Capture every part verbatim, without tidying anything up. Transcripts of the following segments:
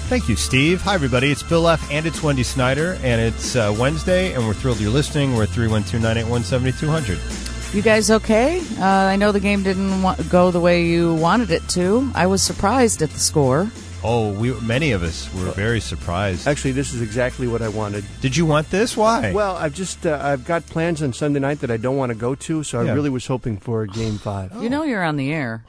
Thank you, Steve. Hi, everybody. It's Bill F. and it's Wendy Snyder, and it's uh, Wednesday, and we're thrilled you're listening. We're at three one two, nine eight one, seven two zero zero. You guys okay? Uh, I know the game didn't wa- go the way you wanted it to. I was surprised at the score. Oh, we many of us were very surprised. Actually, this is exactly what I wanted. Did you want this? Why? Well, I've just uh, I've got plans on Sunday night that I don't want to go to, so Yeah. I really was hoping for a game five. You know you're on the air.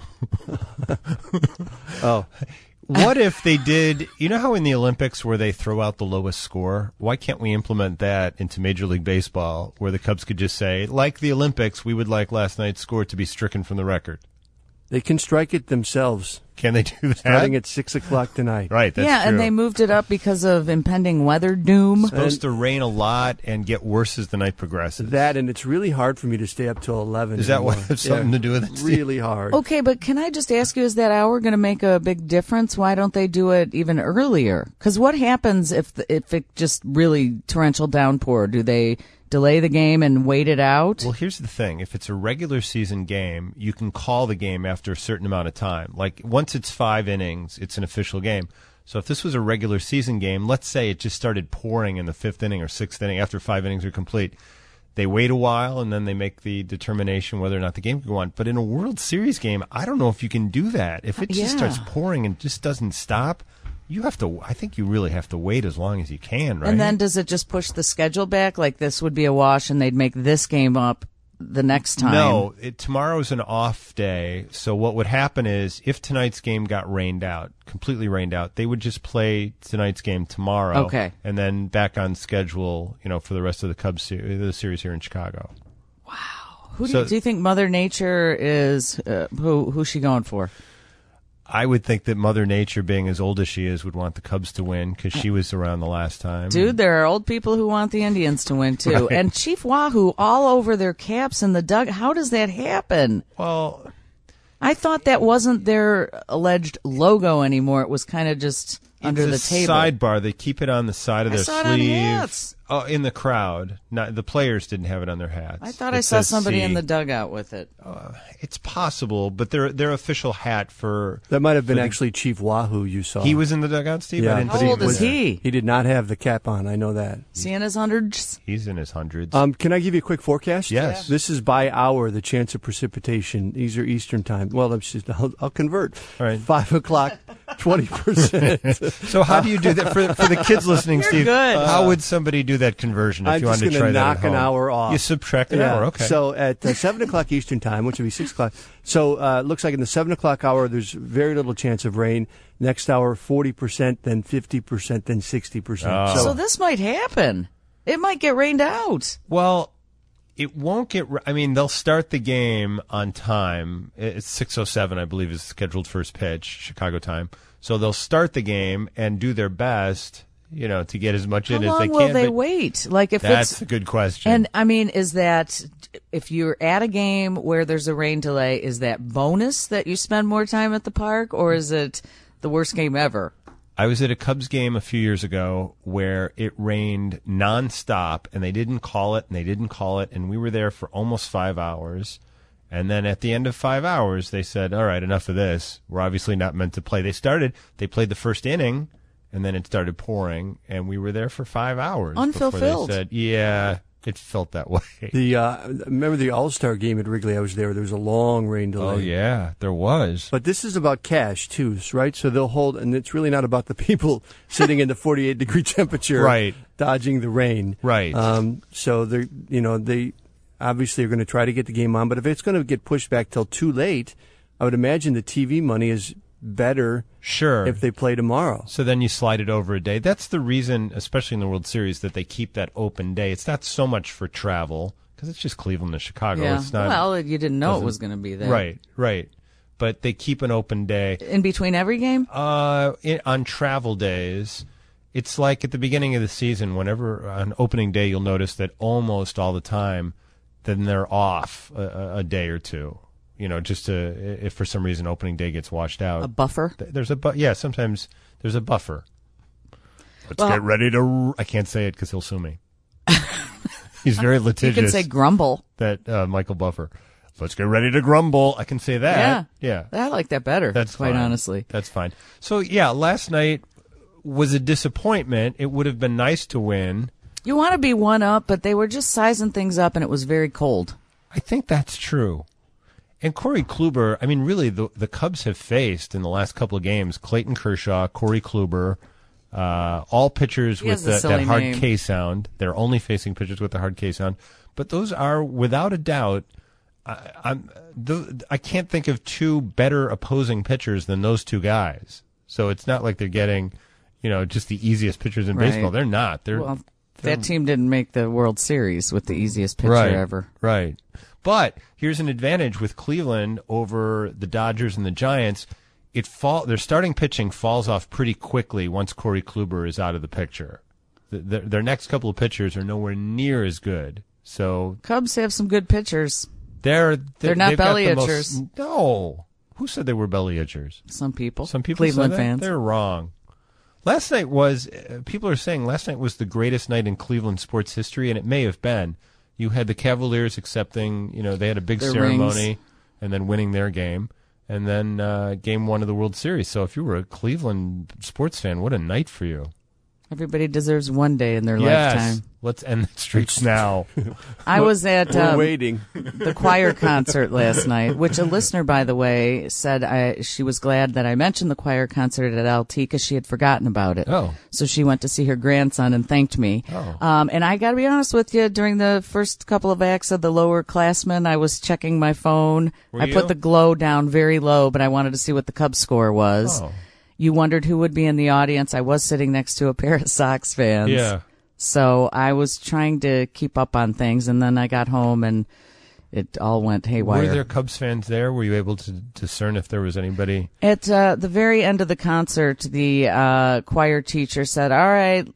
Oh. What if they did, you know how in the Olympics where they throw out the lowest score? Why can't we implement that into Major League Baseball where the Cubs could just say, like the Olympics, we would like last night's score to be stricken from the record? They can strike it themselves. Can they do that? Starting at six o'clock tonight. Right, that's yeah, true. and they moved it up because of impending weather doom. It's supposed to rain a lot and get worse as the night progresses. That, and it's really hard for me to stay up till eleven. Is that anymore. what has something Yeah, to do with it, Steve? Really hard. Okay, but can I just ask you, is that hour going to make a big difference? Why don't they do it even earlier? Because what happens if the, if it just really torrential downpour? Do they delay the game and wait it out? Well, here's the thing. If it's a regular season game, you can call the game after a certain amount of time. Like, once it's five innings, it's an official game. So if this was a regular season game, let's say it just started pouring in the fifth inning or sixth inning after five innings are complete. They wait a while, and then they make the determination whether or not the game can go on. But in a World Series game, I don't know if you can do that. If it just Yeah. starts pouring and just doesn't stop, you have to. I think you really have to wait as long as you can, right? And then does it just push the schedule back? Like this would be a wash, and they'd make this game up the next time? No, it, tomorrow's an off day. So what would happen is if tonight's game got rained out, completely rained out, they would just play tonight's game tomorrow. Okay. And then back on schedule, you know, for the rest of the Cubs ser- the series here in Chicago. Who do, So- you, do you think Mother Nature is? Uh, who who's she going for? I would think that Mother Nature, being as old as she is, would want the Cubs to win because she was around the last time. Dude, there are old people who want the Indians to win too, Right. and Chief Wahoo all over their caps in the dug. How does that happen? Well, I thought that wasn't their alleged logo anymore. It was kind of just under the it's a table. sidebar. They keep it on the side of I their saw it on sleeve. hats. Oh, in the crowd. Not the players didn't have it on their hats. I thought It I saw says somebody in C. the dugout with it. It's possible, but their their official hat for That might have been for the- actually Chief Wahoo you saw. He was in the dugout, Steve. I Yeah, didn't How see old him is there. he? He did not have the cap on. I know that. See in his hundreds. He's in his hundreds. Um, can I give you a quick forecast? Yes. This is by hour, the chance of precipitation. These are Eastern time. Well, I'm just, I'll, I'll convert. All right. Five o'clock, twenty percent. so how do you do that for for the kids listening, You're Steve? good. How would somebody do that conversion if I'm you just wanted to gonna try that knock at an home? hour off. You subtract an Yeah. hour. Okay. So at uh, seven o'clock Eastern time, which would be six o'clock. So uh, it looks like in the seven o'clock hour, there's very little chance of rain. Next hour, forty percent, then fifty percent, then sixty percent. Oh. So this might happen. It might get rained out. well, it won't get. I mean, they'll start the game on time. It's six oh seven, I believe, is the scheduled first pitch, Chicago time. So they'll start the game and do their best, you know, to get as much How in as long they will can. they but wait? Like if That's it's a good question. and I mean, is that if you're at a game where there's a rain delay, is that bonus that you spend more time at the park, or is it the worst game ever? I was at a Cubs game a few years ago where it rained nonstop, and they didn't call it, and they didn't call it, and we were there for almost five hours. And then at the end of five hours, they said, all right, enough of this. We're obviously not meant to play. They started, they played the first inning, and then it started pouring, and we were there for five hours. before Unfulfilled. They said, yeah, it felt that way. The uh, remember the All Star game at Wrigley? I was there. There was a long rain delay. Oh, yeah, there was. But this is about cash too, right? So they'll hold, and it's really not about the people sitting in the forty-eight degree temperature, Right. dodging the rain, Right. Um, so they, you know, they obviously are going to try to get the game on. But if it's going to get pushed back till too late, I would imagine the T V money is better Sure. if they play tomorrow. So then you slide it over a day. That's the reason, especially in the World Series, that they keep that open day. It's not so much for travel because it's just Cleveland to Chicago. yeah. It's not. well, you didn't know it doesn't- was going to be there. Right, right. But they keep an open day. In between every game? Uh, in, on travel days, it's like at the beginning of the season, whenever on opening day, you'll notice that almost all the time, then they're off a, a- a day or two. You know, just to, if for some reason opening day gets washed out. A buffer? Th- There's a bu- yeah. Sometimes there's a buffer. Let's Well- get ready to. R- I can't say it because he'll sue me. He's very You litigious. can say grumble. that uh, Michael Buffer. Let's get ready to grumble. I can say that. Yeah. Yeah. I like that better, That's quite fine. honestly. That's fine. So yeah, last night was a disappointment. It would have been nice to win. You want to be one up, but they were just sizing things up, and it was very cold. I think that's true. And Corey Kluber, I mean, really, the the Cubs have faced in the last couple of games Clayton Kershaw, Corey Kluber, uh, all pitchers He with has the, a that silly hard name. K sound. They're only facing pitchers with the hard K sound. But those are, without a doubt, I, I'm the, I can't think of two better opposing pitchers than those two guys. So it's not like they're getting, you know, just the easiest pitchers in Right. baseball. They're not. They're Well, that team didn't make the World Series with the easiest pitcher right, ever. Right. But here's an advantage with Cleveland over the Dodgers and the Giants. It fall their starting pitching falls off pretty quickly once Corey Kluber is out of the picture. The, the, their next couple of pitchers are nowhere near as good. So Cubs have some good pitchers. they're They're they're not they've got belly the most- itchers. No. Who said they were belly itchers? Some people. Some people Cleveland said that? fans. They're wrong. Last night was, uh, people are saying last night was the greatest night in Cleveland sports history, and it may have been. You had the Cavaliers accepting, you know, they had a big Their ceremony rings. and then winning their game, and then uh, game one of the World Series. So if you were a Cleveland sports fan, what a night for you. Everybody deserves one day in their Yes. lifetime. Let's end the streaks now. I was at We're um, waiting. the choir concert last night, which a listener, by the way, said I, she was glad that I mentioned the choir concert at L T because she had forgotten about it. Oh. So she went to see her grandson and thanked me. Oh. Um, and I got to be honest with you, during the first couple of acts of the lower classmen, I was checking my phone. Were I you? put the glow down very low, but I wanted to see what the Cubs score was. Oh. You wondered who would be in the audience. I was sitting next to a pair of Sox fans. Yeah. So I was trying to keep up on things, and then I got home, and it all went haywire. Were there Cubs fans there? Were you able to discern if there was anybody? At uh, the very end of the concert, the uh, choir teacher said, all right,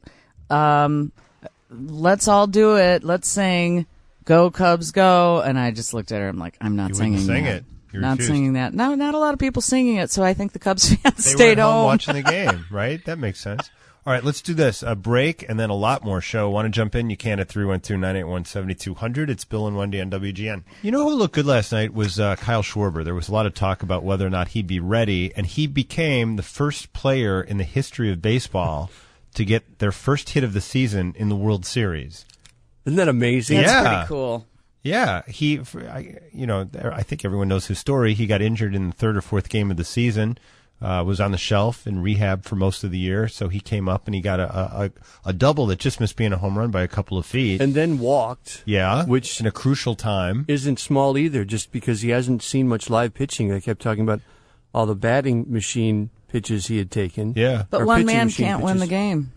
um, let's all do it. Let's sing Go Cubs Go. And I just looked at her. I'm like, I'm not You singing wouldn't sing that. it. You Not refused. singing that. No, not a lot of people singing it, so I think the Cubs fans They stayed were at home home. watching the game, right? That makes sense. All right, let's do this. A break and then a lot more show. Want to jump in? You can at three one two, nine eight one, seven two zero zero. It's Bill and Wendy on W G N. You know who looked good last night was uh, Kyle Schwarber. There was a lot of talk about whether or not he'd be ready, and he became the first player in the history of baseball to get their first hit of the season in the World Series. Isn't that amazing? That's Yeah. pretty cool. Yeah, he, for- I- you know, I think everyone knows his story. He got injured in the third or fourth game of the season, uh, was on the shelf in rehab for most of the year. So he came up and he got a, a, a double that just missed being a home run by a couple of feet. And then walked. Yeah, Which in a crucial time. isn't small either, just because he hasn't seen much live pitching. I kept talking about all the batting machine pitches he had taken. Yeah. But Or one pitching man machine can't win the pitches. game.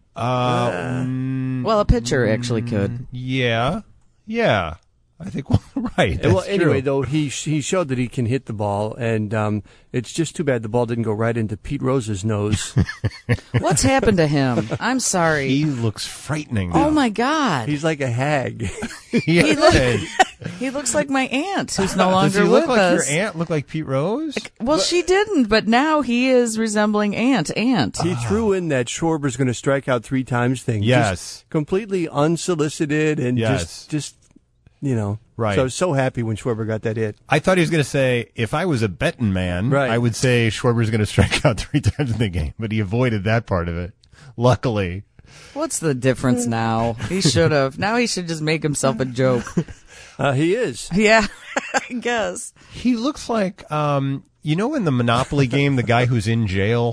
Uh, mm, Well, a pitcher actually could. yeah, yeah. I think right. And well, that's anyway, true. though, he he showed that he can hit the ball, and um, it's just too bad the ball didn't go right into Pete Rose's nose. What's happened to him? I'm sorry. he looks frightening. Now. Oh, my God. He's like a hag. yeah. He look- He looks like my aunt, who's no Does longer he look with like us. your aunt? Look like Pete Rose? Well, she didn't, but now he is resembling Aunt. Aunt. He threw in that Schwarber's going to strike out three times thing. Yes. Just completely unsolicited and Yes. just, just, you know. Right. So I was so happy when Schwarber got that hit. I thought he was going to say, if I was a betting man, Right. I would say Schwarber's going to strike out three times in the game, but he avoided that part of it. Luckily. What's the difference now? He should have. Now he should just make himself a joke. Uh, he is. Yeah, I guess. He looks like, um, you know, in the Monopoly game, the guy who's in jail?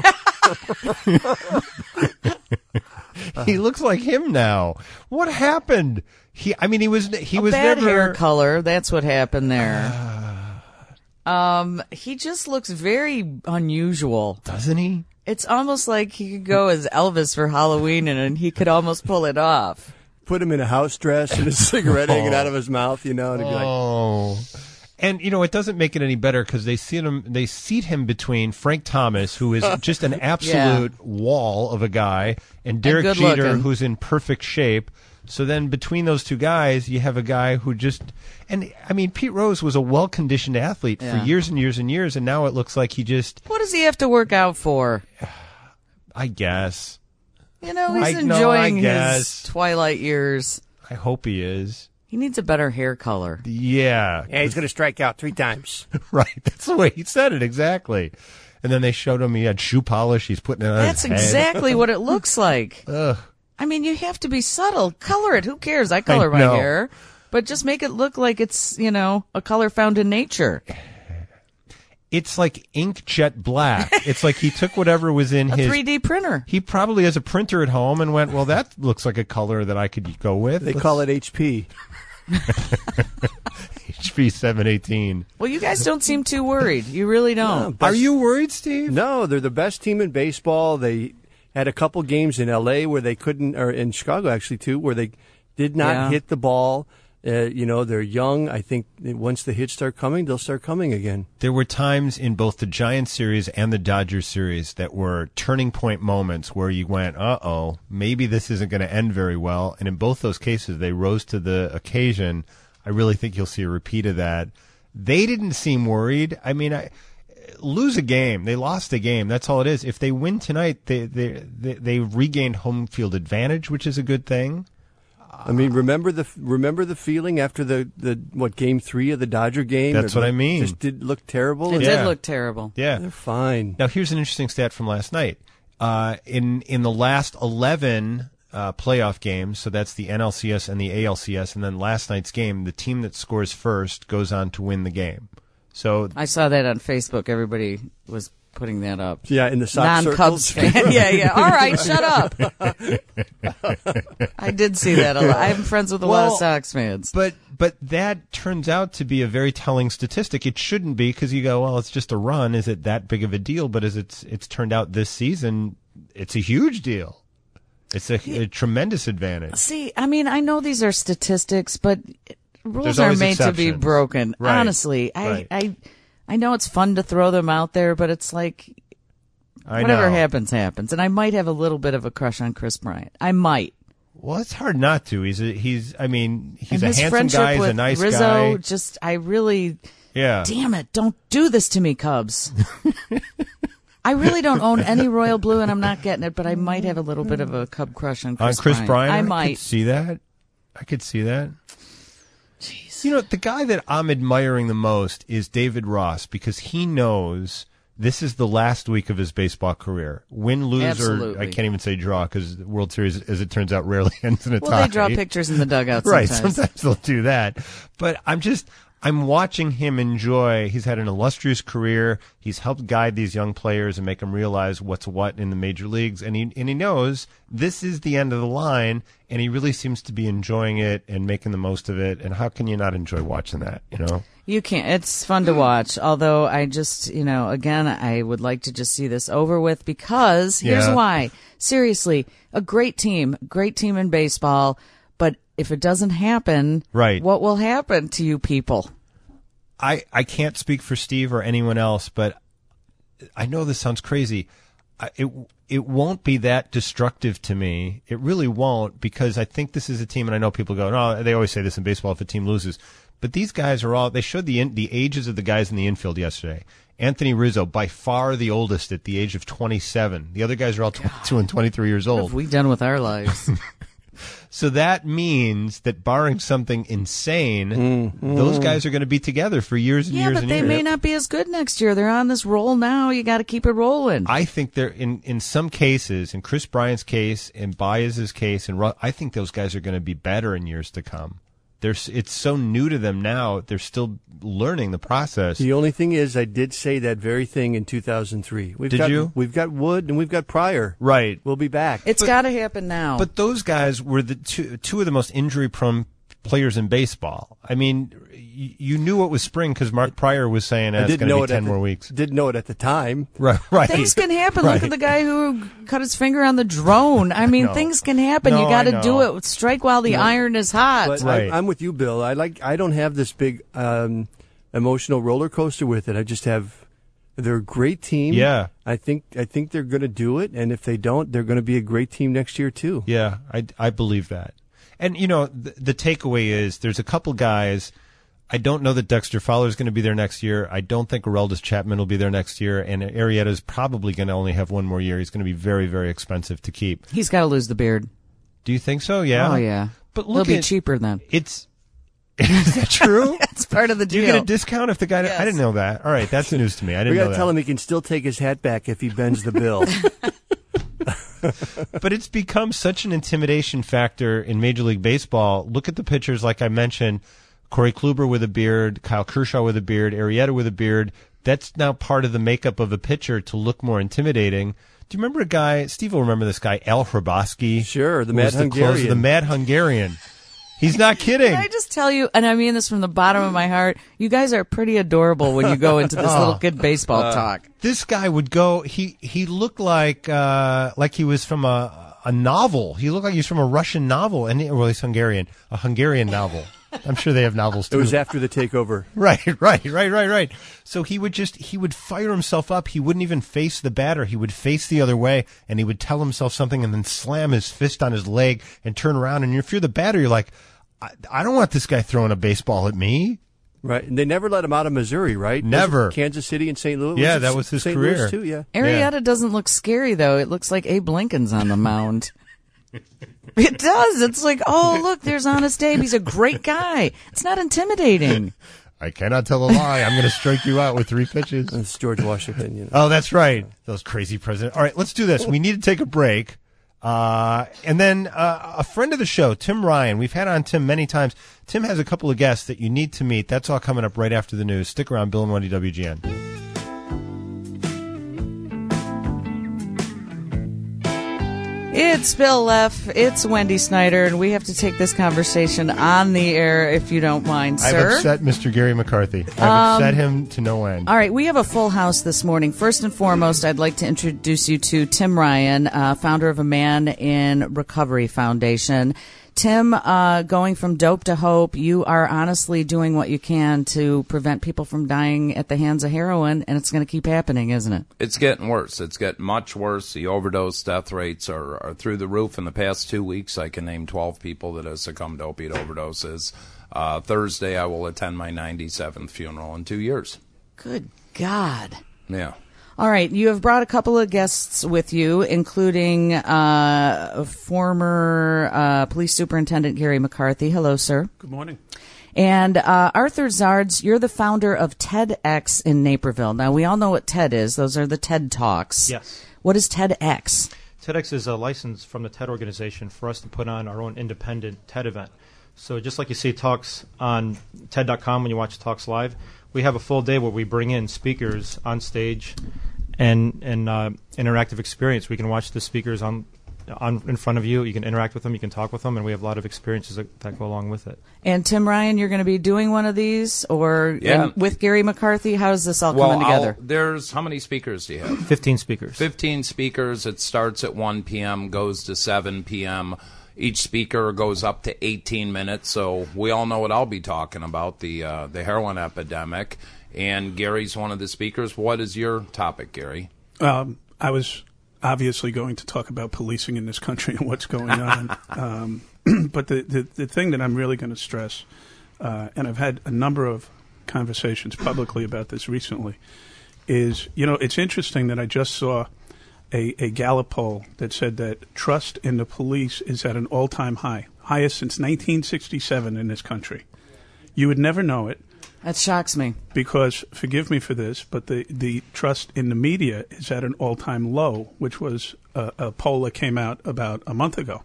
He looks like him now. What happened? He, I mean, he was, he A was bad never. hair color. That's what happened there. Um, he just looks very unusual. Doesn't he? It's almost like he could go as Elvis for Halloween, and, and he could almost pull it off. Put him in a house dress and a cigarette hanging out of his mouth, you know, and he'd be like, Oh. And, you know, it doesn't make it any better because they seat him, they seat him between Frank Thomas, who is just an absolute wall of a guy, and Derek good Jeter, looking. who's in perfect shape. So then between those two guys, you have a guy who just, and I mean, Pete Rose was a well-conditioned athlete Yeah. for years and years and years, and now it looks like he just, What does he have to work out for? I guess, You know, he's I- no, I enjoying guess. his twilight years. I hope he is. He needs a better hair color. Yeah. yeah, he's going to strike out three times. Right. That's the way he said it exactly. And then they showed him he had shoe polish. He's putting it on That's his head. exactly what it looks like. Ugh. I mean, you have to be subtle. Color it. Who cares? I color I my know. hair. But just make it look like it's, you know, a color found in nature. It's like inkjet black. It's like he took whatever was in A his three D printer. He probably has a printer at home and went, well, that looks like a color that I could go with. They call it H P. H P seven eighteen. Well, you guys don't seem too worried. You really don't. No, Are you worried, Steve? No, they're the best team in baseball. They had a couple games in L A where they couldn't, or in Chicago actually too, where they did not Yeah. hit the ball. Uh, you know, they're young. I think that once the hits start coming, they'll start coming again. There were times in both the Giants series and the Dodgers series that were turning point moments where you went, uh-oh, maybe this isn't going to end very well. And in both those cases, they rose to the occasion. I really think you'll see a repeat of that. They didn't seem worried. I mean, I lose a game. They lost a game. That's all it is. If they win tonight, they they they, they regained home field advantage, which is a good thing. I mean, remember the remember the feeling after the, the what game three of the Dodger game? That's It what I mean. Just did look terrible. It Yeah. did look terrible. Yeah. They're fine. Now, here's an interesting stat from last night. Uh, in in the last eleven uh, playoff games, so that's the N L C S and the A L C S, and then last night's game, the team that scores first goes on to win the game. So I saw that on Facebook. Everybody was putting that up. Yeah, in the Sox Non-Cubs circles. fan. Yeah, yeah. All right, shut up. I did see that a lot. I'm friends with a lot of Well, Sox fans. But but that turns out to be a very telling statistic. It shouldn't be because you go, well, it's just a run. Is it that big of a deal? But as it's it's turned out this season, it's a huge deal. It's a, a tremendous advantage. See, I mean, I know these are statistics, but rules There's are always made to be exceptions. broken. Right. Honestly, I, Right. I, I know it's fun to throw them out there, but it's like I whatever know. happens, happens. And I might have a little bit of a crush on Chris Bryant. I might. Well, it's hard not to. He's a, he's. I mean, he's and a his handsome friendship guy. He's with a nice Rizzo, guy. just I really. Yeah. Damn it! Don't do this to me, Cubs. I really don't own any Royal Blue, and I'm not getting it. But I might have a little bit of a Cub crush on Chris, On Chris Bryant. Bryant, I I might. could see that. I could see that. Jeez. You know, the guy that I'm admiring the most is David Ross because he knows this is the last week of his baseball career. Win, lose, Absolutely. or I can't even say draw because the World Series, as it turns out, rarely ends in a Well, tie. they draw pictures in the dugout Right, sometimes. sometimes they'll do that. But I'm just, I'm watching him enjoy. He's had an illustrious career. He's helped guide these young players and make them realize what's what in the major leagues. And he, and he knows this is the end of the line, and he really seems to be enjoying it and making the most of it. And how can you not enjoy watching that, you know? You can't. It's fun to watch. Although I just, you know, again, I would like to just see this over with because here's Yeah. why. Seriously, a great team, great team in baseball. But if it doesn't happen, Right. what will happen to you people? I, I can't speak for Steve or anyone else, but I know this sounds crazy. I, it it won't be that destructive to me. It really won't because I think this is a team, and I know people go, no, they always say this in baseball if a team loses. But these guys are all, they showed the in, the ages of the guys in the infield yesterday. Anthony Rizzo, by far the oldest at the age of twenty-seven. The other guys are all twenty-two and twenty-three years What old. have we done with our lives? So that means that barring something insane, Mm-hmm. those guys are going to be together for years and yeah, years but and they years. may not be as good next year. They're on this roll now. You got to keep it rolling. I think they're in, in some cases, in Chris Bryant's case, in Baez's case, and Ru- I think those guys are going to be better in years to come. They're, s- it's so new to them now. They're still learning the process. The only thing is, I did say that very thing in two thousand three. We've Did got, you? We've got Wood and we've got Pryor. Right. We'll be back. It's got to happen now. But those guys were the two, two of the most injury-prone players in baseball. I mean, y- you knew it was spring because Mark Pryor was saying I eh, it's didn't going know to be it ten at the, more weeks. Didn't know it at the time. Right, right. Things can happen. Right. Look at the guy who cut his finger on the drone. I mean, No. things can happen. No, you got I to do know. it. Strike while the iron is hot. But Right. I, I'm with you, Bill. I like. I don't have this big um, emotional roller coaster with it. I just have. They're a great team. Yeah. I think. I think they're going to do it, and if they don't, they're going to be a great team next year too. Yeah, I, I believe that. And, you know, the, the takeaway is there's a couple guys. I don't know that Dexter Fowler is going to be there next year. I don't think Aroldis Chapman will be there next year. And Arrieta is probably going to only have one more year. He's going to be very, very expensive to keep. He's got to lose the beard. Do you think so? Yeah. Oh yeah. But He'll look be at, cheaper then. it's Is that true? That's part of the Do deal. you get a discount if the guy... Yes. I didn't know that. All right, that's news to me. I We didn't got know to tell that. him he can still take his hat back if he bends the bill. But it's become such an intimidation factor in Major League Baseball. Look at the pitchers, like I mentioned, Corey Kluber with a beard, Kyle Kershaw with a beard, Arrieta with a beard. That's now part of the makeup of a pitcher to look more intimidating. Do you remember a guy, Steve will remember this guy, Al Hrabosky? Sure, the who Mad was the closer, Hungarian. The Mad Hungarian. He's not kidding. Can I just tell you, and I mean this from the bottom of my heart, you guys are pretty adorable when you go into this Oh. little kid baseball Uh, talk. This guy would go. He he looked like uh, like he was from a a novel. He looked like he was from a Russian novel, and well, he's Hungarian, a Hungarian novel. I'm sure they have novels It too. was after the takeover. Right, right, right, right, right. So he would just, he would fire himself up. He wouldn't even face the batter. He would face the other way, and he would tell himself something and then slam his fist on his leg and turn around. And if you're the batter, you're like, I, I don't want this guy throwing a baseball at me. Right, and they never let him out of Missouri, right? Never. Was it Kansas City and Saint Louis. Yeah, it that was his Saint career. Louis too, yeah. Arrieta doesn't look scary, though. It looks like Abe Lincoln's on the mound. It does. It's like, oh, look, there's Honest Abe. He's a great guy. It's not intimidating. I cannot tell a lie. I'm going to strike you out with three pitches. It's George Washington. You know. Oh, that's right. Those crazy presidents. All right, let's do this. We need to take a break. Uh, and then uh, a friend of the show, Tim Ryan. We've had on Tim many times. Tim has a couple of guests that you need to meet. That's all coming up right after the news. Stick around. Bill and Wendy, W G N. It's Bill Leff. It's Wendy Snyder, and we have to take this conversation on the air, if you don't mind, I've sir. upset Mister Gary McCarthy. I've Um, upset him to no end. All right, we have a full house this morning. First and foremost, I'd like to introduce you to Tim Ryan, uh, founder of a Man in Recovery Foundation. Tim, uh, going from dope to hope, you are honestly doing what you can to prevent people from dying at the hands of heroin, and it's going to keep happening, isn't it? It's getting worse. It's getting much worse. The overdose death rates are, are through the roof. In the past two weeks, I can name twelve people that have succumbed to opiate overdoses. Uh, Thursday, I will attend my ninety-seventh funeral in two years. Good God. Yeah. All right, you have brought a couple of guests with you, including uh, former uh, Police Superintendent Gary McCarthy. Hello, sir. Good morning. And uh, Arthur Zards, you're the founder of TEDx in Naperville. Now, we all know what TED is. Those are the TED Talks. Yes. What is TEDx? TEDx is a license from the TED organization for us to put on our own independent TED event. So just like you see talks on TED dot com when you watch Talks Live, we have a full day where we bring in speakers on stage and and uh, interactive experience. We can watch the speakers on on in front of you. You can interact with them. You can talk with them, and we have a lot of experiences that, that go along with it. And Tim Ryan, you're going to be doing one of these, or Yeah. and with Gary McCarthy? How is this all Well, coming together? I'll- there's how many speakers do you have? Fifteen speakers. fifteen speakers. It starts at one p.m., goes to seven p.m. Each speaker goes up to eighteen minutes, so we all know what I'll be talking about, the uh, the heroin epidemic. And Gary's one of the speakers. What is your topic, Gary? Um, I was obviously going to talk about policing in this country and what's going on. um, but the, the, the thing that I'm really going to stress, uh, and I've had a number of conversations publicly about this recently, is, you know, it's interesting that I just saw a, a Gallup poll that said that trust in the police is at an all-time high, highest since nineteen sixty-seven in this country. You would never know it. That shocks me. Because, forgive me for this, but the, the trust in the media is at an all-time low, which was a, a poll that came out about a month ago.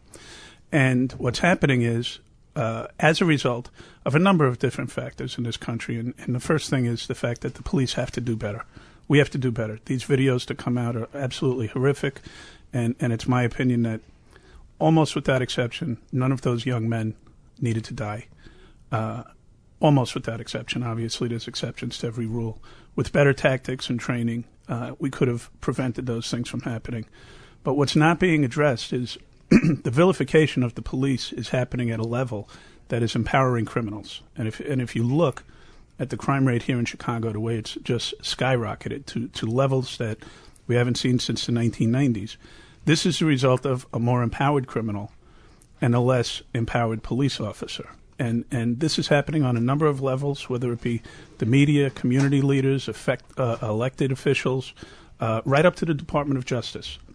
And what's happening is, uh, as a result of a number of different factors in this country, and, and the first thing is the fact that the police have to do better. We have to do better. These videos that come out are absolutely horrific, and, and it's my opinion that almost without exception, none of those young men needed to die. Uh, Almost without exception. Obviously, there's exceptions to every rule. With better tactics and training, uh, we could have prevented those things from happening. But what's not being addressed is the vilification of the police is happening at a level that is empowering criminals. And if and if you look at the crime rate here in Chicago, the way it's just skyrocketed to, to levels that we haven't seen since the nineteen nineties, this is the result of a more empowered criminal and a less empowered police officer. And and this is happening on a number of levels, whether it be the media, community leaders, effect, uh, elected officials, uh, right up to the Department of Justice.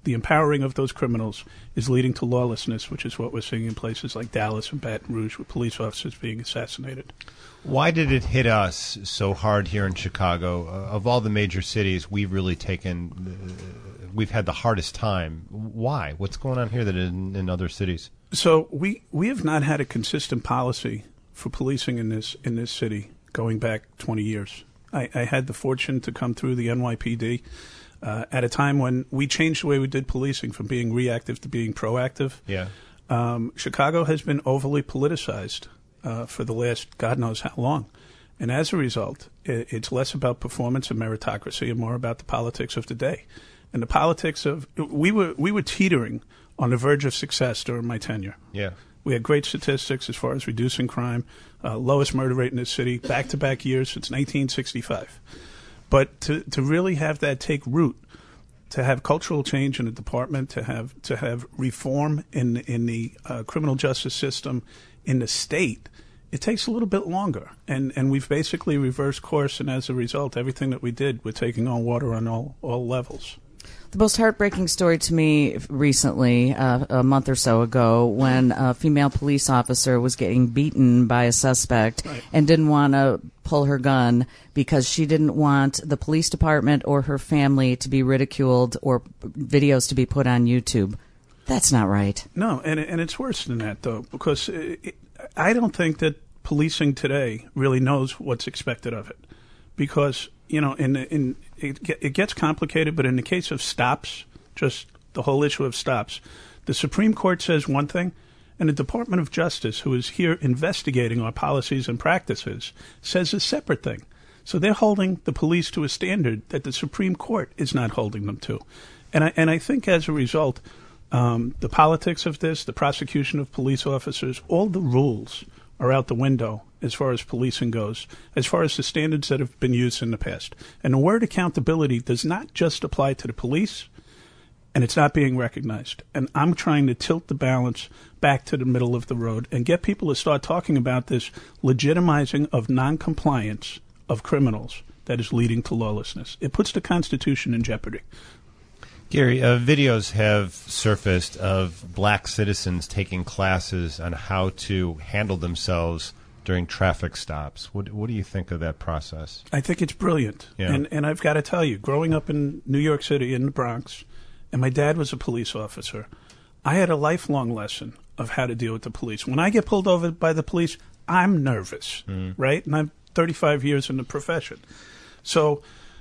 the empowering of those criminals is leading to lawlessness, which is what we're seeing in places like Dallas and Baton Rouge with police officers being assassinated. Why did it hit us so hard here in Chicago? Uh, of all the major cities, we've really taken, uh, we've had the hardest time. Why? What's going on here that in, in other cities? So we, we have not had a consistent policy for policing in this in this city going back twenty years. I, I had the fortune to come through the N Y P D uh, at a time when we changed the way we did policing from being reactive to being proactive. Yeah. Um, Chicago has been overly politicized uh, for the last God knows how long. And as a result, it, it's less about performance and meritocracy and more about the politics of the day. And the politics of we were we were teetering on the verge of success during my tenure. Yeah. We had great statistics as far as reducing crime, uh, lowest murder rate in this city, back-to-back years since nineteen sixty-five. But to, to really have that take root, to have cultural change in the department, to have to have reform in in the uh, criminal justice system in the state, it takes a little bit longer. And and we've basically reversed course, and as a result, everything that we did, we're taking on water on all, all levels. The most heartbreaking story to me recently, uh, a month or so ago, when a female police officer was getting beaten by a suspect Right. and didn't want to pull her gun because she didn't want the police department or her family to be ridiculed or videos to be put on YouTube. That's not right. No, and and it's worse than that, though, because it, it, I don't think that policing today really knows what's expected of it. Because, you know, in in it, it gets complicated, but in the case of stops, just the whole issue of stops, the Supreme Court says one thing, and the Department of Justice, who is here investigating our policies and practices, says a separate thing. So they're holding the police to a standard that the Supreme Court is not holding them to. And I, and I think as a result, um, the politics of this, the prosecution of police officers, all the rules are out the window as far as policing goes, as far as the standards that have been used in the past. And the word accountability does not just apply to the police, and it's not being recognized. And I'm trying to tilt the balance back to the middle of the road and get people to start talking about this legitimizing of noncompliance of criminals that is leading to lawlessness. It puts the Constitution in jeopardy. Gary, uh, videos have surfaced of black citizens taking classes on how to handle themselves during traffic stops. What, what do you think of that process? I think it's brilliant. Yeah. And, and I've got to tell you, growing up in New York City, in the Bronx, and my dad was a police officer, I had a lifelong lesson of how to deal with the police. When I get pulled over by the police, I'm nervous, mm. right? And I'm thirty-five years in the profession. So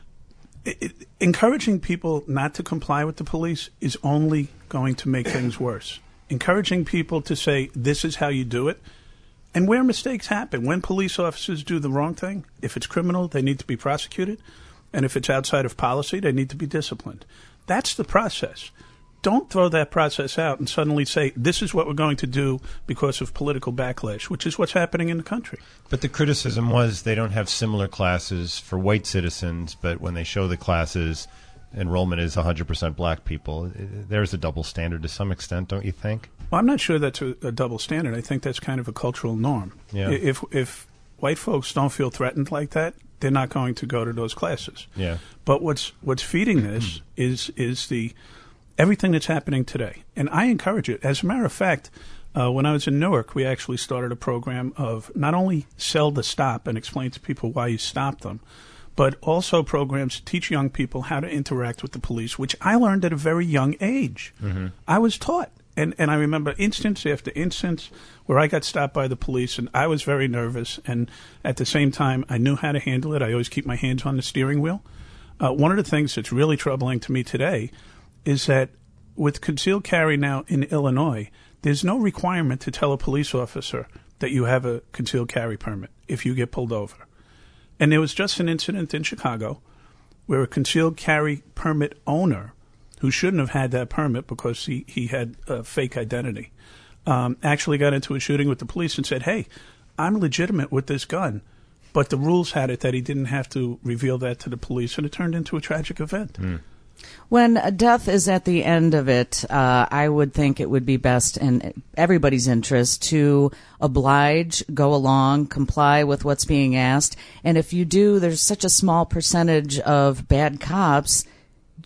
it, it, encouraging people not to comply with the police is only going to make things worse. Encouraging people to say, this is how you do it. And where mistakes happen, when police officers do the wrong thing, if it's criminal, they need to be prosecuted. And if it's outside of policy, they need to be disciplined. That's the process. Don't throw that process out and suddenly say, this is what we're going to do because of political backlash, which is what's happening in the country. But the criticism was they don't have similar classes for white citizens, but when they show the classes, enrollment is one hundred percent black people. There's a double standard to some extent, don't you think? Well, I'm not sure that's a, a double standard. I think that's kind of a cultural norm. Yeah. If if white folks don't feel threatened like that, they're not going to go to those classes. Yeah. But what's what's feeding this is is the everything that's happening today, and I encourage it. As a matter of fact, uh, when I was in Newark, we actually started a program of not only sell the stop and explain to people why you stop them, but also programs to teach young people how to interact with the police, which I learned at a very young age. Mm-hmm. I was taught. And and I remember instance after instance where I got stopped by the police, and I was very nervous. And at the same time, I knew how to handle it. I always keep my hands on the steering wheel. Uh, one of the things that's really troubling to me today is that with concealed carry now in Illinois, there's no requirement to tell a police officer that you have a concealed carry permit if you get pulled over. And there was just an incident in Chicago where a concealed carry permit owner, who shouldn't have had that permit because he, he had a fake identity, um, actually got into a shooting with the police and said, hey, I'm legitimate with this gun. But the rules had it that he didn't have to reveal that to the police, and it turned into a tragic event. Mm. When death is at the end of it, uh, I would think it would be best in everybody's interest to oblige, go along, comply with what's being asked. And if you do, there's such a small percentage of bad cops.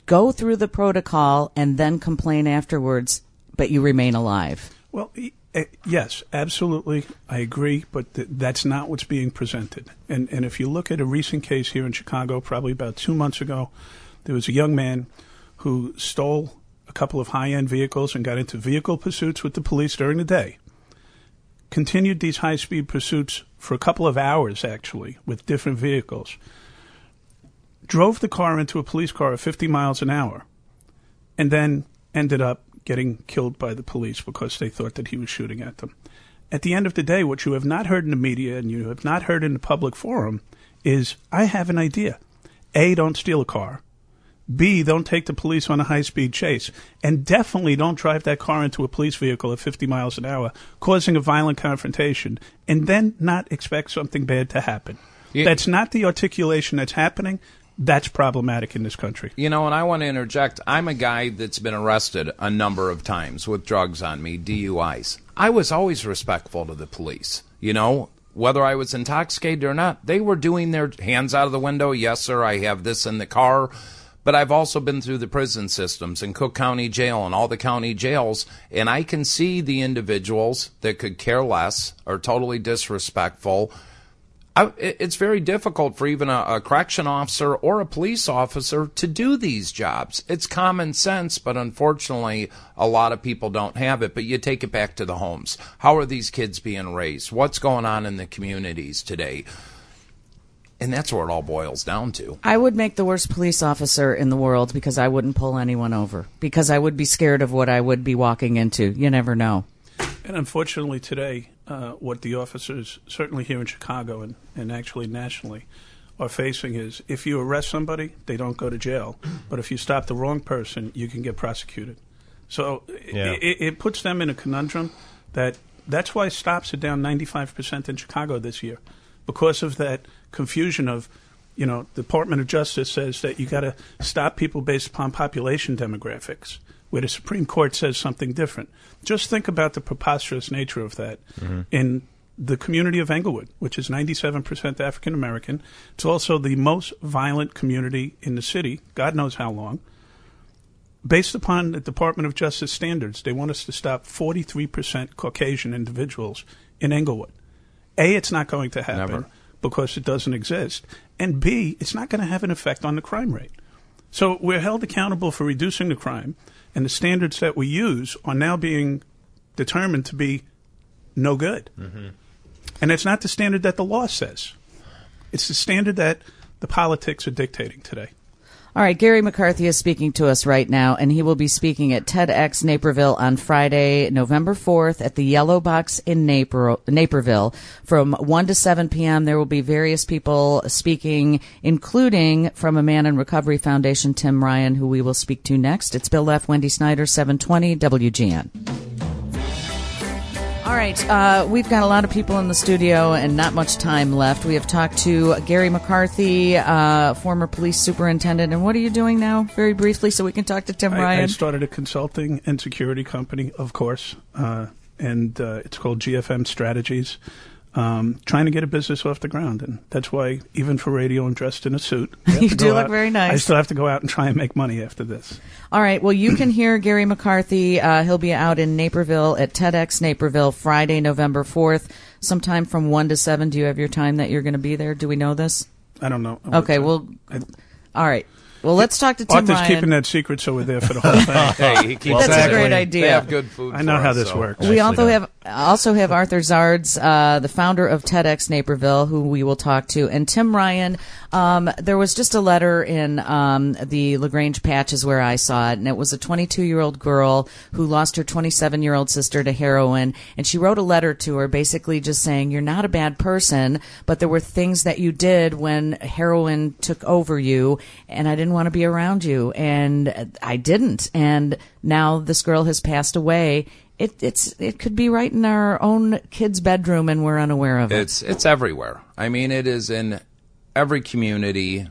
go through the protocol and then complain afterwards, but you remain alive. Well, uh, yes, absolutely. I agree, but th- that's not what's being presented. And and if you look at a recent case here in Chicago, probably about two months ago, there was a young man who stole a couple of high-end vehicles and got into vehicle pursuits with the police during the day. Continued these high-speed pursuits for a couple of hours, actually, with different vehicles. Drove the car into a police car at fifty miles an hour, and then ended up getting killed by the police because they thought that he was shooting at them. At the end of the day, what you have not heard in the media and you have not heard in the public forum is, I have an idea. A, don't steal a car. B, don't take the police on a high-speed chase. And definitely don't drive that car into a police vehicle at fifty miles an hour, causing a violent confrontation, and then not expect something bad to happen. Yeah. That's not the articulation that's happening. That's problematic in this country. You know, and I want to interject. I'm a guy that's been arrested a number of times with drugs on me, D U Is. I was always respectful to the police. You know, whether I was intoxicated or not, they were doing their hands out of the window. Yes, sir, I have this in the car. But I've also been through the prison systems in Cook County Jail and all the county jails, and I can see the individuals that could care less, are totally disrespectful. I, it's very difficult for even a, a correction officer or a police officer to do these jobs. It's common sense, but unfortunately, a lot of people don't have it. But you take it back to the homes. How are these kids being raised? What's going on in the communities today? And that's where it all boils down to. I would make the worst police officer in the world because I wouldn't pull anyone over, because I would be scared of what I would be walking into. You never know. And unfortunately today, uh, what the officers, certainly here in Chicago and, and actually nationally, are facing is if you arrest somebody, they don't go to jail. But if you stop the wrong person, you can get prosecuted. So yeah. it, it puts them in a conundrum that that's why stops are down ninety-five percent in Chicago this year, because of that confusion of, you know, the Department of Justice says that you got to stop people based upon population demographics, where the Supreme Court says something different. Just think about the preposterous nature of that. Mm-hmm. In the community of Englewood, which is ninety-seven percent African American, it's also the most violent community in the city, God knows how long. Based upon the Department of Justice standards, they want us to stop forty-three percent Caucasian individuals in Englewood. A, it's not going to happen. Never. Because it doesn't exist. And B, it's not going to have an effect on the crime rate. So we're held accountable for reducing the crime, and the standards that we use are now being determined to be no good. Mm-hmm. And it's not the standard that the law says. It's the standard that the politics are dictating today. All right, Gary McCarthy is speaking to us right now, and he will be speaking at TEDx Naperville on Friday, November fourth at the Yellow Box in Naper- Naperville from one to seven p.m. There will be various people speaking, including from a Man in Recovery Foundation, Tim Ryan, who we will speak to next. It's Bill Leff, Wendy Snyder, seven twenty W G N. All right, uh, we've got a lot of people in the studio and not much time left. We have talked to Gary McCarthy, uh, former police superintendent. And what are you doing now, very briefly, so we can talk to Tim I, Ryan? I started a consulting and security company, of course, uh, and uh, it's called G F M Strategies. Um, trying to get a business off the ground, and that's why even for radio I'm dressed in a suit. You do look very nice. I still have to go out and try and make money after this. All right, well, you can hear Gary McCarthy. Uh, he'll be out in Naperville at TEDx Naperville Friday, November fourth, sometime from one to seven. Do you have your time that you're going to be there? Do we know this? I don't know. Okay, well, all right. Well, let's talk to Tim Arthur's Ryan. keeping that secret, so we're there for the whole thing. Hey, he keeps That's it. a great idea. They have good food. I know for how us, this so. works. We also have also have Arthur Zards, uh, the founder of TEDx Naperville, who we will talk to, and Tim Ryan. Um, there was just a letter in um, the LaGrange Patches where I saw it, and it was a twenty-two-year-old girl who lost her twenty-seven-year-old sister to heroin, and she wrote a letter to her basically just saying, you're not a bad person, but there were things that you did when heroin took over you, and I didn't want to be around you, and I didn't, and now this girl has passed away. It, it's it could be right in our own kid's bedroom, and we're unaware of it. It's it's everywhere. I mean, it is in every community.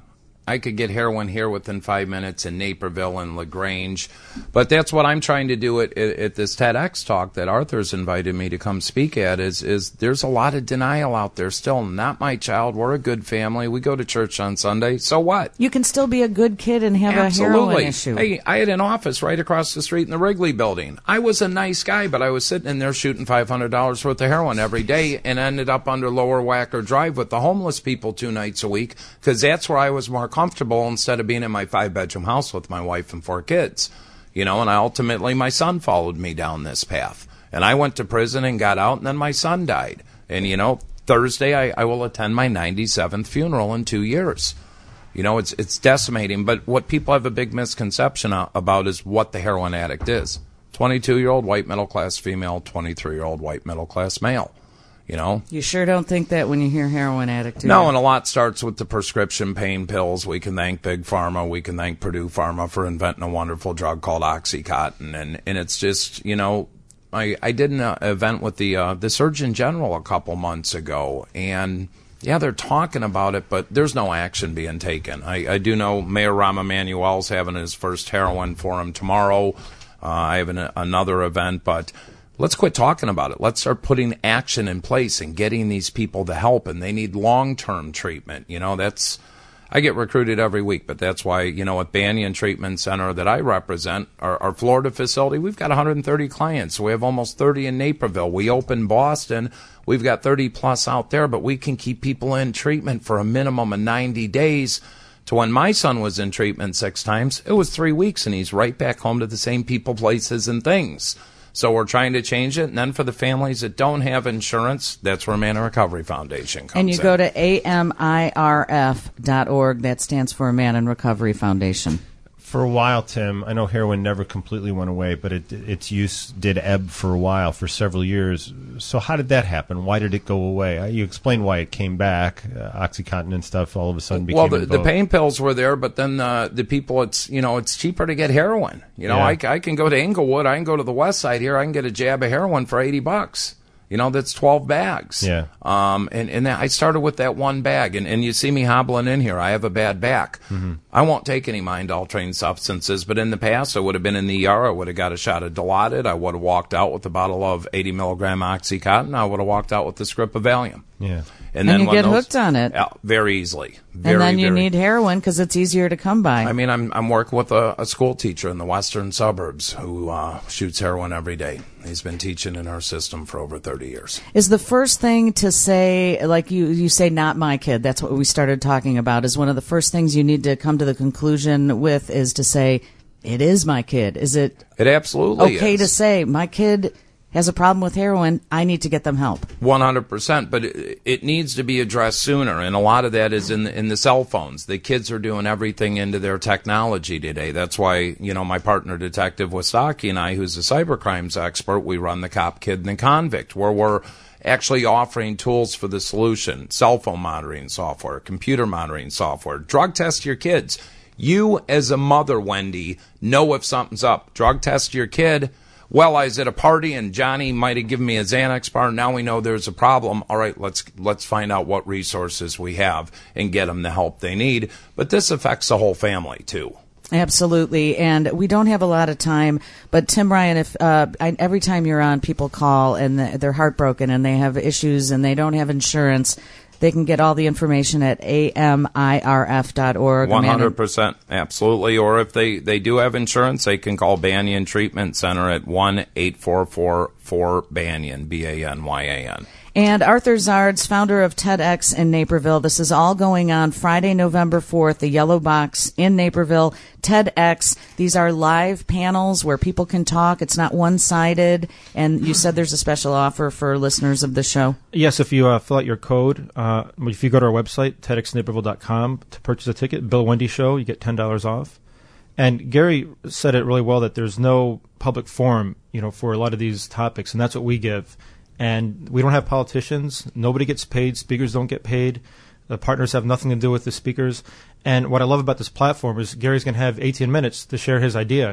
I could get heroin here within five minutes in Naperville and LaGrange. But that's what I'm trying to do at, at, at this TEDx talk that Arthur's invited me to come speak at is, is there's a lot of denial out there still. Not my child. We're a good family. We go to church on Sunday. So what? You can still be a good kid and have Absolutely. a heroin issue. Hey, I had an office right across the street in the Wrigley building. I was a nice guy, but I was sitting in there shooting five hundred dollars worth of heroin every day and ended up under Lower Wacker Drive with the homeless people two nights a week because that's where I was more comfortable instead of being in my five-bedroom house with my wife and four kids. You know, and I ultimately, my son followed me down this path. And I went to prison and got out, and then my son died. And, you know, Thursday I, I will attend my ninety-seventh funeral in two years. You know, it's it's decimating. But what people have a big misconception about is what the heroin addict is. twenty-two-year-old white middle-class female, twenty-three-year-old white middle-class male. You know? You sure don't think that when you hear heroin addict, do No, you? and a lot starts with the prescription pain pills. We can thank Big Pharma. We can thank Purdue Pharma for inventing a wonderful drug called Oxycontin. And, and it's just, you know, I, I did an uh, event with the uh, the Surgeon General a couple months ago, and yeah, they're talking about it, but there's no action being taken. I, I do know Mayor Rahm Emanuel's having his first heroin forum tomorrow. Uh, I have an, another event, but let's quit talking about it. Let's start putting action in place and getting these people the help, and they need long-term treatment. You know, that's I get recruited every week, but that's why, you know, at Banyan Treatment Center that I represent, our, our Florida facility, we've got one hundred thirty clients. We have almost thirty in Naperville. We opened Boston. We've got thirty plus out there, but we can keep people in treatment for a minimum of ninety days. To when my son was in treatment six times, it was three weeks, and he's right back home to the same people, places, and things. So we're trying to change it. And then for the families that don't have insurance, that's where Manna Recovery Foundation comes in. And you in. go to A M I R F dot org. That stands for Manna Recovery Foundation. For a while, Tim, I know heroin never completely went away, but it, its use did ebb for a while, for several years. So how did that happen? Why did it go away? You explained why it came back. Uh, OxyContin and stuff all of a sudden became well, the, in the vogue. pain pills were there, but then uh, the people, it's you know, it's cheaper to get heroin. You know, Yeah. I, I can go to Inglewood, I can go to the West Side here, I can get a jab of heroin for eighty bucks. You know, that's twelve bags. Yeah. Um, and, and I started with that one bag, and, and you see me hobbling in here. I have a bad back. Mm-hmm. I won't take any mind-altering substances, but in the past, I would have been in the E R. I would have got a shot of Dilaudid. I would have walked out with a bottle of eighty milligram Oxycontin. I would have walked out with the script of Valium. Yeah. And then you when get those- hooked on it. Yeah, very easily. Very, and then you very- need heroin because it's easier to come by. I mean, I'm I'm working with a, a school teacher in the western suburbs who uh, shoots heroin every day. He's been teaching in our system for over thirty years. Is the first thing to say, like you, you say, not my kid, that's what we started talking about, is one of the first things you need to come to the conclusion with is to say, it is my kid. Is it It absolutely okay is. to say, my kid has a problem with heroin, I need to get them help? one hundred percent, but it, it needs to be addressed sooner, and a lot of that is in the, in the cell phones. The kids are doing everything into their technology today. That's why, you know, my partner, Detective Wistocki, and I, who's a cybercrimes expert, we run the Cop, Kid, and the Convict, where we're actually offering tools for the solution: cell phone monitoring software, computer monitoring software, drug test your kids. You, as a mother, Wendy, know if something's up. Drug test your kid. Well, I was at a party and Johnny might have given me a Xanax bar. Now we know there's a problem. All right, let's let's find out what resources we have and get them the help they need. But this affects the whole family too. Absolutely, and we don't have a lot of time. But Tim Ryan, if uh, I, every time you're on, people call and they're heartbroken and they have issues and they don't have insurance, they can get all the information at A M I R F dot org. one hundred percent, absolutely. Or if they, they do have insurance, they can call Banyan Treatment Center at one eight four four four Banyan, B A N Y A N. And Arthur Zards, founder of TEDx in Naperville. This is all going on Friday, November fourth, the Yellow Box in Naperville. TEDx, these are live panels where people can talk. It's not one-sided. And you said there's a special offer for listeners of the show. Yes, if you uh, fill out your code, uh, if you go to our website, TEDx Naperville dot com, to purchase a ticket, Bill Wendy Show, you get ten dollars off. And Gary said it really well, that there's no public forum, you know, for a lot of these topics, and that's what we give. And we don't have politicians. Nobody gets paid. Speakers don't get paid. The partners have nothing to do with the speakers. And what I love about this platform is Gary's going to have eighteen minutes to share his idea.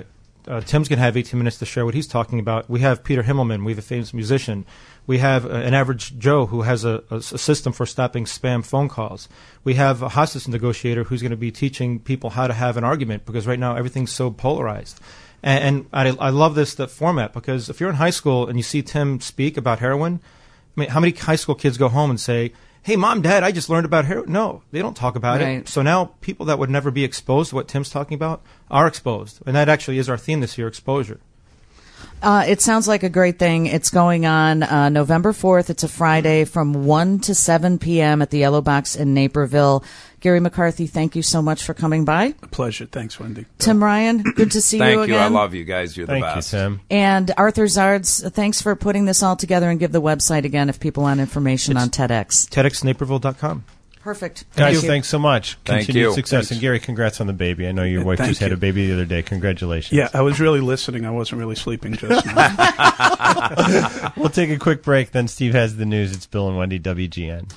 uh, Tim's going to have eighteen minutes to share what he's talking about. We have Peter Himmelman. We have a famous musician. We have uh, an average Joe who has a, a, a system for stopping spam phone calls. We have a hostage negotiator who's going to be teaching people how to have an argument, because right now everything's so polarized. And, and I, I love this the format, because if you're in high school and you see Tim speak about heroin, I mean, how many high school kids go home and say, hey, Mom, Dad, I just learned about heroin? No, they don't talk about Right. it. So now people that would never be exposed to what Tim's talking about are exposed. And that actually is our theme this year, exposure. Uh, it sounds like a great thing. It's going on uh, November fourth. It's a Friday from one to seven p.m. at the Yellow Box in Naperville. Gary McCarthy, thank you so much for coming by. A pleasure. Thanks, Wendy. Tim Ryan, good to see you Thank again. you. I love you guys. You're the Thank best. you, Tim. And Arthur Zards, thanks for putting this all together, and give the website again if people want information It's on TEDx. TEDx Naperville dot com. Perfect. Guys, you. thanks so much. Thank Continued you. success. Thanks. And Gary, congrats on the baby. I know your Yeah, wife thank just had you. a baby the other day. Congratulations. Yeah, I was really listening. I wasn't really sleeping just now. We'll take a quick break. Then Steve has the news. It's Bill and Wendy, W G N.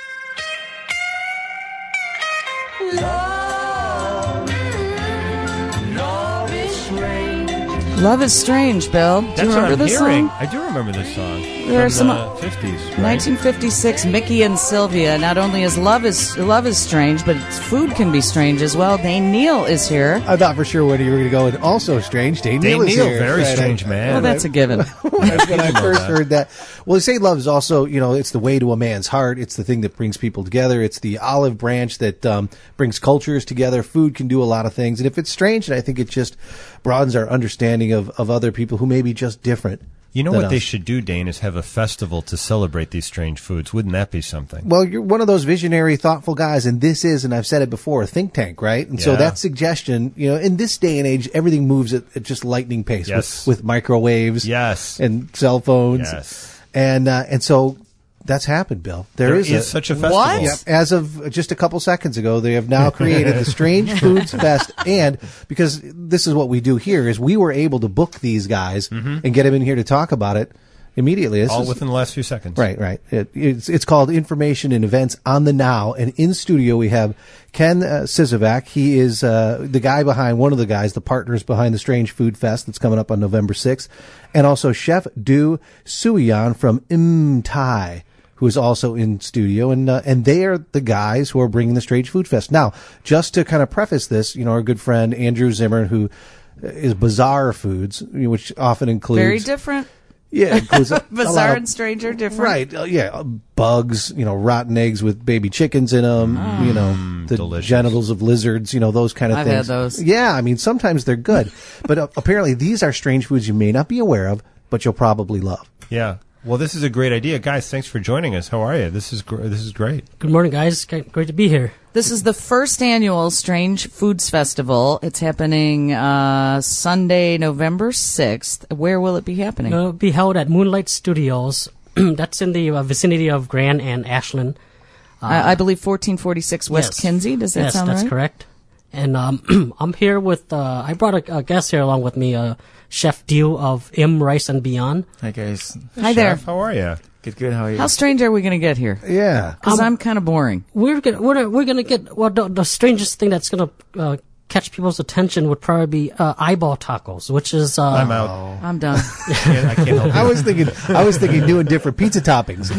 Love is Strange, Bill. Do That's you what remember I'm this hearing. song? I do remember this song. There are from some- the fifties, right? nineteen fifty-six, Mickey and Sylvia. Not only is love is love is strange, but food can be strange as well. Dane Neal is here. I thought for sure when you were going to go with also strange. Dane Dane Neal is Neal, here. very Right, strange I- man. Well, that's a given. That's when I first heard that. Well, they say love is also, you know, it's the way to a man's heart. It's the thing that brings people together. It's the olive branch that um, brings cultures together. Food can do a lot of things. And if it's strange, and I think it just broadens our understanding of, of other people who may be just different. You know than what they us. should do, Dane, is have a festival to celebrate these strange foods. Wouldn't that be something? Well, you're one of those visionary, thoughtful guys, and this is, and I've said it before, a think tank, right? And so Yeah. that suggestion, you know, in this day and age, everything moves at, at just lightning pace Yes. with, with microwaves Yes. and cell phones. Yes. And, uh, and so that's happened, Bill. There is, is a, such a festival. What? Yep. As of just a couple seconds ago, they have now created the Strange Foods Fest, and because this is what we do here, is we were able to book these guys and get them in here to talk about it immediately. This All is- within the last few seconds. Right, right. It, it's it's called Information and Events on the Now, and in studio we have Ken uh, Sizovac. He is uh, the guy behind, one of the guys, the partners behind the Strange Food Fest that's coming up on November sixth, and also Chef Du Suyan from Im Thai, who is also in studio, and uh, and they are the guys who are bringing the Strange Food Fest. Now, just to kind of preface this, you know, our good friend Andrew Zimmer, who is Bizarre Foods, which often includes Very different. yeah, it includes a- a lot Bizarre of- and strange are different. Right. Uh, yeah. uh, Bugs, you know, rotten eggs with baby chickens in them, you know, the delicious. genitals of lizards, you know, those kind of I've things. had those. Yeah. I mean, sometimes they're good. But uh, apparently these are strange foods you may not be aware of, but you'll probably love. Yeah. Well, this is a great idea. Guys, thanks for joining us. How are you? This is gr- this is great. Good morning, guys. Great great to be here. This is the first annual Strange Foods Festival. It's happening uh, Sunday, November sixth. Where will it be happening? It'll be held at Moonlight Studios. That's in the uh, vicinity of Grand and Ashland. I, I believe fourteen forty-six West Yes. Kinsey. Does that yes, sound that's right? correct. And um, I'm here with, uh, I brought a, a guest here along with me, uh, Chef Dew of M Rice and Beyond. Hi guys. Hi there. Chef, how are you? Good, good. How are you? How strange are we going to get here? Yeah. Because Um, I'm kind of boring. We're gonna, we're, we're gonna get, well, the, the strangest thing that's gonna uh, catch people's attention would probably be uh, eyeball tacos, which is, uh, I'm out. I'm done. I can't, I can't help I it. was thinking, I was thinking doing different pizza toppings.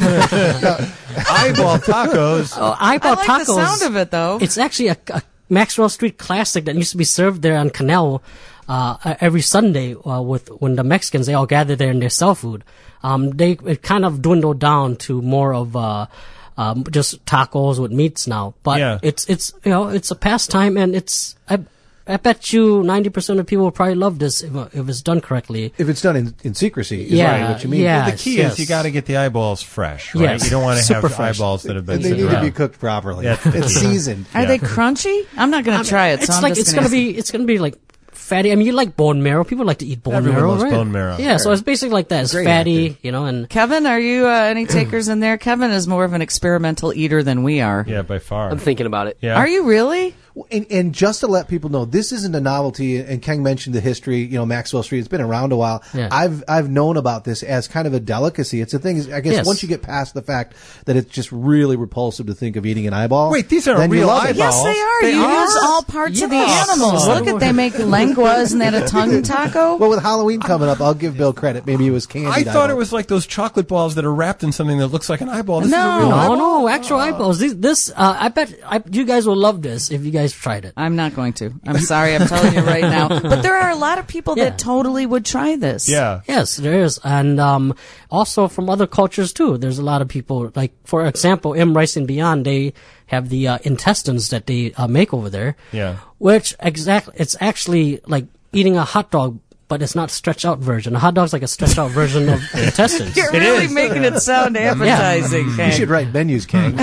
Eyeball tacos. uh, I eyeball like tacos. the sound of it, though. It's actually a, a Maxwell Street classic that used to be served there on Canal uh, every Sunday uh, with when the Mexicans they all gather there and they sell food. Um, they it kind of dwindled down to more of uh, um, just tacos with meats now. But Yeah. it's it's you know it's a pastime and it's I I bet you ninety percent of people will probably love this if, uh, if it's done correctly. If it's done in, in secrecy, is Yeah, right, what you mean. yeah. The key yes. is you got to get the eyeballs fresh, right? Yes. You don't want to Super have fresh. eyeballs that have been And they sitting need to around. be cooked properly. Yeah. and seasoned. Are Yeah. they crunchy? I'm not going to try it. It's so I'm like just it's gonna gonna be it's gonna be like fatty. I mean, you like bone marrow. People like to eat bone Everyone marrow, loves right? bone marrow. Yeah, so it's basically like that. It's Great fatty, actor. you know, and Kevin, are you uh, any takers in there? Kevin is more of an experimental eater than we are. Yeah, by far. I'm thinking about it. Yeah. Are you really? And, and just to let people know, this isn't a novelty. And Ken mentioned the history. You know, Maxwell Street. It's been around a while. Yeah. I've I've known about this as kind of a delicacy. It's a thing. I guess Yes. once you get past the fact that it's just really repulsive to think of eating an eyeball. Wait, these aren't then you real love it. eyeballs. Yes, they are. They you are? use all parts of the Yes. animals. Look at, they make lengua. Isn't that a tongue taco? Well, with Halloween coming up, I'll give Bill credit. Maybe it was candy. I thought it was like those chocolate balls that are wrapped in something that looks like an eyeball. This No. is a real No, eyeball. no, actual eyeballs. This, this uh, I bet I, you guys will love this if you guys tried it. I'm not going to. I'm sorry. I'm telling you right now. But there are a lot of people Yeah. that totally would try this. Yeah. Yes, there is, and um, also from other cultures too. There's a lot of people, like for example, M Rice and Beyond. They have the uh, intestines that they uh, make over there. Yeah. Which exactly, it's actually like eating a hot dog, but it's not stretched out version. A hot dog's like a stretched out version of the intestines. You're really making it sound appetizing. You Ken. should write menus, King.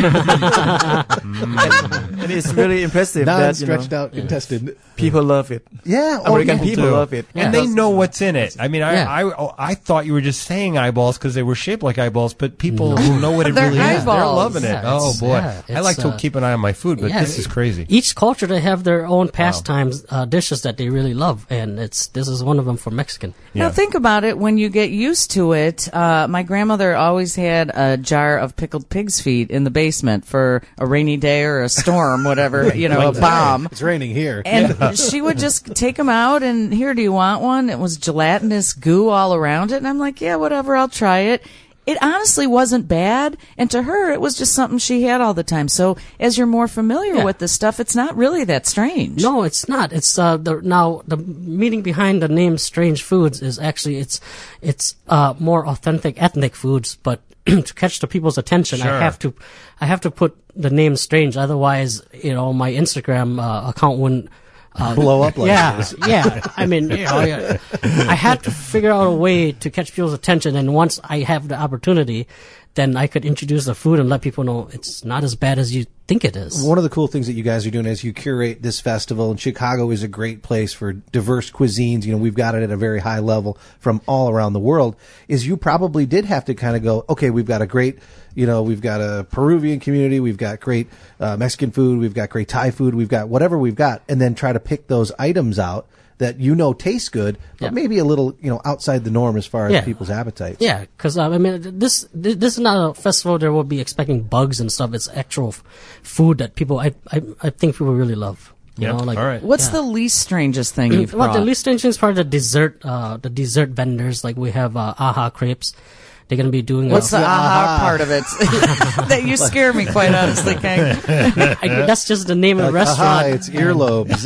And it's really impressive that you Non-stretched know, out intestine. people love it. Yeah, oh, American yeah. people do. love it. And they know what's in it. I mean, I Yeah. I, oh, I thought you were just saying eyeballs because they were shaped like eyeballs, but people who know what it They're really is, they're eyeballs. loving it. Yeah, Oh it's- boy, yeah, I like it's, to uh, keep an eye on my food, but yeah, this is crazy. Each culture, they have their own pastimes, uh, dishes that they really love, and it's this is one of them for Mexican. Yeah. Now think about it. When you get used to it, uh, my grandmother always had a jar of pickled pig's feet in the basement for a rainy day or a storm, whatever, you know, a bomb. It's raining here. And she would just take them out and, here, do you want one? It was gelatinous goo all around it. And I'm like, yeah, whatever, I'll try it. It honestly wasn't bad. And to her, it was just something she had all the time. So as you're more familiar Yeah. with this stuff, it's not really that strange. No, it's not. It's uh, the now the meaning behind the name "strange foods" is actually it's it's uh, more authentic ethnic foods, but to catch the people's attention, Sure. I have to I have to put the name "strange." Otherwise, you know, my Instagram uh, account wouldn't. Uh, Blow up like yeah, this. yeah. I mean, you know, yeah. I had to figure out a way to catch people's attention, and once I have the opportunity, then I could introduce the food and let people know it's not as bad as you think it is. One of the cool things that you guys are doing as you curate this festival, and Chicago is a great place for diverse cuisines. You know, we've got it at a very high level from all around the world. Is you probably did have to kind of go, okay, we've got a great, you know, we've got a Peruvian community, we've got great uh, Mexican food, we've got great Thai food, we've got whatever we've got, and then try to pick those items out that you know taste good, but Yeah. maybe a little, you know, outside the norm as far as Yeah. people's appetites. Yeah, because uh, I mean, this this is not a festival that will be expecting bugs and stuff. It's actual f- food that people, I, I I think people really love. You Yep. know, like All right. What's yeah. the least strangest thing you've Well, the brought? least strange thing is probably the dessert, uh, the dessert vendors. Like we have uh, Aha crepes. They're gonna be doing. What's uh, the aha part of it? That you scare me, quite honestly, Ken. I, that's just the name of the Like, aha, restaurant. it's earlobes.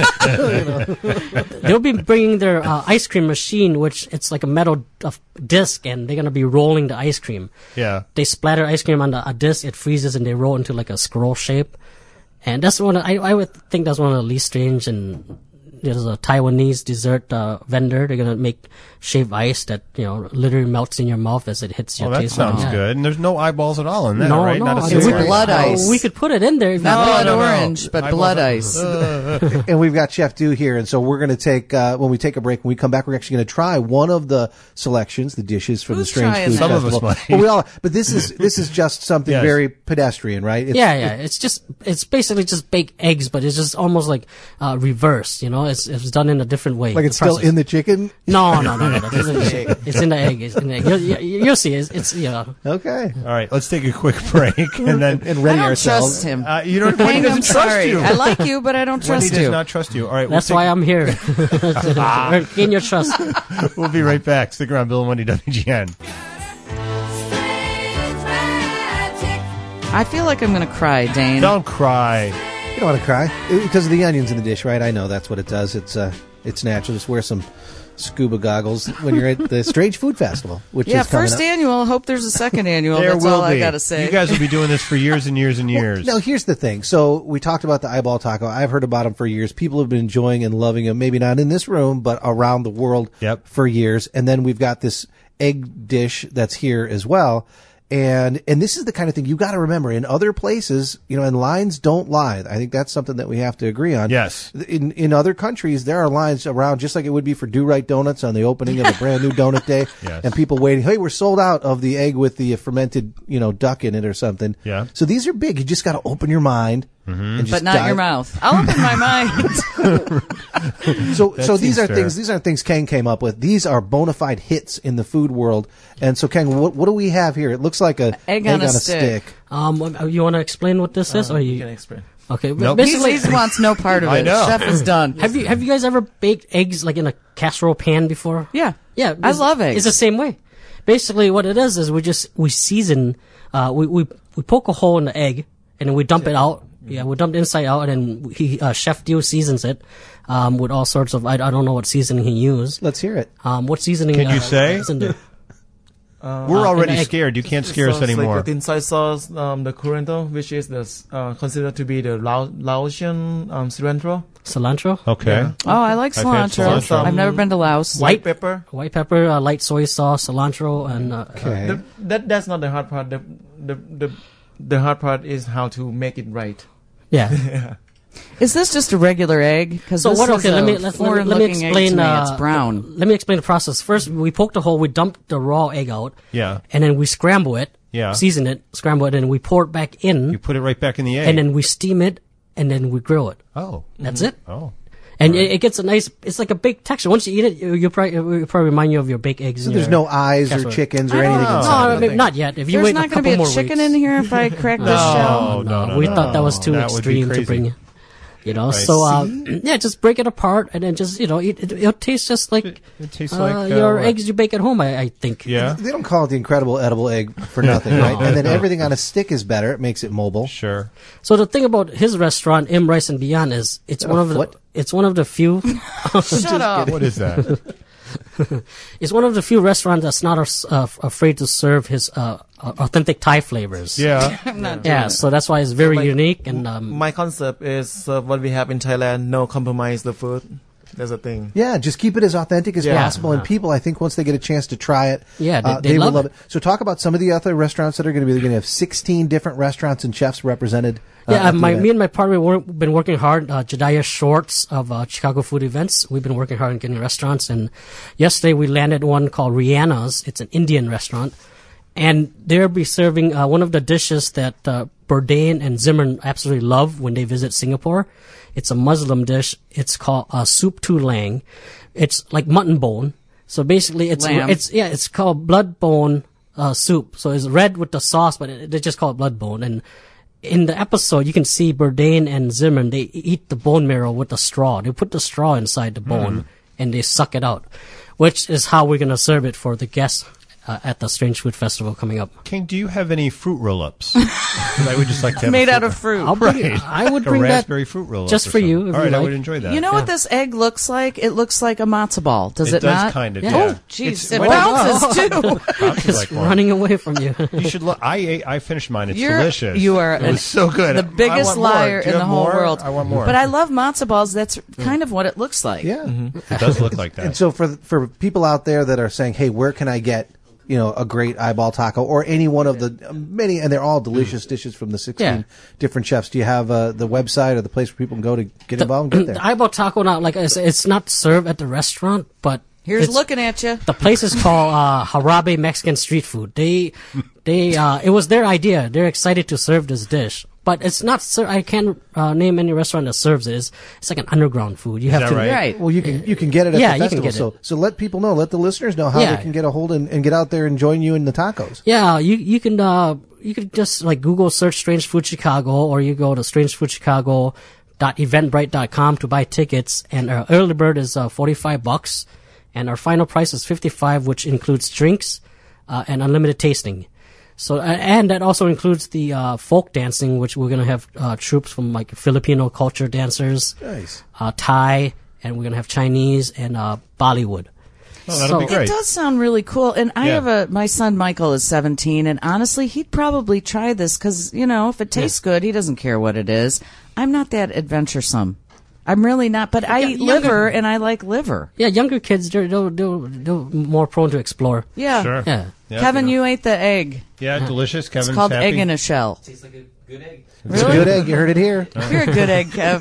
They'll be bringing their uh, ice cream machine, which it's like a metal uh, disc, and they're gonna be rolling the ice cream. Yeah. They splatter ice cream on the, a disc, it freezes, and they roll into like a scroll shape. And that's one. Of, I I would think that's one of the least strange. And there's a Taiwanese dessert uh, vendor. They're gonna make shaved ice that you know literally melts in your mouth as it hits your Well, that taste sounds buds. Yeah. good. And there's no eyeballs at all in that, No, right? no, Not a it's single with blood eyeball. ice. We could put it in there. If Not you blood no, no. orange, but Eyeballs blood are- ice. And we've got Chef Du here, and so we're going to take uh, when we take a break. When we come back, we're actually going to try one of the selections, the dishes from Who's the Strange trying Food that? Some of us Festival. might. Well, we all, but this is this is just something Yes. very pedestrian, right? It's, yeah, yeah. It's just it's basically just baked eggs, but it's just almost like uh, reverse. You know, it's it's done in a different way. Like The it's still process. in the chicken. No, no, no, no. no. It's, in the egg. It's in the egg. It's in the egg. You'll, you- you'll see. It's, it's you know. Okay, All right, let's take a quick break and then. and I ready don't ourselves. trust him. Uh, you don't. Wendy Hank, doesn't I'm trust sorry. you. I like you, but I don't Wendy trust does you. not trust you. All right, That's we'll why take- I'm here. To gain your trust. We'll be right back. Stick around, Bill and Wendy, W G N. I feel like I'm going to cry, Dane. Don't cry. You don't want to cry It- because of the onions in the dish, right? I know that's what it does. It's uh, it's natural. Just wear some scuba goggles when you're at the Strange Food Festival, which Yeah, is coming first up. annual. Hope there's a second annual. There That's will all be. I got to say. You guys will be doing this for years and years and years. Now, here's the thing. So we talked about the eyeball taco. I've heard about them for years. People have been enjoying and loving them, maybe not in this room, but around the world Yep. for years. And then we've got this egg dish that's here as well. And and this is the kind of thing you got to remember. In other places, you know, and lines don't lie. I think that's something that we have to agree on. Yes. In in other countries, there are lines around just like it would be for Do Right Donuts on the opening of a brand new donut day. Yes. And people waiting. Hey, we're sold out of the egg with the fermented, you know, duck in it or something. Yeah. So these are big. You just got to open your mind and just But not dive- your mouth. I'll open my mind. So, That so these seems are fair. things. These aren't things Ken came up with. These are bona fide hits in the food world. And so, Ken, what, what do we have here? It looks like a Egg on a stick. Um, you want to explain what this is, or You you? can explain. Okay, Nope. He, basically, he wants no part of it. I know. Chef is done. have you have you guys ever baked eggs like in a casserole pan before? Yeah. Yeah, I it's- love eggs. It's the same way. Basically, what it is is we just we season, uh, we we we poke a hole in the egg and then we dump it out. Yeah, we dump it inside out, and then he uh, Chef Dio seasons it um, with all sorts of I, I don't know what seasoning he used. Let's hear it. Um, what seasoning? Can you uh, say? is in there? Uh, We're Uh, already and egg. scared. You can't scare us sauce, anymore. Like the inside sauce, um, the currento, which is the uh, considered to be the Lao- Laotian um, cilantro, Cilantro, Okay. Yeah. Oh, I like I've had cilantro. cilantro. I've never been to Laos. White- white pepper. white pepper, uh, light soy sauce, cilantro, and uh, Okay. The, that that's not the hard part. The, the the the hard part is how to make it right. yeah. Is this just a regular egg? Because So this what? is Okay, a let me let's, let me, foreign let me looking egg explain. to me. Uh, It's brown. Let me explain the process. First, we poke the hole, we dump the raw egg out, Yeah. and then we scramble it, Yeah. season it, scramble it, and we pour it back in, You put it right back in the egg. and then we steam it, and then we grill it. oh. That's it. Oh. And it, it gets a nice. It's like a baked texture. Once you eat it, you, you probably it will probably remind you of your baked eggs. So in there's your no eyes or casserole. chickens or I don't anything know. inside. No, of I mean, it. not yet. If you There's wait not a going to couple be a more chicken weeks. in here if I crack this shell. Oh, no, no, we no. thought that was too That would be extreme to crazy. bring. You know, Right. so uh, yeah, just break it apart and then just you know, it, it, it'll taste just like It, it tastes uh, like uh, your what? eggs you bake at home. I, I think. Yeah. They don't call it the incredible edible egg for nothing, right? And then everything on a stick is better. It makes it mobile. Sure. So the thing about his restaurant, M Rice and Beyond, is it's that one a of foot? the it's one of the few Shut up. What is that? it's one of the few restaurants that's not uh, afraid to serve his uh, authentic Thai flavors. Yeah. I'm not doing Yeah, it. so that's why it's very So, like, unique and um, My concept is uh, what we have in Thailand: no compromise the food. That's a thing. Yeah, just keep it as authentic as Yeah. possible. And people, I think, once they get a chance to try it, Yeah, they- uh, they will love love it. it. So, talk about some of the other restaurants that are going to be. They're going to have sixteen different restaurants and chefs represented. Uh, yeah, at uh, the my, event. me and my partner we've been working hard. Uh, Jediah Shorts of uh, Chicago Food Events. We've been working hard on getting restaurants, and yesterday we landed one called Rihanna's. It's an Indian restaurant, and they'll be serving uh, one of the dishes that uh, Bourdain and Zimmerman absolutely love when they visit Singapore. It's a Muslim dish. It's called uh, soup tulang. It's like mutton bone. So basically, it's Lamb. it's yeah, it's called blood bone uh, soup. So it's red with the sauce, but it, they just call it blood bone. And in the episode, you can see Bourdain and Zimmerman, they eat the bone marrow with a straw. They put the straw inside the bone and they suck it out, which is how we're going to serve it for the guests uh, at the Strange Food Festival coming up. King, do you have any fruit roll-ups? I would just like to have Made a out of fruit. I'll bring, Right. I would a bring that raspberry fruit roll-up just or for you, something. if All you right, I like. would enjoy that. You know Yeah. what this egg looks like? It looks like a matzo ball. Does it, It does not? kind of, Yeah. yeah. Oh, It's- jeez. It what- bounces, too. Bounces It's like one. running away from you. You should look. I ate. I finished mine. It's You're- delicious. you are It an- was so good. The I biggest want more. liar Do you in the have whole more? world. I want more. But I love matzo balls. That's kind of what it looks like. Yeah. It does look like that. And so for for people out there that are saying, "Hey, where can I get you know a great eyeball taco or any one of the many?" and they're all delicious dishes from the sixteen Yeah. different chefs. Do you have uh, the website or the place where people can go to get involved and get The there? eyeball taco, now, like I said, it's not served at the restaurant, but Here's it's- looking at you. The place is called uh, Harabe Mexican Street Food. They, they, uh, it was their idea. They're excited to serve this dish, but it's not. Ser- I can't uh, name any restaurant that serves it. It's, it's like an underground food. You have that to. right? Right. Well, you can you can get it at Yeah, the you can festival. get so so let people know, let the listeners know how Yeah. they can get a hold and, and get out there and join you in the tacos. Yeah, you you can uh, you can just like Google search Strange Food Chicago, or you go to strange food chicago dot eventbrite dot com to buy tickets. And our early bird is uh, forty five bucks, and our final price is fifty five, which includes drinks uh, and unlimited tasting. So, uh, and that also includes the uh, folk dancing, which we're gonna have uh, troops from like Filipino culture dancers, Nice. uh, Thai, and we're gonna have Chinese and uh, Bollywood. Oh, that'll be So- great. It does sound really cool. And I Yeah. have a, my son Michael is seventeen, and honestly, he'd probably try this because, you know, if it tastes good, he doesn't care what it is. I'm not that adventuresome. I'm really not, but I Yeah, eat younger- liver, and I like liver. Yeah, younger kids, they're, they're, they're, they're more prone to explore. Yeah. Sure. Yeah. Yeah, Kevin, yeah. you ate the egg. Yeah, delicious. Kevin's It's called happy. egg in a shell. It's a good egg. You heard it here. You're a good egg, Kev.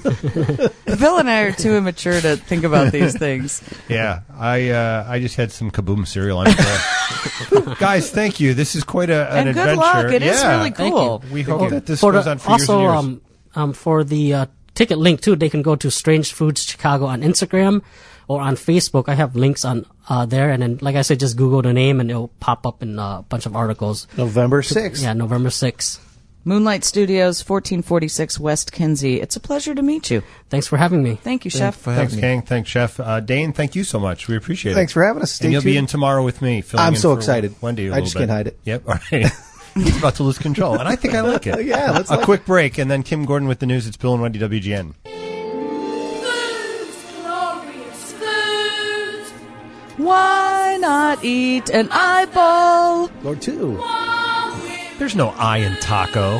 Phil and I are too immature to think about these things. Yeah, I uh, I just had some Kaboom cereal. I'm full. Guys, thank you. This is quite a, an And good adventure. luck. It is yeah. really Thank cool. We hope that this For goes the- on for also, years and years. um, um, for the uh, ticket link too, they can go to Strange Foods Chicago on Instagram or on Facebook. I have links on uh, there, and then, like I said, just Google the name and it'll pop up in uh, a bunch of articles. November sixth. Yeah, November sixth. Moonlight Studios, fourteen forty-six West Kinsey. It's a pleasure to meet you. Thanks for having me. Thank you, Chef. Thanks, King. Thanks, Chef. Uh, Dane, thank you so much. We appreciate it. Thanks for having us. Stay and you'll be tuned. in tomorrow with me. filling I'm in so for excited. Wendy, a I little just bit. can't hide it. Yep. All right. He's about to lose control, and I think I like it. Yeah, let's a like quick break, and then Kim Gordon with the news. It's Bill and Wendy, W G N. Foods, glorious foods. Why not eat an eyeball? Or two. There's no eye in taco.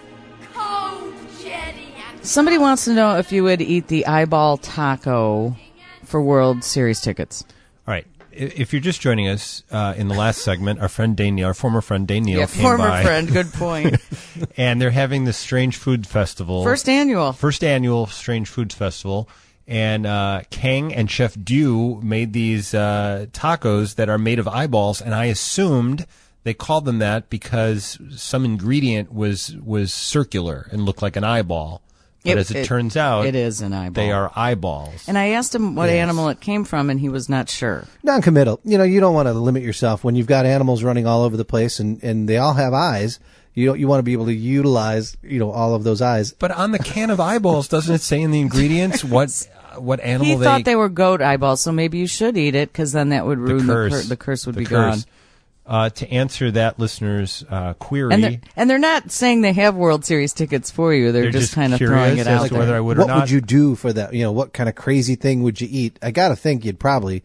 Somebody wants to know if you would eat the eyeball taco for World Series tickets. All right. I- If you're just joining us uh, in the last segment, our friend Dane Neal, our former friend Dane Neal Yeah, came former by. friend. Good point. And they're having the Strange Food Festival. First annual. First annual Strange Foods Festival. And uh, Kang and Chef Dew made these uh, tacos that are made of eyeballs, and I assumed they called them that because some ingredient was was circular and looked like an eyeball. But It- as it, it- turns out, it is an eyeball. They are eyeballs. And I asked him what Yes. animal it came from, and he was not sure. Non-committal. You know, you don't want to limit yourself when you've got animals running all over the place and, and they all have eyes. You don't, you want to be able to utilize, you know, all of those eyes. But on the can of eyeballs, doesn't it say in the ingredients what what animal He they thought they were goat eyeballs, so maybe you should eat it, because then that would ruin the curse. The, cur- the curse would The be curse. gone. Uh, to answer that listener's uh, query, And they're, and they're not saying they have World Series tickets for you. They're, They're just, just kind of curious throwing it as out to there. whether I would or What not. would you do for that? You know, what kind of crazy thing would you eat? I got to think you'd probably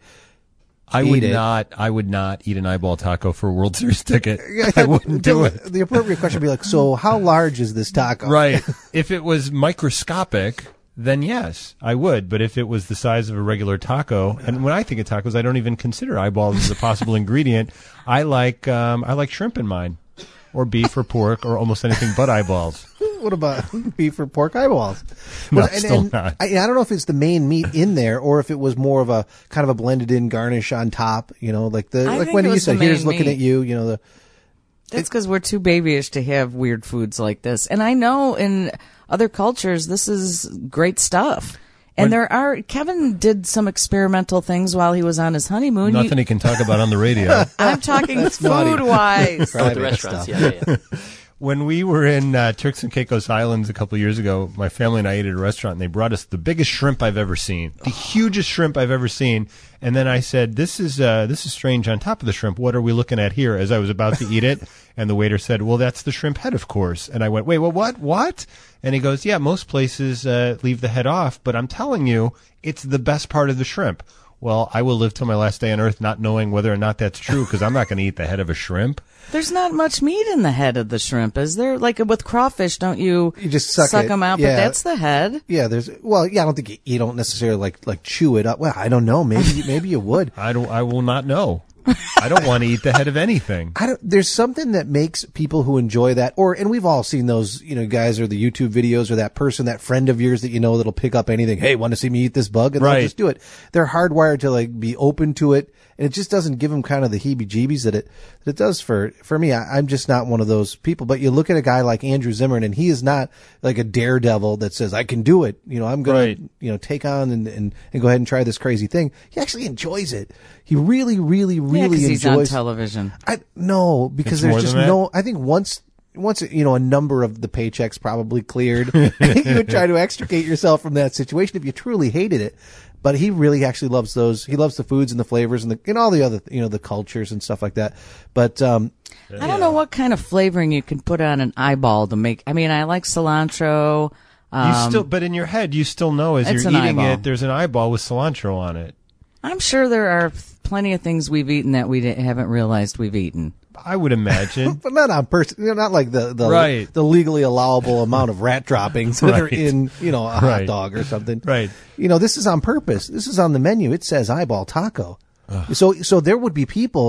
I eat would it. not. I would not eat an eyeball taco for a World Series ticket. I wouldn't do it. The appropriate question would be like, so how large is this taco? Right. If it was microscopic, then yes, I would. But if it was the size of a regular taco, and when I think of tacos, I don't even consider eyeballs as a possible ingredient. I like um, I like shrimp in mine, or beef or pork, or almost anything but eyeballs. What about beef or pork eyeballs? No, Well, and- still and not. I, I don't know if it's the main meat in there or if it was more of a kind of a blended in garnish on top. You know, like the I like think when it you was said, the "Here's main looking meat. at you." You know, the That's because we're too babyish to have weird foods like this. And I know in other cultures, this is great stuff. And When- there are, Kevin did some experimental things while he was on his honeymoon. You- Nothing he can talk about on the radio. I'm talking naughty. food wise. private the restaurants, stuff. yeah, yeah, yeah. When we were in uh, Turks and Caicos Islands a couple of years ago, my family and I ate at a restaurant, and they brought us the biggest shrimp I've ever seen, the hugest shrimp I've ever seen. And then I said, "This is uh, this is strange." On top of the shrimp, what are we looking at here? As I was about to eat it, and the waiter said, "Well, that's the shrimp head, of course." And I went, "Wait, well, what? What?" And he goes, "Yeah, most places uh, leave the head off, but I'm telling you, it's the best part of the shrimp." Well, I will live till my last day on Earth not knowing whether or not that's true, because I'm not going to eat the head of a shrimp. There's not much meat in the head of the shrimp, is there? Like with crawfish, don't you? You just suck it. them out, Yeah. but that's the head. Yeah, there's well, yeah. I don't think you, you don't necessarily like like chew it up. Well, I don't know. Maybe maybe you would. I don't. I will not know. I don't want to eat the head of anything. I don't. There's something that makes people who enjoy that, or and we've all seen those, you know, guys or the YouTube videos or that person, that friend of yours that you know that'll pick up anything. Hey, want to see me eat this bug? And Right. they'll just do it. They're hardwired to like be open to it, and it just doesn't give them kind of the heebie-jeebies that it that it does for for me. I, I'm just not one of those people. But you look at a guy like Andrew Zimmern, and he is not like a daredevil that says I can do it. You know, I'm gonna Right. you know take on and, and and go ahead and try this crazy thing. He actually enjoys it. He really, really, Yeah, really 'cause he's on enjoys. television. I no, because It's there's more just than that? no. I think once, once you know, a number of the paychecks probably cleared, you would try to extricate yourself from that situation if you truly hated it. But he really actually loves those. He loves the foods and the flavors and the and all the other, you know, the cultures and stuff like that. But um, I don't know what kind of flavoring you can put on an eyeball to make. I mean, I like cilantro. Um, You still, but in your head, you still know as It's you're an eating eyeball. it, there's an eyeball with cilantro on it. I'm sure there are plenty of things we've eaten that we di- haven't realized we've eaten. I would imagine. but not on person, you know, not like the the Right. the legally allowable amount of rat droppings that are Right. in, you know, a hot Right. dog or something. Right. You know, this is on purpose. This is on the menu. It says eyeball taco. So so there would be people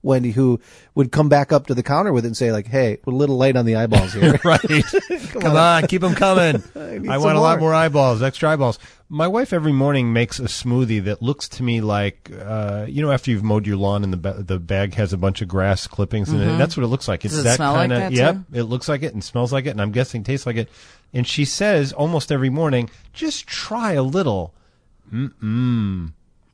Wendy, who would come back up to the counter with it and say, like, hey, we're a little light on the eyeballs here. Right. Come, Come on. on, keep them coming. I, I want a lot more eyeballs, extra eyeballs. My wife every morning makes a smoothie that looks to me like, uh, you know, after you've mowed your lawn and the ba- the bag has a bunch of grass clippings in Mm-hmm. it. That's what it looks like. It's Does it that smell kind like of, that, yep, too? it looks like it and smells like it, and I'm guessing tastes like it. And she says almost every morning, just try a little. Mm-mm.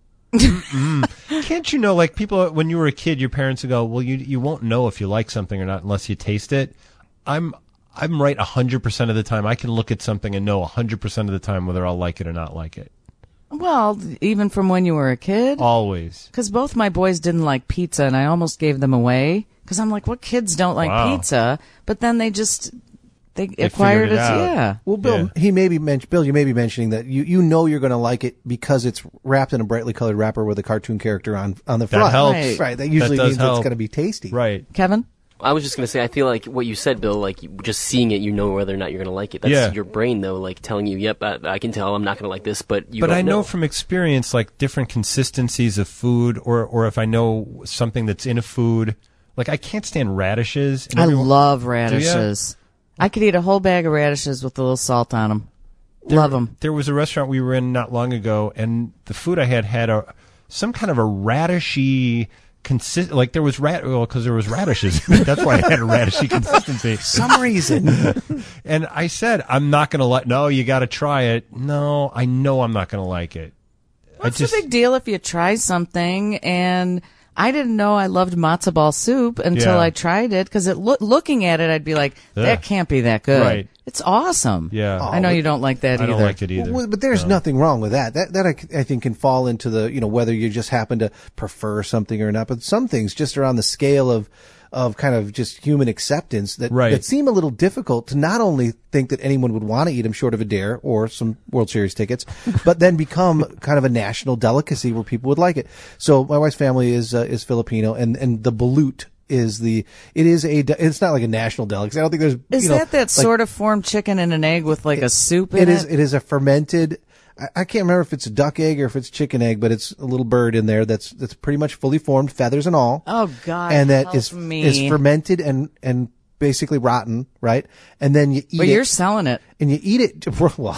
Mm-mm. Can't you know, like people, when you were a kid, your parents would go, well, you you won't know if you like something or not unless you taste it. I'm I'm right one hundred percent of the time. I can look at something and know one hundred percent of the time whether I'll like it or not like it. Well, even from when you were a kid? Always. Because both my boys didn't like pizza, and I almost gave them away. Because I'm like, what kids don't like Wow. pizza? But then they just, they, They acquired figured it it. out. Yeah. Well, Bill, Yeah. he may be mention, Bill, you may be mentioning that you, you know you're going to like it because it's wrapped in a brightly colored wrapper with a cartoon character on on the That front. helps. Right. Right. That usually does means help. it's going to be tasty. Right. Kevin? I was just going to say, I feel like what you said, Bill, like you- just seeing it, you know whether or not you're going to like it. That's Yeah. your brain, though, like telling you, yep, I, I can tell I'm not going to like this, but you But don't I know, know from experience, like different consistencies of food, or or if I know something that's in a food, like I can't stand radishes. And I everyone- love Do ya? radishes. I could eat a whole bag of radishes with a little salt on them. Love them. There was a restaurant we were in not long ago, and the food I had had a some kind of a radishy consist. Like there was rat, well, because there was radishes. That's why I had a radishy consistency. Some reason. And I said, I'm not going to like. No, you got to try it. No, I know I'm not going to like it. What's I just, the big deal if you try something? And I didn't know I loved matzo ball soup until Yeah. I tried it, because it loo- looking at it, I'd be like, that Yeah. can't be that good. Right. It's awesome. Yeah. I know you don't like that I either. don't like it either. Well, but there's No. nothing wrong with that. That that I, I think can fall into the, you know, whether you just happen to prefer something or not. But some things just are on the scale of of kind of just human acceptance that Right. that seem a little difficult to not only think that anyone would want to eat them short of a dare or some World Series tickets, but then become kind of a national delicacy where people would like it. So my wife's family is uh, is Filipino, and and the balut is the it is a de- it's not like a national delicacy. I don't think there's Is you know, that that like- sort of formed chicken and an egg with like a soup in It it? is. It is a fermented. I, I can't remember if it's a duck egg or if it's chicken egg, but it's a little bird in there that's that's pretty much fully formed, feathers and all. Oh, God, And that help is me. is fermented and and basically rotten, right? And then you eat But it. you're selling it. And you eat it. Well,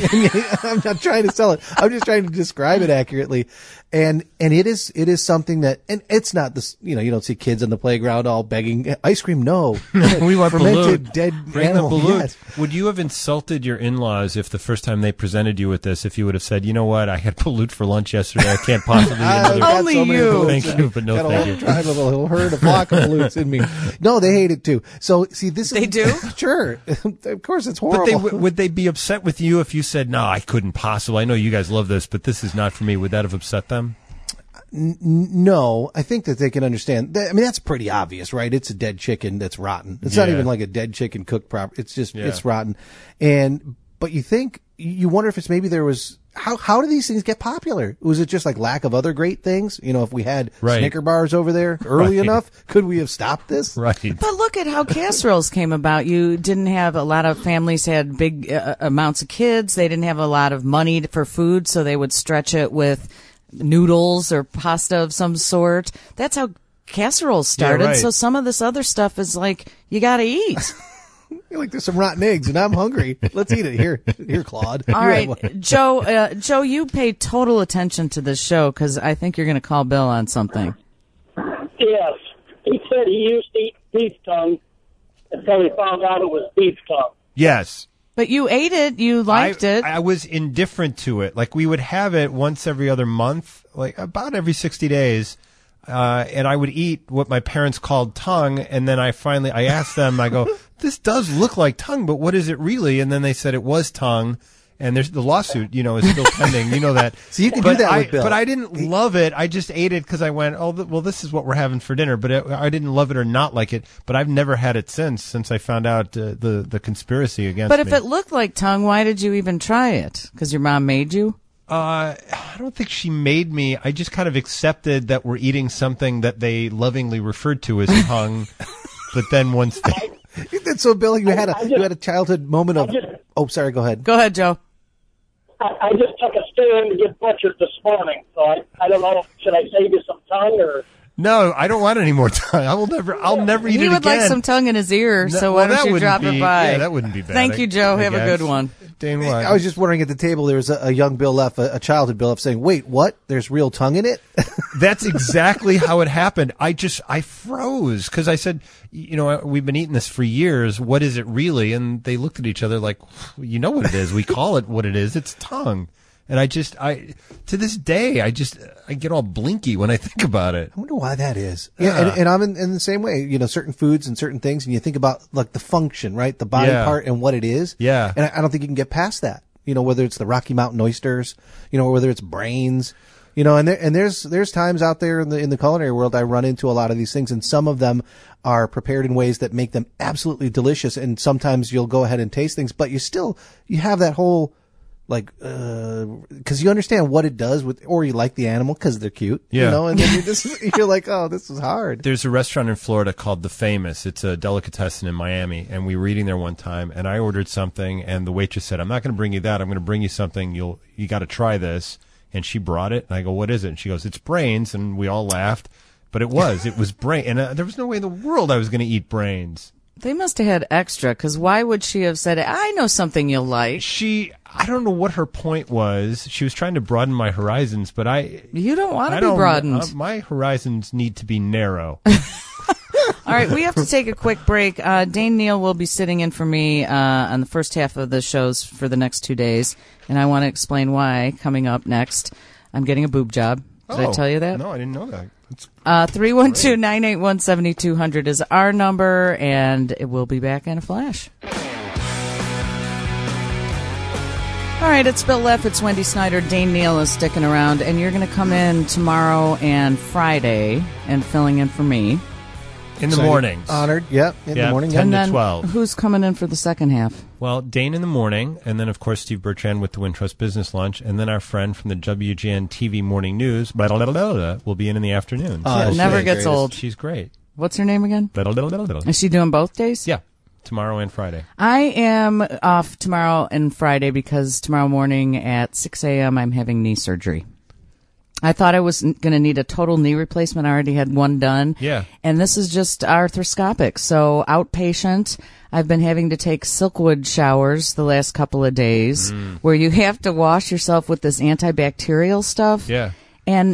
I'm not trying to sell it. I'm just trying to describe it accurately. And and it is it is something that, and it's not this. You know, you don't see kids on the playground all begging ice cream. No, We want fermented balut. dead Bring animal. the balut. Yes. Would you have insulted your in-laws if the first time they presented you with this, if you would have said, you know what, I had balut for lunch yesterday, I can't possibly eat I've another. got Only so many you. balloons Thank in you, me. but no Got a thank whole you. tribe of a whole herd, a flock of balloons in me. No, they hate it too. So see, this They is do? sure. Of course, it's But horrible. they w- would they be upset with you if you said, no, I couldn't possibly. I know you guys love this, but this is not for me. Would that have upset them? No, I think that they can understand. That- I mean, that's pretty obvious, right? It's a dead chicken that's rotten. It's not Yeah. even like a dead chicken cooked proper. It's just Yeah. it's rotten. And but you think you wonder if it's maybe there was how how do these things get popular? Was it just like lack of other great things? You know, if we had Right. Snicker bars over there early Right. enough, could we have stopped this? Right. But look at how casseroles came about. You didn't have a lot of families had big uh, amounts of kids. They didn't have a lot of money for food, so they would stretch it with noodles or pasta of some sort. That's how casseroles started. right. So some of this other stuff is like, you got to eat. You're like, there's some rotten eggs, and I'm hungry. Let's eat it. Here, here, Claude. All You right, have one. Joe. Uh, Joe, you pay total attention to this show because I think you're going to call Bill on something. Yes. He said he used to eat beef tongue until he found out it was beef tongue. Yes. But you ate it. You liked I, it. I was indifferent to it. Like we would have it once every other month, like about every sixty days. Uh, and I would eat what my parents called tongue. And then I finally, I asked them, I go, this does look like tongue, but what is it really? And then they said it was tongue. And there's the lawsuit, you know, is still pending. You know that. So you can but do that I, with Bill. But I didn't love it. I just ate it because I went, oh, th- well, this is what we're having for dinner. But it, I didn't love it or not like it. But I've never had it since, since I found out uh, the the conspiracy against but if me. it looked like tongue, why did you even try it? Because your mom made you? Uh, I don't think she made me. I just kind of accepted that we're eating something that they lovingly referred to as tongue. But then once they, So, Bill, you had a I just- you had a childhood moment of. I just- Oh, sorry. Go ahead. Go ahead, Joe. I, I just took a stand to get butchered this morning, so I, I don't know, should I save you some tongue or... No, I don't want any more tongue. I will never. I'll never eat he it would again. like some tongue in his ear, No, so well, why don't that you wouldn't drop be- it by? yeah, that wouldn't be bad, Thank I- you, Joe. I Have a guess. good one. Dane, what? I was just wondering at the table there was a, a young Bill Leff, a, a childhood Bill Leff, saying, "Wait, what? There's real tongue in it?" That's exactly how it happened. I just I froze because I said, you know, we've been eating this for years. What is it really? And they looked at each other like, you know what it is. We call it what it is. It's tongue. And I just, I, to this day, I just, I get all blinky when I think about it. I wonder why that is. Yeah, and, and I'm in, in the same way. You know, certain foods and certain things, and you think about like the function, right? The body Yeah. part and what it is. Yeah. And I, I don't think you can get past that. You know, whether it's the Rocky Mountain oysters, you know, or whether it's brains, you know, and there, and there's there's times out there in the in the culinary world I run into a lot of these things, and some of them are prepared in ways that make them absolutely delicious. And sometimes you'll go ahead and taste things, but you still you have that whole. Like, uh, cause you understand what it does with, or you like the animal cause they're cute, Yeah. you know, and then you just, you're like, oh, this is hard. There's a restaurant in Florida called The Famous. It's a delicatessen in Miami, and we were eating there one time, and I ordered something, and the waitress said, "I'm not going to bring you that. I'm going to bring you something. You'll you got to try this." And she brought it, and I go, "What is it?" And she goes, "It's brains," and we all laughed, but it was it was brain, and uh, there was no way in the world I was going to eat brains. They must have had extra, because why would she have said, I know something you'll like? She, I don't know what her point was. She was trying to broaden my horizons, but I... You don't want I to be don't- broadened. Uh, my horizons need to be narrow. All right, we have to take a quick break. Uh, Dane Neal will be sitting in for me uh, on the first half of the shows for the next two days, and I want to explain why coming up next. I'm getting a boob job. Did Oh, I tell you that? No, I didn't know that. That's Uh, three one two, nine eight one, seven two zero zero is our number, and it will be back in a flash. All right, it's Bill Leff, it's Wendy Snyder, Dane Neal is sticking around, and you're going to come in tomorrow and Friday and filling in for me. in the So mornings. Honored, yep, in Yeah, the morning. ten and to then twelve. who's coming in for the second half? Well, Dane in the morning, and then, of course, Steve Bertrand with the Wintrust Business Lunch, and then our friend from the W G N T V Morning News, blah, blah, blah, blah, blah, will be in in the afternoon. Oh, It she's never the gets greatest. old. She's great. What's her name again? Blah, blah, blah, blah, blah. Is she doing both days? Yeah, tomorrow and Friday. I am off tomorrow and Friday because tomorrow morning at six a.m. I'm having knee surgery. I thought I was going to need a total knee replacement. I already had one done. Yeah. And this is just arthroscopic, so outpatient. I've been having to take Silkwood showers the last couple of days where you have to wash yourself with this antibacterial stuff. Yeah. And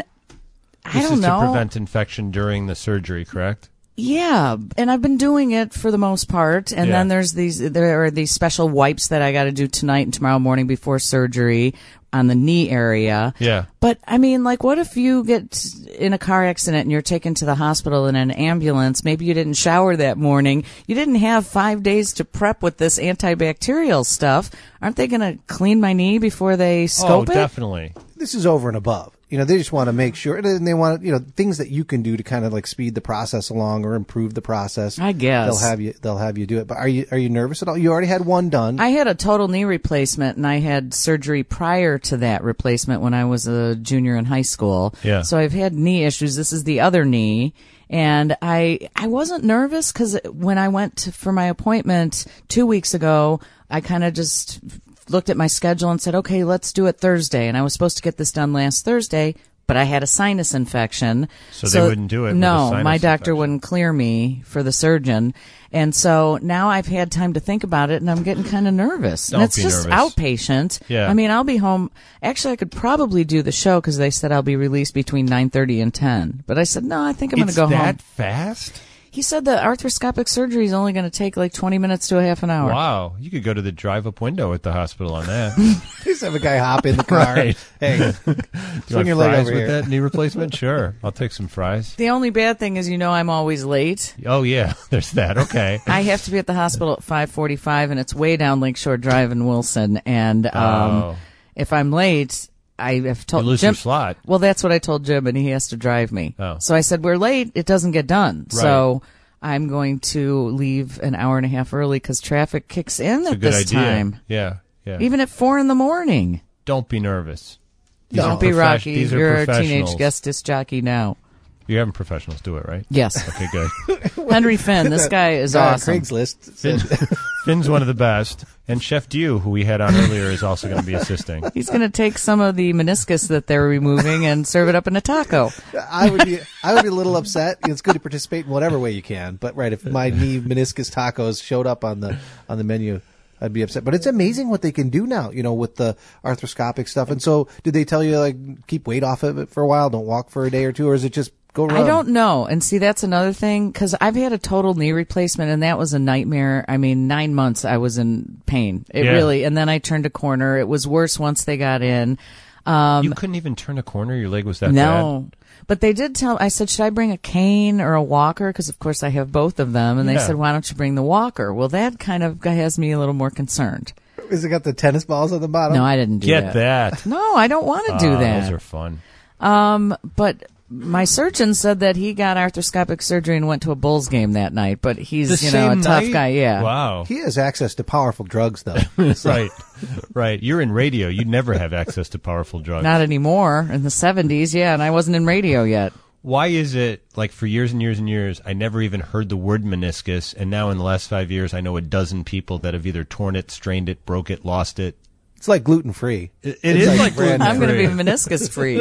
I This don't is know. to prevent infection during the surgery, correct? Yeah, and I've been doing it for the most part. And Yeah. then there's these, there are these special wipes that I got to do tonight and tomorrow morning before surgery on the knee area. Yeah. But I mean, like, what if you get in a car accident and you're taken to the hospital in an ambulance? Maybe you didn't shower that morning. You didn't have five days to prep with this antibacterial stuff. Aren't they going to clean my knee before they scope oh, it? definitely. This is over and above. You know, they just want to make sure, and they want, you know, things that you can do to kind of like speed the process along or improve the process. I guess. they'll have you. They'll have you do it. But are you are you nervous at all? You already had one done. I had a total knee replacement, and I had surgery prior to that replacement when I was a junior in high school. Yeah. So I've had knee issues. This is the other knee. And I I wasn't nervous because when I went to, for my appointment two weeks ago, I kind of just looked at my schedule and said, okay, let's do it Thursday. And I was supposed to get this done last Thursday, but I had a sinus infection. So they wouldn't do it with a No, sinus my doctor infection. wouldn't clear me for the surgeon. And so now I've had time to think about it, and I'm getting kind of nervous. Don't and it's be just nervous. outpatient. Yeah. I mean, I'll be home. Actually, I could probably do the show because they said I'll be released between nine thirty and ten. But I said, no, I think I'm going It's to go that home. fast? He said the arthroscopic surgery is only going to take like twenty minutes to a half an hour. Wow. You could go to the drive-up window at the hospital on that. Just have a guy hop in the car. Right. Hey, Do you swing want your leg fries over with here. that knee replacement? Sure. I'll take some fries. The only bad thing is, you know, I'm always late. Oh, yeah. There's that. Okay. I have to be at the hospital at five forty-five, and it's way down Lakeshore Drive in Wilson. And um, Oh. if I'm late, I have told You lose Jim. your slot. Well, that's what I told Jim, and he has to drive me. Oh. So I said, we're late. It doesn't get done. Right. So I'm going to leave an hour and a half early because traffic kicks in It's a at good this idea. time. Yeah. Yeah. Even at four in the morning. Don't be nervous. These Don't are be profes- Rocky. These are You're a professionals. teenage guest disc jockey now. You're having professionals do it, right? Yes. Okay, good. Henry Finn, this guy is Guy on awesome. Craigslist said Finn's one of the best. And Chef Dew, who we had on earlier, is also going to be assisting. He's going to take some of the meniscus that they're removing and serve it up in a taco. I would be, I would be a little upset. It's good to participate in whatever way you can, but right, if my knee meniscus tacos showed up on the on the menu, I'd be upset. But it's amazing what they can do now, you know, with the arthroscopic stuff. And so, did they tell you like keep weight off of it for a while, don't walk for a day or two, or is it just go run? I don't know. And see, that's another thing, because I've had a total knee replacement, and that was a nightmare. I mean, nine months I was in pain. It Yeah. really, and then I turned a corner. It was worse once they got in. Um, You couldn't even turn a corner? Your leg was that bad? no. But they did tell, I said, should I bring a cane or a walker? Because, of course, I have both of them. And they Yeah. said, why don't you bring the walker? Well, that kind of has me a little more concerned. Is it got the tennis balls on the bottom? No, I didn't do Get that. that. No, I don't want to do Ah, that. Those are fun. Um, but my surgeon said that he got arthroscopic surgery and went to a Bulls game that night. But he's, The you know, a same tough night? guy. Yeah. Wow. He has access to powerful drugs, though. Right. Right. You're in radio. You'd never have access to powerful drugs. Not anymore. In the seventies, yeah, and I wasn't in radio yet. Why is it, like, for years and years and years, I never even heard the word meniscus, and now in the last five years, I know a dozen people that have either torn it, strained it, broke it, lost it. It's like gluten free. It, it is like gluten I'm going to be free. meniscus free.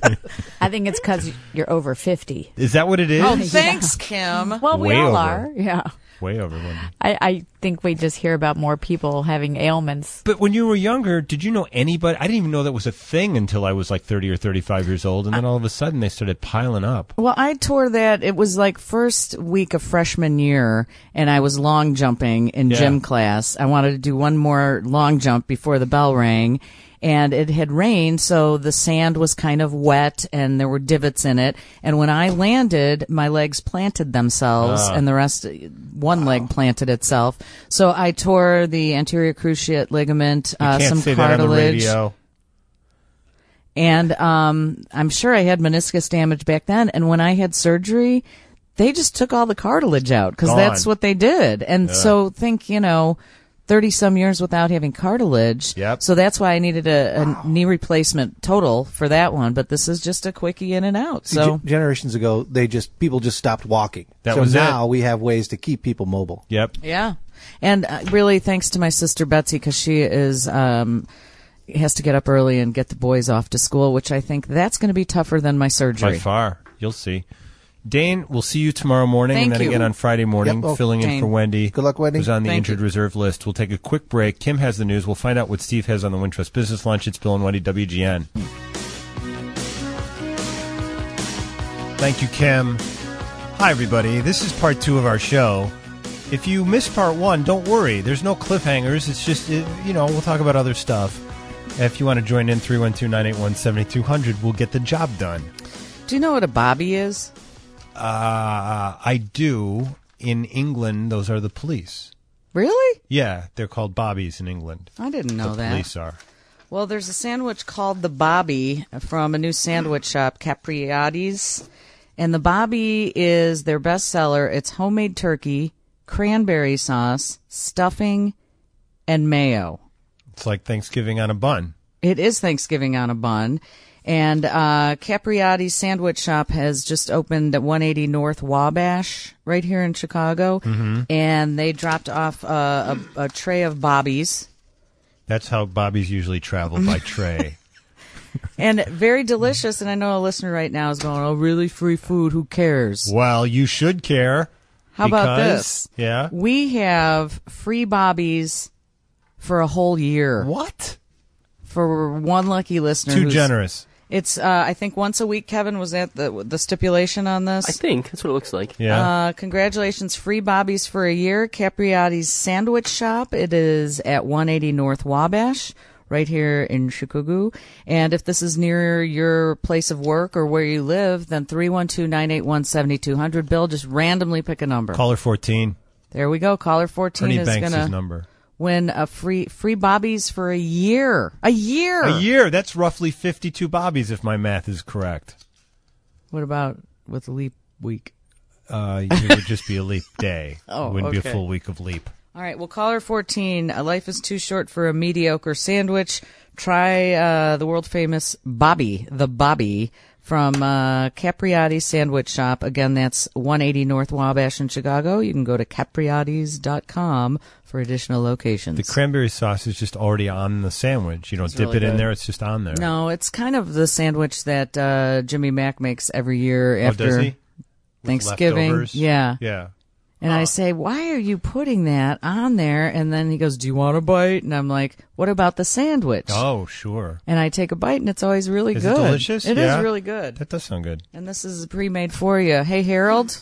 I think it's because you're over fifty. Is that what it is? Oh, thanks, Kim. Well, we Way all over. are. Yeah. Way over one. I, I think we just hear about more people having ailments. But when you were younger, did you know anybody? I didn't even know that was a thing until I was like thirty or thirty-five years old, and then all of a sudden they started piling up. Well, I tore that. It was like first week of freshman year, and I was long jumping in Yeah. gym class. I wanted to do one more long jump before the bell rang, and it had rained, so the sand was kind of wet, and there were divots in it. And when I landed, my legs planted themselves, Ah. and the rest, one leg planted itself. So I tore the anterior cruciate ligament, You uh, can't some say that on the cartilage. radio. And um, I'm sure I had meniscus damage back then. And when I had surgery, they just took all the cartilage out because Gone. that's what they did. And Yeah. so think, you know, thirty some years without having cartilage. Yep. So that's why I needed a, a knee replacement total for that one. But this is just a quickie in and out. See, So ge- generations ago, they just people just stopped walking. That so was it. now we have ways to keep people mobile. Yep. yeah. And uh, really thanks to my sister Betsy because she is um, has to get up early and get the boys off to school, which I think that's going to be tougher than my surgery. By far. You'll see. Dane, we'll see you tomorrow morning Thank and then you. again on Friday morning, Yep. Oh, filling in Dane. for Wendy. Good luck, Wendy. Who's on the Thank injured you. reserve list. We'll take a quick break. Kim has the news. We'll find out what Steve has on the Wintrust Business Lunch. It's Bill and Wendy, W G N. Thank you, Kim. Hi, everybody. This is part two of our show. If you missed part one, don't worry. There's no cliffhangers. It's just, it, you know, we'll talk about other stuff. If you want to join in, three one two, nine eight one, seven two zero zero, we'll get the job done. Do you know what a bobby is? Uh, I do. In England, those are the police. Really? Yeah, they're called bobbies in England. I didn't know the that. police are. Well, there's a sandwich called the Bobby from a new sandwich shop, Capriati's. And the Bobby is their best seller. It's homemade turkey, cranberry sauce, stuffing, and mayo. It's like Thanksgiving on a bun. It is Thanksgiving on a bun. And uh, Capriati's Sandwich Shop has just opened at one eighty North Wabash right here in Chicago. Mhm. And they dropped off uh, a, a tray of Bobbies. That's how bobbies usually travel, by tray. And very delicious. And I know a listener right now is going, oh, really? Free food? Who cares? Well, you should care. How about because- this? Yeah. We have free Bobbies for a whole year. What? For one lucky listener. Too who's- generous. It's, uh, I think, once a week, Kevin, was that the, the stipulation on this? I think that's what it looks like. Yeah. Uh, congratulations. Free Bobbies for a year. Capriati's Sandwich Shop. It is at one eighty North Wabash, right here in Chicago. And if this is near your place of work or where you live, then three one two, nine eight one, seven two zero zero. Bill, just randomly pick a number. Caller fourteen. There we go. Caller fourteen Ernie is Banks' going to number. win a free free Bobbies for a year. A year. A year. That's roughly fifty-two bobbies, if my math is correct. What about with leap week? Uh, it would just be a leap day. Oh, It wouldn't be okay. a full week of leap. All right, well, caller fourteen, a life is too short for a mediocre sandwich. Try uh, the world famous Bobby, the Bobby, from uh, Capriati's Sandwich Shop. Again, that's one eighty North Wabash in Chicago. You can go to capriatis dot com for additional locations. The cranberry sauce is just already on the sandwich. You don't It's dip really it in good. there. It's just on there. No, it's kind of the sandwich that uh, Jimmy Mack makes every year Oh, after does he? With Thanksgiving. leftovers? Yeah. Yeah. And I say, why are you putting that on there? And then he goes, do you want a bite? And I'm like, what about the sandwich? Oh, sure. And I take a bite, and it's always really Is good. it delicious? It is Yeah. really good. That does sound good. And this is pre-made for you. Hey, Harold.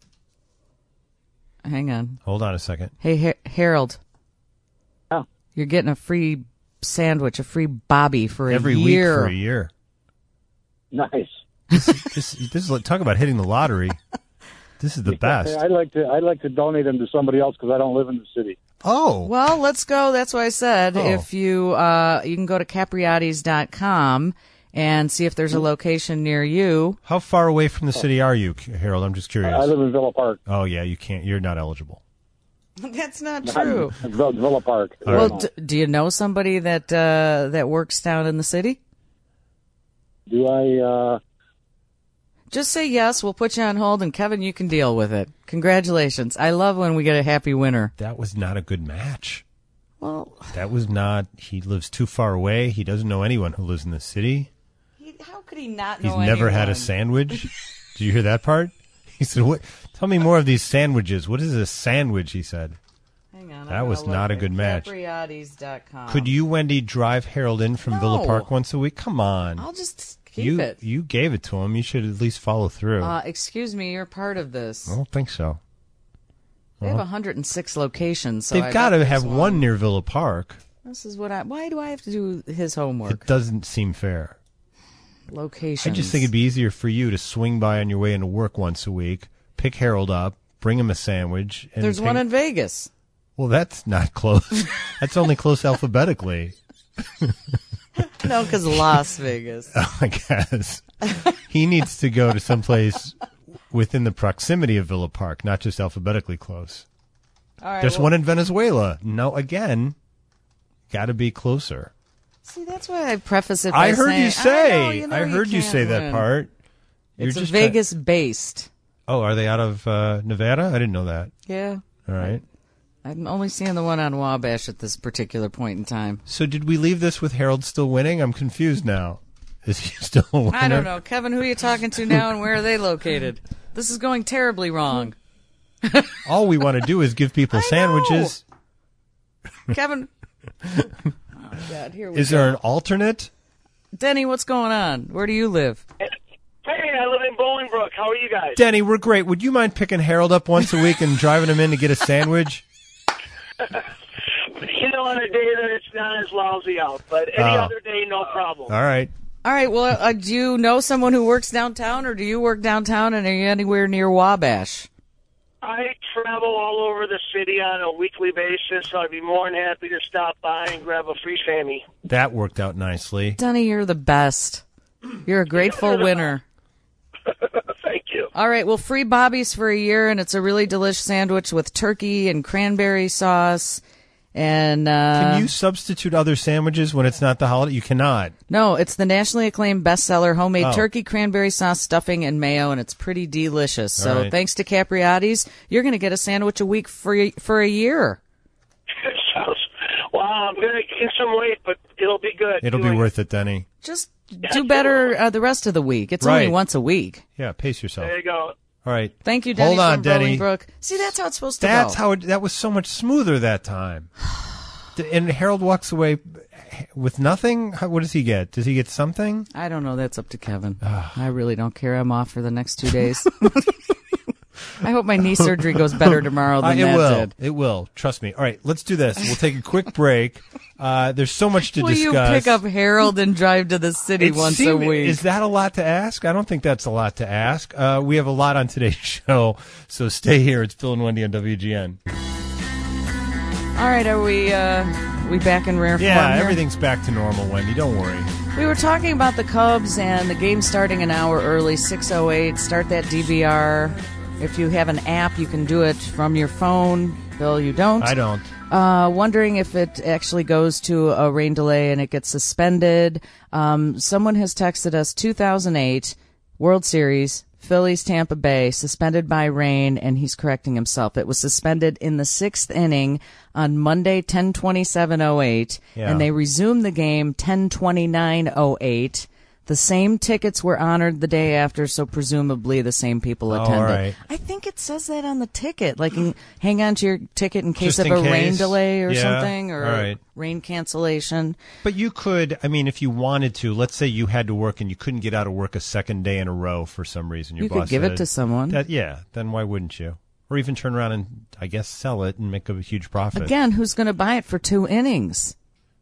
Hang on. Hold on a second. Hey, ha- Harold. Oh. You're getting a free sandwich, a free Bobby for a Every year. week for a year. Nice. This, this, this is like, talk about hitting the lottery. This is the best. I'd like to. I'd like to donate them to somebody else because I don't live in the city. Oh. Well, let's go. That's why I said Oh. if you uh, you can go to capriatis dot com and see if there's a location near you. How far away from the city are you, Harold? I'm just curious. I live in Villa Park. Oh, yeah, you can't. You're not eligible. That's not true. Villa Villa Park. All Well, right. d- do you know somebody that uh, that works down in the city? Do I? Uh, Just say yes. We'll put you on hold, and Kevin, you can deal with it. Congratulations. I love when we get a happy winner. That was not a good match. Well, That was not. He lives too far away. He doesn't know anyone who lives in the city. he, how could he not He's know never had a anyone? sandwich. Did you hear that part? He said, "What? Tell me more of these sandwiches. What is a sandwich?" He said. Hang on. I'm That gonna was look not a at good match. capriatis dot com. Could you, Wendy, drive Harold in from Villa No. Park once a week? Come on. I'll just keep you it. you gave it to him. You should at least follow through. Uh, excuse me, you're part of this. I don't think so. They have Uh-huh. one hundred six locations. So They've I got bet to there's have one near Villa Park. This is what I. Why do I have to do his homework? It doesn't seem fair. Locations. I just think it'd be easier for you to swing by on your way into work once a week, pick Harold up, bring him a sandwich. And There's take- one in Vegas. Well, that's not close. That's only close alphabetically. No, because Las Vegas. I guess. He needs to go to someplace within the proximity of Villa Park, not just alphabetically close. All right. There's well, one in Venezuela. No, again, got to be closer. See, that's why I preface it by I heard saying, you say. I, know, you know I heard you can't say that win. part. You're It's just try- Vegas based. Oh, are they out of uh, Nevada? I didn't know that. Yeah. All right. I'm only seeing the one on Wabash at this particular point in time. So did we leave this with Harold still winning? I'm confused now. Is he still a winner? I don't know. Kevin, who are you talking to now and where are they located? This is going terribly wrong. All we want to do is give people sandwiches. Kevin. Oh, God, here we Is go. there an alternate? Denny, what's going on? Where do you live? Hey, I live in Bolingbrook. How are you guys? Denny, we're great. Would you mind picking Harold up once a week and driving him in to get a sandwich? You know, on a day that it's not as lousy out, but any Oh. other day, no problem. All right. All right. Well, uh, do you know someone who works downtown, or do you work downtown, and are you anywhere near Wabash? I travel all over the city on a weekly basis, so I'd be more than happy to stop by and grab a free Sammy. That worked out nicely. Denny, you're the best. You're a grateful winner. Thank you. All right. Well, free Bobby's for a year, and it's a really delicious sandwich with turkey and cranberry sauce. And uh, Can you substitute other sandwiches when it's not the holiday? You cannot. no, it's the nationally acclaimed bestseller, homemade Oh. turkey, cranberry sauce, stuffing, and mayo, and it's pretty delicious. So All right. thanks to Capriati's, you're going to get a sandwich a week for for a year. Sounds, wow, I'm going to gain some weight, but it'll be good. It'll be Doing- worth it, Denny. Just do better uh, the rest of the week. It's only Right. once a week. Yeah, pace yourself. There you go. All right. Thank you, Denny Hold on, from Denny. Bolingbrook. See, that's how it's supposed to That's go. how it, that was so much smoother that time. D- And Harold walks away with nothing. How, what does he get? Does he get something? I don't know. That's up to Kevin. I really don't care. I'm off for the next two days. I hope my knee surgery goes better tomorrow Uh, than it that will. did. It will. Trust me. All right, let's do this. We'll take a quick break. Uh, there's so much to Will discuss. you pick up Harold and drive to the city It once a seemed- week? Is that a lot to ask? I don't think that's a lot to ask. Uh, we have a lot on today's show, so stay here. It's Bill and Wendy on W G N. All right, are we uh, we back in rare Yeah, form here? everything's back to normal, Wendy. Don't worry. We were talking about the Cubs and the game starting an hour early, six oh eight. Start that D V R. If you have an app, you can do it from your phone. Bill, you don't? I don't. Uh, wondering if it actually goes to a rain delay and it gets suspended. Um, someone has texted us two thousand eight. World Series, Phillies, Tampa Bay, suspended by rain, and he's correcting himself. It was suspended in the sixth inning on Monday, ten twenty-seven oh eight, Yeah. and they resumed the game ten twenty-nine oh eight. The same tickets were honored the day after, so presumably the same people Oh, attended. all right. I think it says that on the ticket, like in, hang on to your ticket in case Just of in a rain case? delay or Yeah, something, or all right. rain cancellation. But you could, I mean, if you wanted to, let's say you had to work and you couldn't get out of work a second day in a row for some reason. Your You could boss give it said- to someone. That, yeah, then why wouldn't you? Or even turn around and, I guess, sell it and make a huge profit. Again, who's going to buy it for two innings?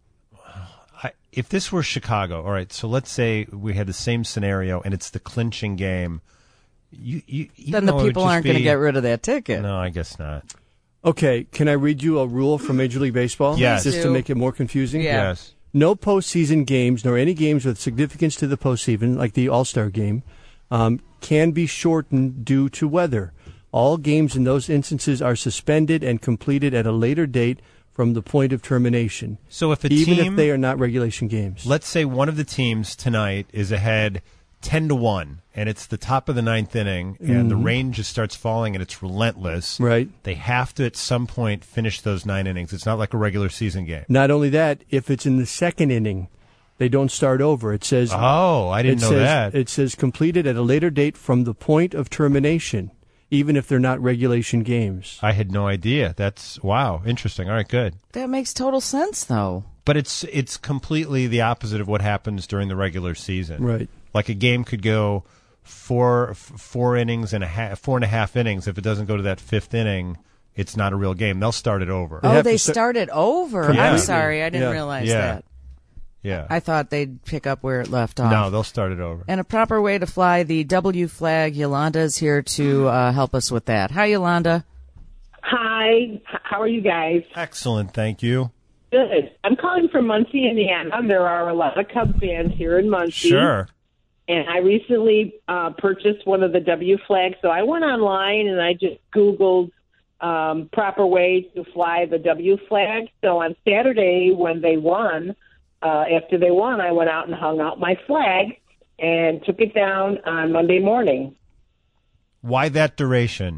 I, if this were Chicago, all right, so let's say we had the same scenario and it's the clinching game. You, you, even Then the though it would people just aren't going to be- get rid of that ticket. No, I guess not. Okay, can I read you a rule from Major League Baseball? Yes. Just to Do. make it more confusing? Yeah. Yes. No postseason games, nor any games with significance to the postseason, like the All-Star game, um, can be shortened due to weather. All games in those instances are suspended and completed at a later date from the point of termination, So if a even team, if they are not regulation games. let's say one of the teams tonight is ahead ten to one, and it's the top of the ninth inning, and the rain just starts falling, and it's relentless. Right. They have to, at some point, finish those nine innings. It's not like a regular season game. Not only that, if it's in the second inning, they don't start over. It says Oh, I didn't it know says, that. It says completed at a later date from the point of termination, even if they're not regulation games. I had no idea. That's, wow, interesting. All right, good. That makes total sense, though. But it's it's completely the opposite of what happens during the regular season. Right. Like a game could go four f- four innings and a half, four and a half innings. If it doesn't go to that fifth inning, it's not a real game. They'll start it over. Oh, have they to start- started over. Yeah. I'm sorry, I didn't Yeah. realize Yeah. that. Yeah. I thought they'd pick up where it left off. No, they'll start it over. And a proper way to fly the W flag. Yolanda is here to uh, help us with that. Hi, Yolanda. Hi, H- how are you guys? Excellent, thank you. Good. I'm calling from Muncie, Indiana. There are a lot of Cub fans here in Muncie. Sure. And I recently uh, purchased one of the W flags, so I went online and I just Googled um, proper way to fly the W flag. So on Saturday when they won, uh, after they won, I went out and hung out my flag and took it down on Monday morning. Why that duration?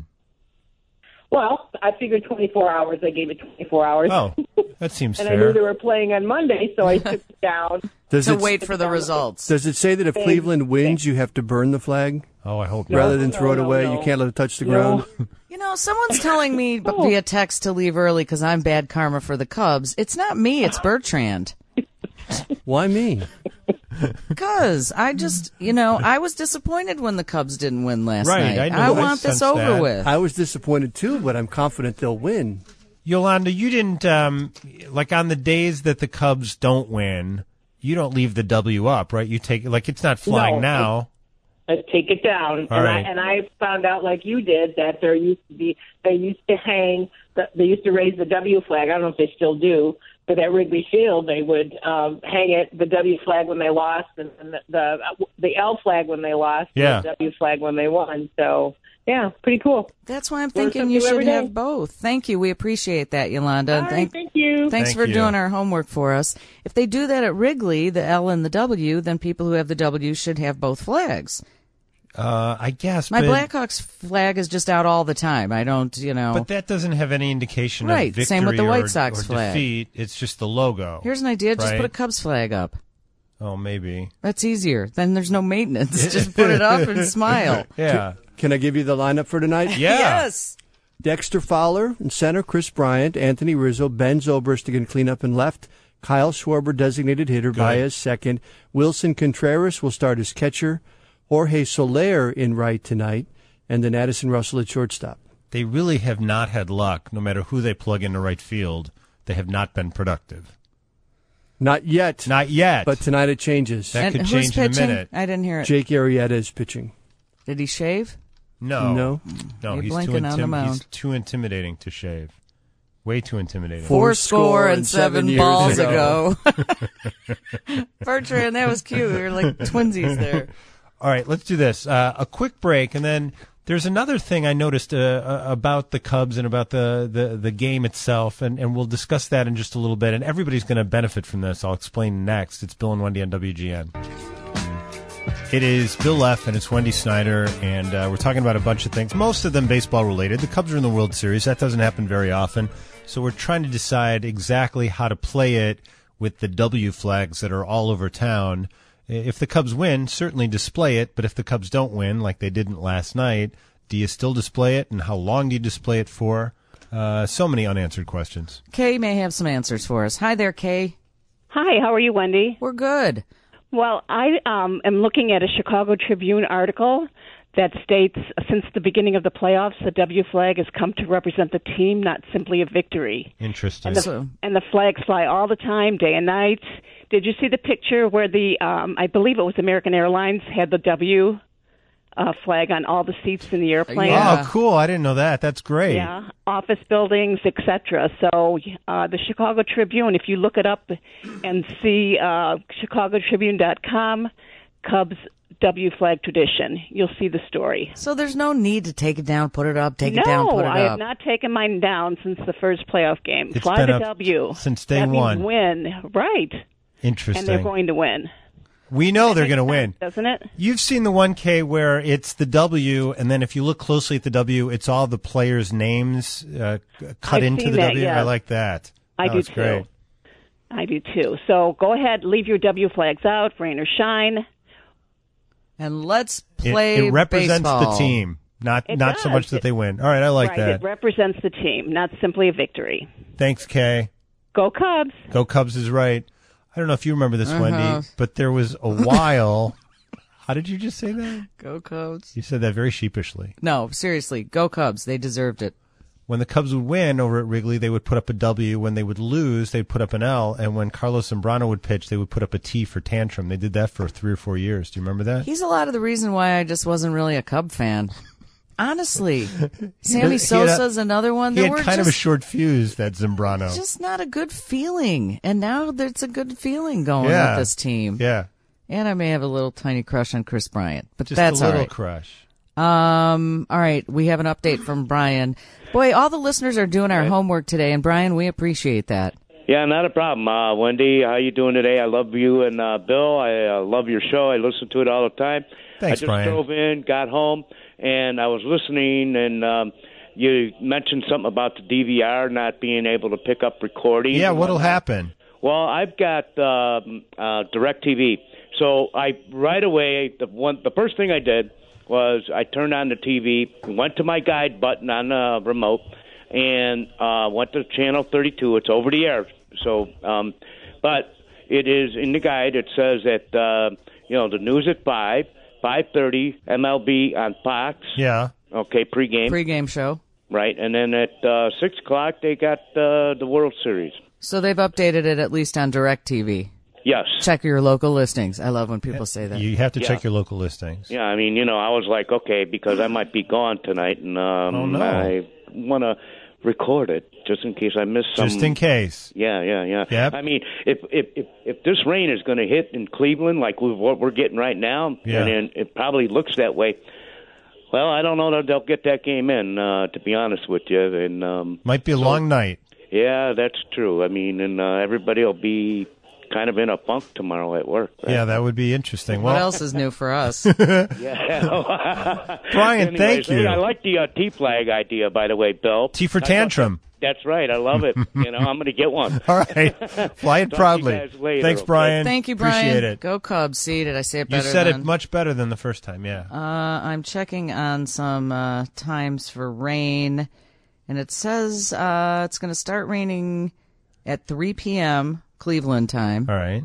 Well, I figured twenty-four hours. I gave it twenty-four hours. Oh, that seems and I knew they fair. were playing on Monday, so I took it down. Does To it, wait for the results. Does it say that if Cleveland wins, you have to burn the flag Oh, I hope rather not. than throw it no, away? no. You can't let it touch the No. ground. You know, someone's telling me b- via text to leave early because I'm bad karma for the Cubs. It's not me, it's Bertrand. Why me? Because I just, you know, I was disappointed when the Cubs didn't win last Right, night. I know, I want this sensed over that. with. I was disappointed too, but I'm confident they'll win. Yolanda, you didn't, um, like on the days that the Cubs don't win, you don't leave the W up, right? You take, like, it's not flying No. now. Let's take it down. All and right. I and I found out, like you did, that there used to be they used to hang the, they used to raise the W flag. I don't know if they still do, but at Wrigley Field they would um, hang it the W flag when they lost, and, and the, the the L flag when they lost, Yeah. and the W flag when they won. So yeah, pretty cool. That's why I'm Learn thinking something you should every day. have both. Thank you. We appreciate that, Yolanda. All And right, thank, thank you. Thanks Thank for you. doing our homework for us. If they do that at Wrigley, the L and the W, then people who have the W should have both flags. Uh, I guess. My but, Blackhawks flag is just out all the time. I don't, you know. But that doesn't have any indication Right, of victory same with the White or, Sox or flag. defeat. It's just the logo. Here's an idea. Just right? put a Cubs flag up. Oh, maybe. That's easier. Then there's no maintenance. Just put it up and smile. Yeah. Can I give you the lineup for tonight? Yeah. Yes. Dexter Fowler in center, Chris Bryant, Anthony Rizzo, Ben Zobrist again clean up in left, Kyle Schwarber designated hitter, Good. Baez second, Wilson Contreras will start as catcher, Jorge Soler in right tonight, and then Addison Russell at shortstop. They really have not had luck. No matter who they plug into right field, they have not been productive. Not yet. Not yet. But tonight it changes. That And could who's change in a pitching? minute. I didn't hear it. Jake Arrieta is pitching. Did he shave? No. No. No, You're he's too, blinking on the intim- mound. he's too intimidating to shave. Way too intimidating. Four score and seven years balls ago. ago. Bertrand, that was cute. We were like twinsies there. All right, let's do this. Uh, a quick break, and then there's another thing I noticed uh, uh, about the Cubs and about the, the, the game itself, and, and we'll discuss that in just a little bit. And everybody's going to benefit from this. I'll explain next. It's Bill and Wendy on W G N. It is Bill F. and it's Wendy Snyder, and uh, we're talking about a bunch of things, most of them baseball related. The Cubs are in the World Series. That doesn't happen very often. So we're trying to decide exactly how to play it with the W flags that are all over town. If the Cubs win, certainly display it, but if the Cubs don't win, like they didn't last night, do you still display it, and how long do you display it for? Uh, so many unanswered questions. Kay may have some answers for us. Hi there, Kay. Hi, how are you, Wendy? We're good. Well, I um, am looking at a Chicago Tribune article that states since the beginning of the playoffs, the W flag has come to represent the team, not simply a victory. Interesting. And the, and the flags fly all the time, day and night. Did you see the picture where the, um, I believe it was American Airlines, had the W uh, flag on all the seats in the airplane? Oh, cool. I didn't know that. That's great. Yeah, office buildings, et cetera. So uh, the Chicago Tribune, if you look it up and see uh, chicago tribune dot com, Cubs W flag tradition, you'll see the story. So there's no need to take it down, put it up, take no, it down, put it I up. have not taken mine down since the first playoff game. It's Fly been the up W. since day that one. Means win, right. Interesting. And they're going to win. We know they're going to win. Doesn't it? You've seen the one K where it's the W, and then if you look closely at the W, it's all the players' names uh, cut I've into seen the that, W. yes. I like that. I Oh, do that's too. Great. I do too. So go ahead, leave your W flags out, rain or shine. And let's It, play it represents baseball. the team, not It not so does. much that they win. All right, I like right, that. It represents the team, not simply a victory. Thanks, Kay. Go Cubs. Go Cubs is right. I don't know if you remember this, Uh-huh. Wendy, but there was a while. How did you just say that? Go Cubs. You said that very sheepishly. No, seriously, go Cubs. They deserved it. When the Cubs would win over at Wrigley, they would put up a W. When they would lose, they'd put up an L. And when Carlos Zambrano would pitch, they would put up a T for tantrum. They did that for three or four years. Do you remember that? He's a lot of the reason why I just wasn't really a Cub fan. Honestly. Sammy He had a- Sosa's another one. He There had were kind of a just, short fuse, that Zambrano. just not a good feeling. And now there's a good feeling going Yeah. with this team. Yeah. And I may have a little tiny crush on Chris Bryant, but Just that's a all little right. crush. Um, all right, we have an update from Brian. Boy, all the listeners are doing our homework today, and Brian, we appreciate that. Yeah, not a problem. Uh, Wendy, how you doing today? I love you and uh, Bill. I uh, love your show. I listen to it all the time. Thanks, I just Brian. drove in, got home, and I was listening, and um, you mentioned something about the D V R not being able to pick up recording. Yeah, and what'll whatnot. happen? Well, I've got um, uh, DirecTV, so I right away the one the first thing I did was I turned on the T V, went to my guide button on the remote, and uh, went to channel thirty-two. It's over the air, so um, but it is in the guide. It says that uh, you know the news at five, five thirty, M L B on Fox. Yeah. Okay, pregame. Pre-game show. Right, and then at uh, six o'clock they got uh, the World Series. So they've updated it at least on DirecTV. Yes. Check your local listings. I love when people say that. You have to Yeah. check your local listings. Yeah, I mean, you know, I was like, okay, because I might be gone tonight, and um, Oh, no. I want to record it just in case I miss some. Just in case. Yeah, yeah, yeah. Yep. I mean, if if if, if this rain is going to hit in Cleveland like we, what we're getting right now, Yeah. and it probably looks that way. Well, I don't know that they'll get that game in. Uh, to be honest with you, and um, Might be a so- long night. Yeah, that's true. I mean, and uh, everybody will be kind of in a funk tomorrow at work. Right? Yeah, that would be interesting. What Well, else is new for us? Yeah. Brian, Anyways, thank you. hey, I like the uh, T flag idea, by the way, Bill. T for I thought tantrum. that- That's right. I love it. You know, I'm going to get one. All right. Fly it Talk to proudly. you guys later, Thanks, okay? Brian. Thank you, Brian. Appreciate it. Go Cubs. See, did I say it You better said than? it much better than the first time, yeah. Uh, I'm checking on some uh, times for rain, and it says uh, it's going to start raining at three p.m. Cleveland time. All right.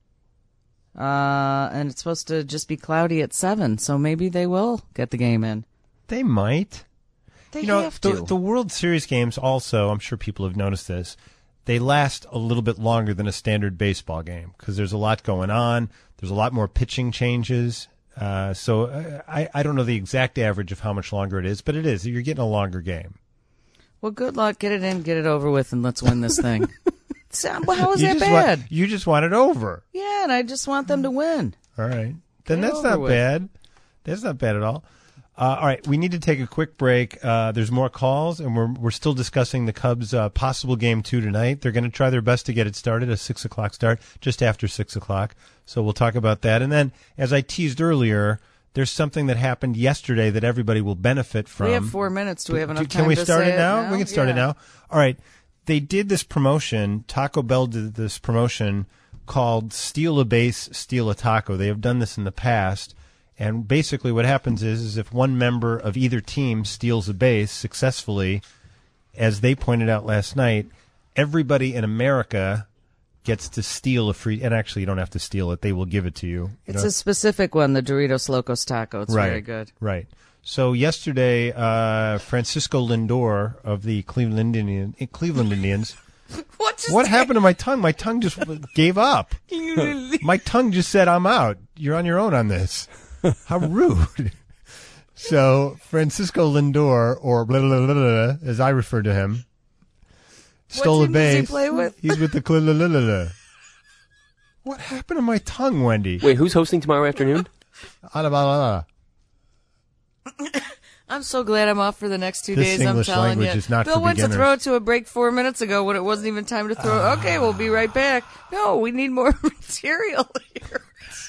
Uh, and it's supposed to just be cloudy at seven, so maybe they will get the game in. They might. They you know, have the, to. the World Series games also, I'm sure people have noticed this, they last a little bit longer than a standard baseball game because there's a lot going on. There's a lot more pitching changes. Uh, so uh, I, I don't know the exact average of how much longer it is, but it is. You're getting a longer game. Well, good luck. Get it in, get it over with, and let's win this thing. So, well, how is you that just bad? Want, you just want it over. Yeah, and I just want them to win. All right. Then Get it that's over not with. bad. That's not bad at all. Uh, all right, we need to take a quick break. Uh, there's more calls, and we're we're still discussing the Cubs' uh, possible game two tonight. They're going to try their best to get it started, a six o'clock start, just after six o'clock. So we'll talk about that. And then, as I teased earlier, there's something that happened yesterday that everybody will benefit from. We have four minutes. Do we have enough Can time we to start say it now? now? We can start Yeah. it now. All right. They did this promotion. Taco Bell did this promotion called Steal a Base, Steal a Taco. They have done this in the past. And basically what happens is, is if one member of either team steals a base successfully, as they pointed out last night, everybody in America gets to steal a free, and actually you don't have to steal it. They will give it to you. You It's know? a specific one, the Doritos Locos Taco. It's right, very good. Right. So yesterday, uh, Francisco Lindor of the Cleveland Indian, Cleveland Indians. What, what happened to my tongue? My tongue just gave up. My tongue just said, I'm out. You're on your own on this. How rude. So Francisco Lindor, or blah, blah, blah, blah, as I refer to him, stole a team does he base. play with? He's with the blah, blah, blah, blah, blah. What happened to my tongue, Wendy? Wait, who's hosting tomorrow afternoon? Blah, blah, blah, blah. I'm so glad I'm off for the next two This days. English I'm telling language you. is not Bill for went beginners. to throw it to a break four minutes ago when it wasn't even time to throw it. Okay, we'll be right back. No, we need more material here.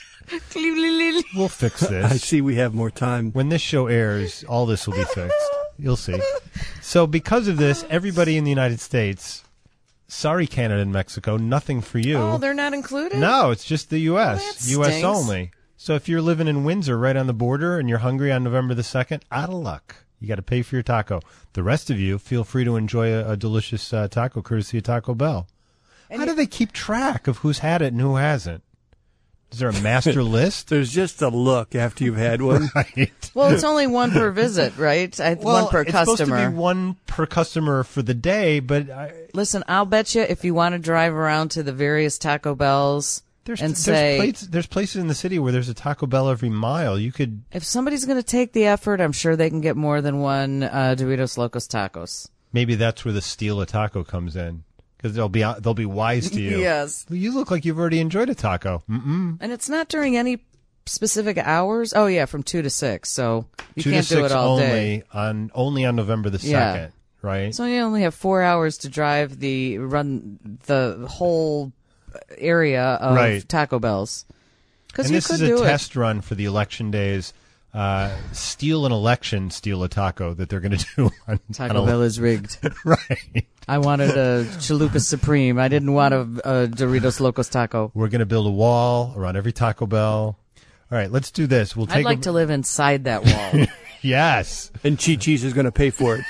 We'll fix this. I see we have more time. When this show airs, all this will be fixed. You'll see. So because of this, everybody in the United States, sorry Canada and Mexico, nothing for you. Oh, they're not included? No, it's just the U S Well, that U S stinks. only. So if you're living in Windsor right on the border and you're hungry on November the second, out of luck. You got to pay for your taco. The rest of you, feel free to enjoy a, a delicious uh, taco courtesy of Taco Bell. How do they keep track of who's had it and who hasn't? Is there a master list? There's just a look after you've had one. Right. Well, it's only one per visit, right? I, Well, one per it's customer. supposed to be one per customer for the day, but I, Listen, I'll bet you if you want to drive around to the various Taco Bells there's and there's, say, places, there's places in the city where there's a Taco Bell every mile. You could if somebody's going to take the effort, I'm sure they can get more than one uh, Doritos Locos Tacos. maybe that's where the steal a taco comes in. Because they'll be they'll be wise to you. Yes. You look like you've already enjoyed a taco. Mm-mm. And it's not during any specific hours. Oh yeah, from two to six. So you Two can't to do six it all only day. on only on November the Yeah. second, right? So you only have four hours to drive the run the whole area of Right. Taco Bells. Because and you this could is a do it. test run for the election days. Uh, steal an election, steal a taco that they're going to do. On, Taco on Bell is rigged. Right. I wanted a Chalupa Supreme. I didn't want a, a Doritos Locos Taco. We're going to build a wall around every Taco Bell. All right, let's do this. We'll take I'd like a, to live inside that wall. Yes. And Chi Chi's is going to pay for it.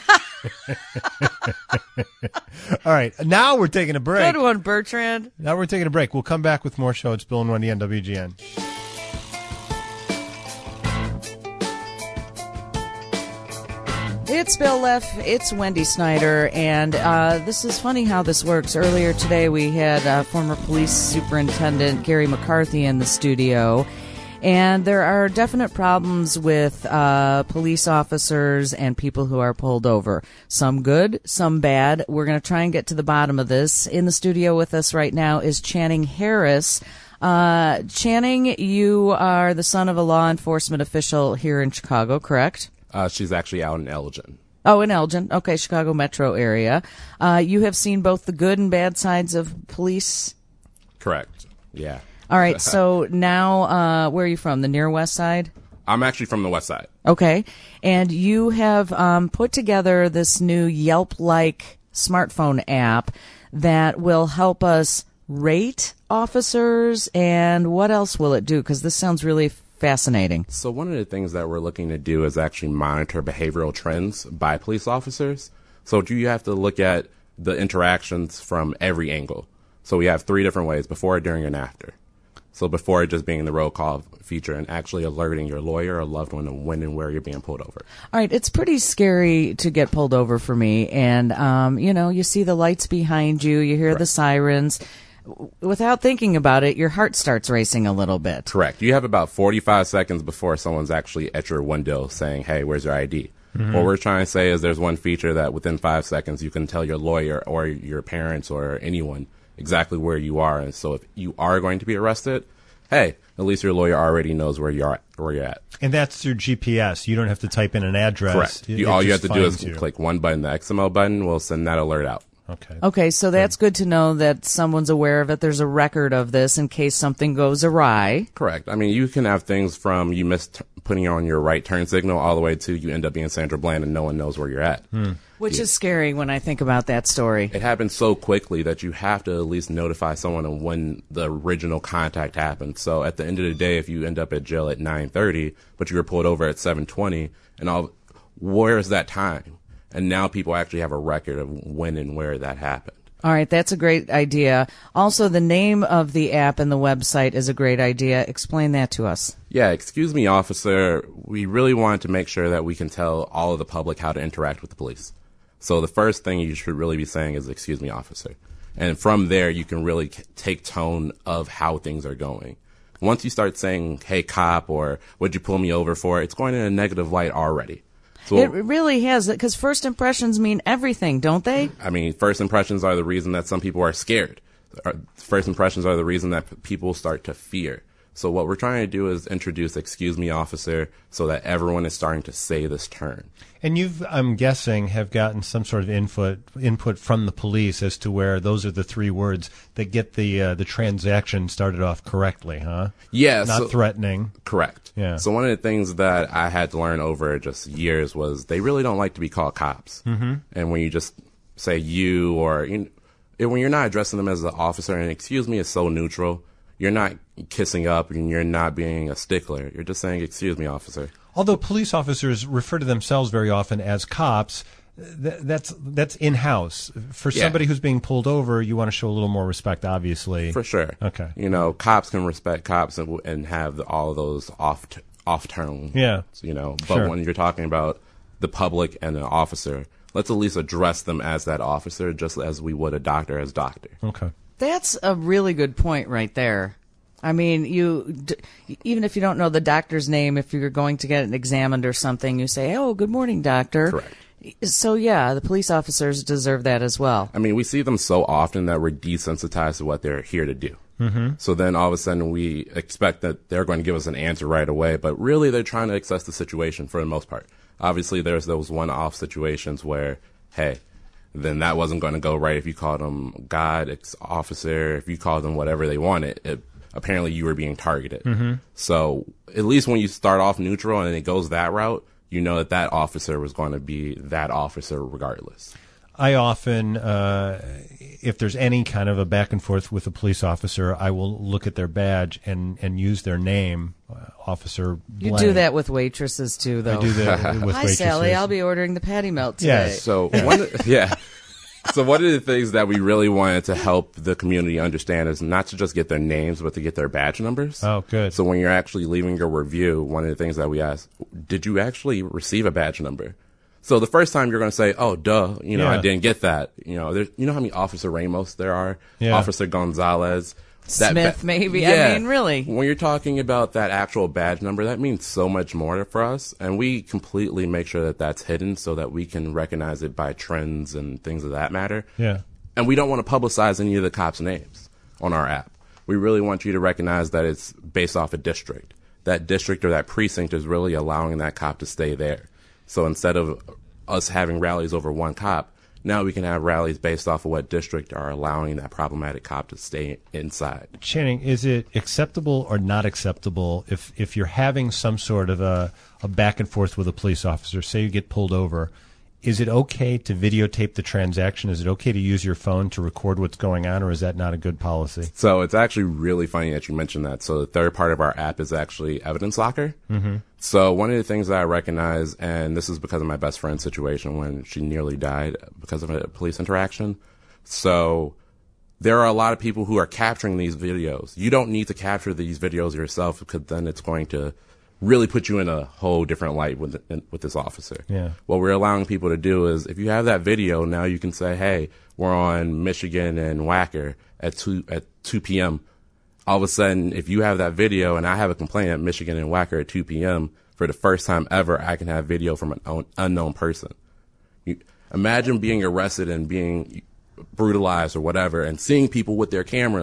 All right, now we're taking a break. Good one, Bertrand. Now we're taking a break. We'll come back with more show. It's Bill and Wendy on W G N. It's Bill Leff, it's Wendy Snyder, and uh, this is funny how this works. Earlier today we had uh, former police superintendent Gary McCarthy in the studio, and there are definite problems with uh, police officers and people who are pulled over. Some good, some bad. We're going to try and get to the bottom of this. In the studio with us right now is Channing Harris. Uh, Channing, you are the son of a law enforcement official here in Chicago, correct? Uh, she's actually out in Elgin. Oh, in Elgin. Okay, Chicago metro area. Uh, you have seen both the good and bad sides of police? Correct. Yeah. All right, so now uh, where are you from? The near west side? I'm actually from the west side. Okay. And you have um, put together this new Yelp-like smartphone app that will help us rate officers, and what else will it do? Because this sounds really fascinating. So one of the things that we're looking to do is actually monitor behavioral trends by police officers. So you have to look at the interactions from every angle. So we have three different ways: before, during, and after. So before just being the roll call feature and actually alerting your lawyer or loved one of when and where you're being pulled over. All right, it's pretty scary to get pulled over for me. And, um, you know, you see the lights behind you, you hear Right. the sirens. Without thinking about it, your heart starts racing a little bit. Correct. You have about forty-five seconds before someone's actually at your window saying, hey, where's your I D? Mhm. What we're trying to say is there's one feature that within five seconds you can tell your lawyer or your parents or anyone exactly where you are. And so if you are going to be arrested, hey, at least your lawyer already knows where you're at, where you're at. And that's through G P S. You don't have to type in an address. Correct. It- You, it all you have just to do is finds you. click one button. The X M L button will send that alert out. Okay. Okay, so that's good to know that someone's aware of it. There's a record of this in case something goes awry. Correct. I mean, you can have things from you missed t- putting on your right turn signal all the way to you end up being Sandra Bland and no one knows where you're at. Which Yeah. is scary when I think about that story. It happens so quickly that you have to at least notify someone of when the original contact happened. So at the end of the day, if you end up at jail at nine thirty, but you were pulled over at seven twenty, and all, where is that time? And now people actually have a record of when and where that happened. All right, that's a great idea. Also, the name of the app and the website is a great idea. Explain that to us. Yeah, excuse me, officer. We really wanted to make sure that we can tell all of the public how to interact with the police. So the first thing you should really be saying is, excuse me, officer. And from there, you can really c- take tone of how things are going. Once you start saying, hey, cop, or what'd you pull me over for, it's going in a negative light already. So, It really has, because first impressions mean everything, don't they? I mean, first impressions are the reason that some people are scared. Uh, First impressions are the reason that p- people start to fear. So what we're trying to do is introduce excuse me, officer, so that everyone is starting to say this term. And you've, I'm guessing, have gotten some sort of input input from the police as to where those are the three words that get the uh, the transaction started off correctly, huh? Yeah. Not so- threatening. Correct. Yeah. So one of the things that I had to learn over just years was they really don't like to be called cops. Mhm. And when you just say you or you know, when you're not addressing them as an officer, and excuse me is so neutral, you're not kissing up and you're not being a stickler. You're just saying, excuse me, officer. Although police officers refer to themselves very often as cops, th- that's that's in-house. For Yeah. somebody who's being pulled over, you want to show a little more respect, obviously. For sure. Okay. You know, cops can respect cops and, and have the, all of those off t- off terms. Yeah. You know, but Sure. when you're talking about the public and an officer, let's at least address them as that officer, just as we would a doctor as doctor. Okay. That's a really good point right there. I mean, you d- even if you don't know the doctor's name, if you're going to get it examined or something, you say, "Oh, good morning, doctor." Correct. So yeah, the police officers deserve that as well. I mean, we see them so often that we're desensitized to what they're here to do. Mhm. So then all of a sudden we expect that they're going to give us an answer right away, but really they're trying to assess the situation for the most part. Obviously, there's those one-off situations where, hey, then that wasn't going to go right if you called them God, ex-officer, if you called them whatever they wanted. It, apparently you were being targeted. Mhm. So at least when you start off neutral and it goes that route, you know that that officer was going to be that officer regardless. I often, uh, if there's any kind of a back and forth with a police officer, I will look at their badge and, and use their name, uh, Officer You blank. do that with waitresses too, though. I do that with Hi, waitresses. Sally. I'll be ordering the patty melt today. Yeah. So one, of- yeah. So one of the things that we really wanted to help the community understand is not to just get their names, but to get their badge numbers. Oh, good. So when you're actually leaving your review, one of the things that we ask, did you actually receive a badge number? So the first time you're going to say, oh, duh, you know, Yeah. I didn't get that. You know, there's, you know how many Officer Ramos there are? Yeah. Officer Gonzalez. That Smith, ba- maybe. Yeah. I mean, really. When you're talking about that actual badge number, that means so much more for us. And we completely make sure that that's hidden so that we can recognize it by trends and things of that matter. Yeah. And we don't want to publicize any of the cops' names on our app. We really want you to recognize that it's based off a district. That district or that precinct is really allowing that cop to stay there. So instead of us having rallies over one cop, now we can have rallies based off of what district are allowing that problematic cop to stay inside. Channing, is it acceptable or not acceptable if, if you're having some sort of a, a back and forth with a police officer, say you get pulled over, is it okay to videotape the transaction? Is it okay to use your phone to record what's going on, or is that not a good policy? So it's actually really funny that you mentioned that. So the third part of our app is actually Evidence Locker. Mm-hmm. So one of the things that I recognize, and this is because of my best friend's situation when she nearly died because of a police interaction. So there are a lot of people who are capturing these videos. You don't need to capture these videos yourself because then it's going to really put you in a whole different light with with this officer. Yeah. What we're allowing people to do is if you have that video, now you can say, hey, we're on Michigan and Wacker at two at two p.m. All of a sudden, if you have that video and I have a complaint at Michigan and Wacker at two p.m., for the first time ever, I can have video from an un- unknown person. You, imagine being arrested and being brutalized or whatever and seeing people with their cameras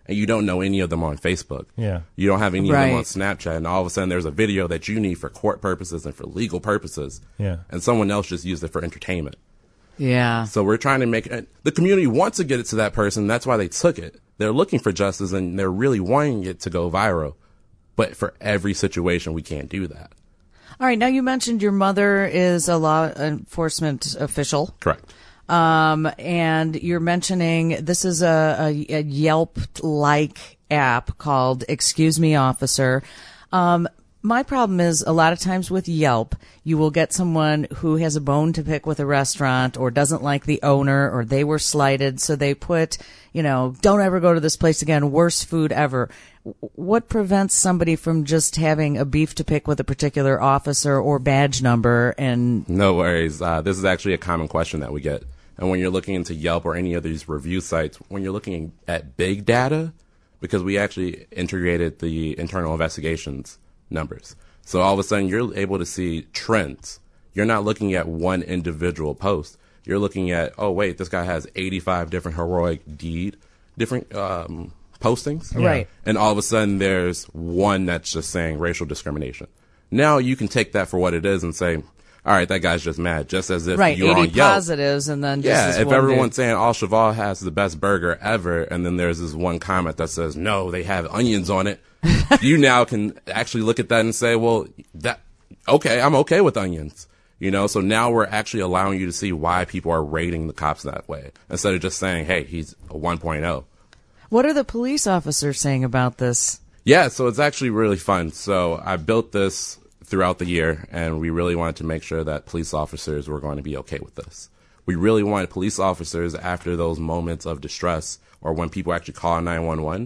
and you don't know any of them on Facebook. Yeah. You don't have any Right. of them on Snapchat, and all of a sudden there's a video that you need for court purposes and for legal purposes. Yeah. And someone else just used it for entertainment. Yeah. So we're trying to make it, the community wants to get it to that person. That's why they took it. They're looking for justice and they're really wanting it to go viral. But for every situation, we can't do that. All right. Now you mentioned your mother is a law enforcement official. Correct. Um, and you're mentioning this is a, a, a Yelp-like app called Excuse Me Officer. Um, my problem is a lot of times with Yelp, you will get someone who has a bone to pick with a restaurant or doesn't like the owner or they were slighted. So they put, you know, don't ever go to this place again. Worst food ever. What prevents somebody from just having a beef to pick with a particular officer or badge number? And No worries. Uh, this is actually a common question that we get. And when you're looking into Yelp or any of these review sites, when you're looking at big data, because we actually integrated the internal investigations numbers. So all of a sudden you're able to see trends. You're not looking at one individual post. You're looking at, oh, wait, this guy has eighty-five different heroic deed, different um, postings. Yeah. Right. And all of a sudden there's one that's just saying racial discrimination. Now you can take that for what it is and say, all right, that guy's just mad, just as if right, you're eighty on Yelp. positives and then just Yeah, this if one everyone's dude. saying Al Cheval has the best burger ever, and then there's this one comment that says, no, they have onions on it, you now can actually look at that and say, well, that okay, I'm okay with onions. You know, so now we're actually allowing you to see why people are rating the cops that way, instead of just saying, hey, he's a one point oh. What are the police officers saying about this? Yeah, so it's actually really fun. So I built this throughout the year, and we really wanted to make sure that police officers were going to be okay with this. We really wanted police officers, after those moments of distress or when people actually call nine one one,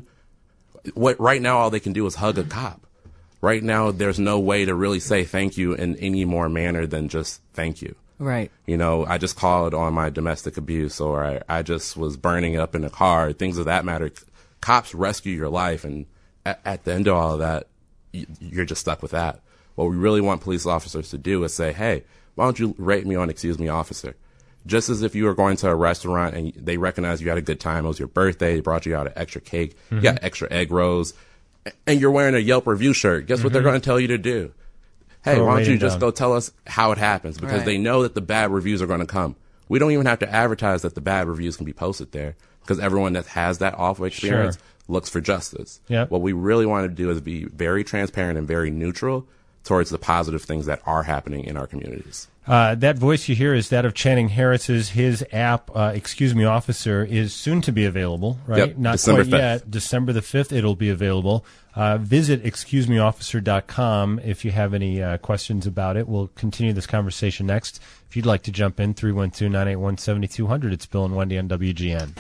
what right now all they can do is hug a cop. Right now there's no way to really say thank you in any more manner than just thank you. Right. You know, I just called on my domestic abuse, or I, I just was burning up in a car, things of that matter. Cops rescue your life, and at, at the end of all of that, y- you're just stuck with that. What we really want police officers to do is say, hey, why don't you rate me on Excuse Me Officer? Just as if you were going to a restaurant and they recognize you had a good time, it was your birthday, they brought you out an extra cake, Mhm. you got extra egg rolls, and you're wearing a Yelp review shirt. Guess what they're Mhm. going to tell you to do? Hey, Throw a why don't you rating just down. go tell us how it happens? Because Right. they know that the bad reviews are going to come. We don't even have to advertise that the bad reviews can be posted there, because everyone that has that awful experience Sure. looks for justice. Yep. What we really want to do is be very transparent and very neutral towards the positive things that are happening in our communities. Uh, that voice you hear is that of Channing Harris's. His app, uh, Excuse Me Officer, is soon to be available, right? Yep, Not December quite fifth. yet. December the fifth, it'll be available. Uh, visit excuse me officer dot com if you have any uh, questions about it. We'll continue this conversation next. If you'd like to jump in, three one two, nine eight one, seven two zero zero. It's Bill and Wendy on W G N.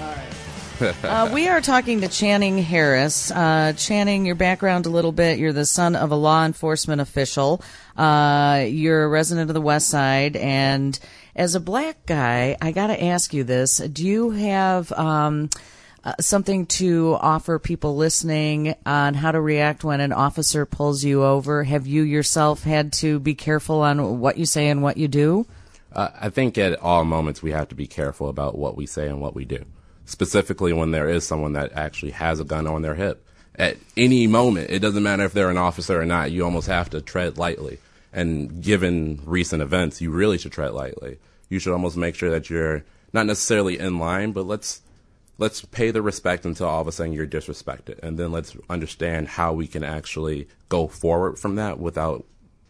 Uh, we are talking to Channing Harris. Uh, Channing, your background a little bit. You're the son of a law enforcement official. Uh, you're a resident of the West Side. And as a black guy, I got to ask you this. Do you have um, uh, something to offer people listening on how to react when an officer pulls you over? Have you yourself had to be careful on what you say and what you do? Uh, I think at all moments we have to be careful about what we say and what we do. Specifically when there is someone that actually has a gun on their hip. At any moment, it doesn't matter if they're an officer or not, you almost have to tread lightly. And given recent events, you really should tread lightly. You should almost make sure that you're not necessarily in line, but let's let's pay the respect until all of a sudden you're disrespected. And then let's understand how we can actually go forward from that without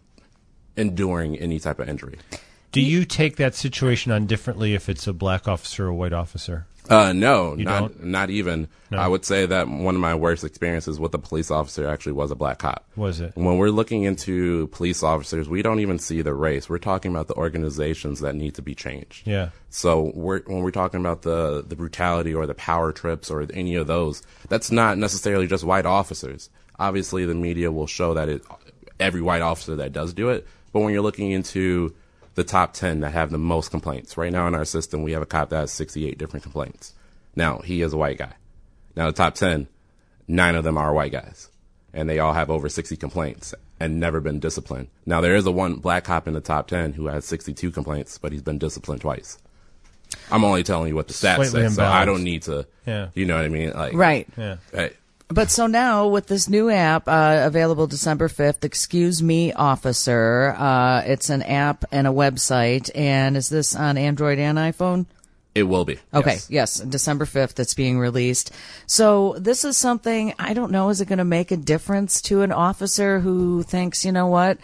enduring any type of injury. Do you take that situation on differently if it's a black officer or a white officer? Uh, no, You not don't? not even. No. I would say that one of my worst experiences with a police officer actually was a black cop. Was it? When we're looking into police officers, we don't even see the race. We're talking about the organizations that need to be changed. Yeah. So we're, when we're talking about the, the brutality or the power trips or any of those, that's not necessarily just white officers. Obviously, the media will show that it every white officer that does do it. But when you're looking into the top ten that have the most complaints. Right now in our system, we have a cop that has sixty-eight different complaints. Now, he is a white guy. Now, the top ten, nine of them are white guys. And they all have over sixty complaints and never been disciplined. Now, there is a one black cop in the top ten who has sixty-two complaints, but he's been disciplined twice. I'm only telling you what the stats Slightly say, so I imbalanced. don't need to, Yeah. you know what I mean? Like, Right. Yeah. Hey, But so now with this new app uh, available December fifth, Excuse Me Officer, uh, it's an app and a website. And is this on Android and iPhone? It will be. Okay, yes. yes, December fifth it's being released. So this is something, I don't know, is it going to make a difference to an officer who thinks, you know what,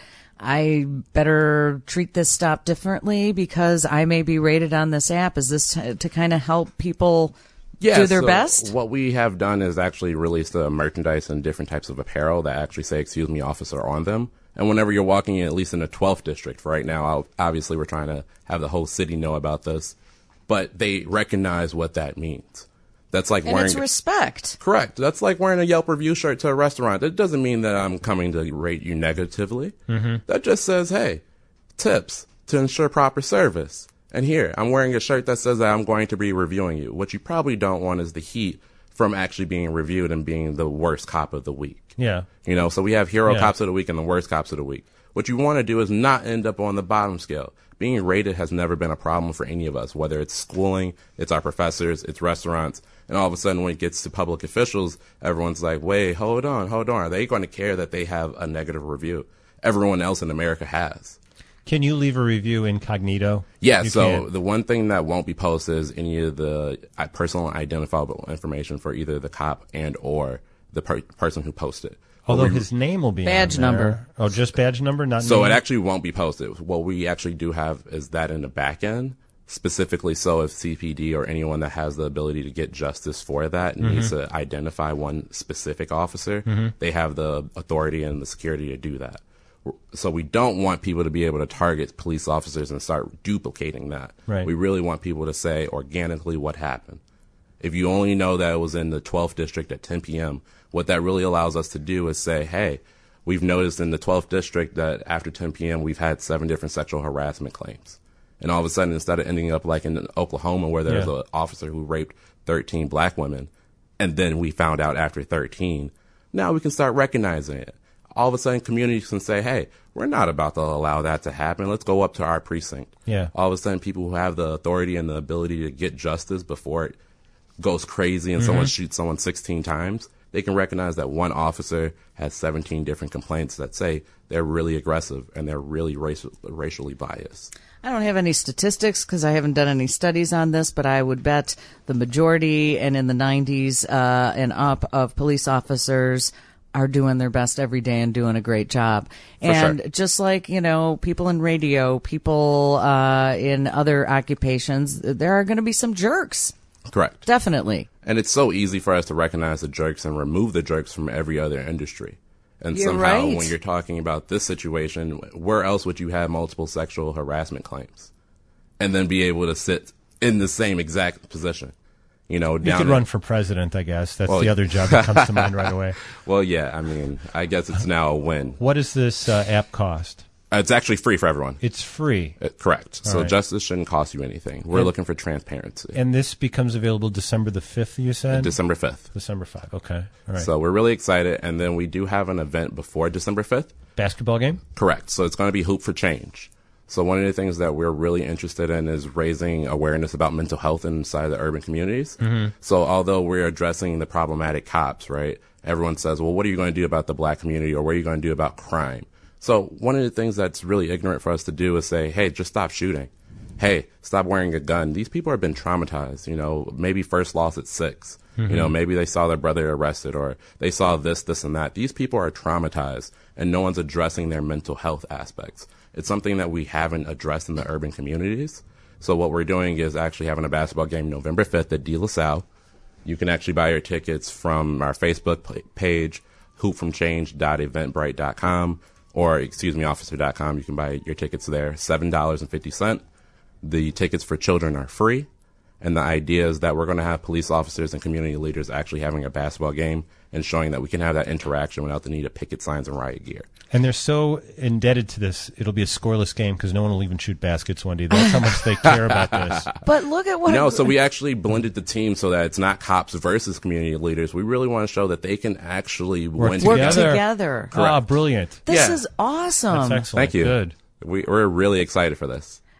I better treat this stop differently because I may be rated on this app? Is this t- to kind of help people Yeah, do their so best? What we have done is actually release the merchandise and different types of apparel that actually say "Excuse Me, Officer" on them. And whenever you're walking in, at least in the twelfth district, for right now, I'll, obviously we're trying to have the whole city know about this, but they recognize what that means. That's like and wearing it's respect. Correct. That's like wearing a Yelp review shirt to a restaurant. That doesn't mean that I'm coming to rate you negatively. Mm-hmm. That just says, hey, tips to ensure proper service. And here, I'm wearing a shirt that says that I'm going to be reviewing you. What you probably don't want is the heat from actually being reviewed and being the worst cop of the week. Yeah. You know, so we have hero Yeah. cops of the week and the worst cops of the week. What you want to do is not end up on the bottom scale. Being rated has never been a problem for any of us, whether it's schooling, it's our professors, it's restaurants. And all of a sudden, when it gets to public officials, everyone's like, wait, hold on, hold on. Are they going to care that they have a negative review? Everyone else in America has. Can you leave a review incognito? Yeah, You so can. the one thing that won't be posted is any of the uh, personal identifiable information for either the cop and or the per- person who posted. Although What we- his name will be Badge on there. number. Oh, just badge number, not So name? it actually won't be posted. What we actually do have is that in the back end, specifically so if C P D or anyone that has the ability to get justice for that Mhm. needs to identify one specific officer, Mhm. they have the authority and the security to do that. So we don't want people to be able to target police officers and start duplicating that. Right. We really want people to say organically what happened. If you only know that it was in the twelfth district at ten p.m., what that really allows us to do is say, hey, we've noticed in the twelfth district that after ten p.m. we've had seven different sexual harassment claims. And all of a sudden, instead of ending up like in Oklahoma where there's Yeah. an officer who raped thirteen black women, and then we found out after thirteen, now we can start recognizing it. All of a sudden, communities can say, hey, we're not about to allow that to happen. Let's go up to our precinct. Yeah. All of a sudden, people who have the authority and the ability to get justice before it goes crazy and Mhm. someone shoots someone sixteen times, they can recognize that one officer has seventeen different complaints that say they're really aggressive and they're really racial, racially biased. I don't have any statistics because I haven't done any studies on this, but I would bet the majority and in the nineties uh, and up of police officers are doing their best every day and doing a great job. For and sure. just like, you know, people in radio, people uh, in other occupations, there are going to be some jerks. Correct. Definitely. And it's so easy for us to recognize the jerks and remove the jerks from every other industry. And You're somehow, right. when you're talking about this situation, where else would you have multiple sexual harassment claims and then be able to sit in the same exact position? You know, You down could in- run for president, I guess. That's Well, the other job that comes to mind right away. Well, yeah, I mean, I guess it's now a win. What does this uh, app cost? Uh, It's actually free for everyone. It's free. Uh, correct. All so right. justice shouldn't cost you anything. We're And- looking for transparency. And this becomes available December the fifth, you said? December fifth. December fifth, okay. All right. So we're really excited. And then we do have an event before December fifth. Basketball game? Correct. So it's going to be Hoop for Change. So one of the things that we're really interested in is raising awareness about mental health inside the urban communities. Mhm. So although we're addressing the problematic cops, right, everyone says, well, what are you going to do about the black community, or what are you going to do about crime? So one of the things that's really ignorant for us to do is say, hey, just stop shooting. Hey, stop wearing a gun. These people have been traumatized, you know, maybe first loss at six. Mhm. You know, maybe they saw their brother arrested, or they saw this, this, and that. These people are traumatized, and no one's addressing their mental health aspects. It's something that we haven't addressed in the urban communities. So what we're doing is actually having a basketball game November fifth at De La Salle. You can actually buy your tickets from our Facebook pa- page, hoop from change dot eventbrite dot com, or excuse me, officer dot com. You can buy your tickets there, seven dollars and fifty cents. The tickets for children are free. And the idea is that we're going to have police officers and community leaders actually having a basketball game and showing that we can have that interaction without the need of picket signs and riot gear. And they're so indebted to this, it'll be a scoreless game because no one will even shoot baskets one day. That's how much they care about this. But look at what... No, so we actually blended the team so that it's not cops versus community leaders. We really want to show that they can actually Work win together. Work together. Ah, brilliant. This Yeah. is awesome. That's excellent. Thank you. Good. We, we're really excited for this.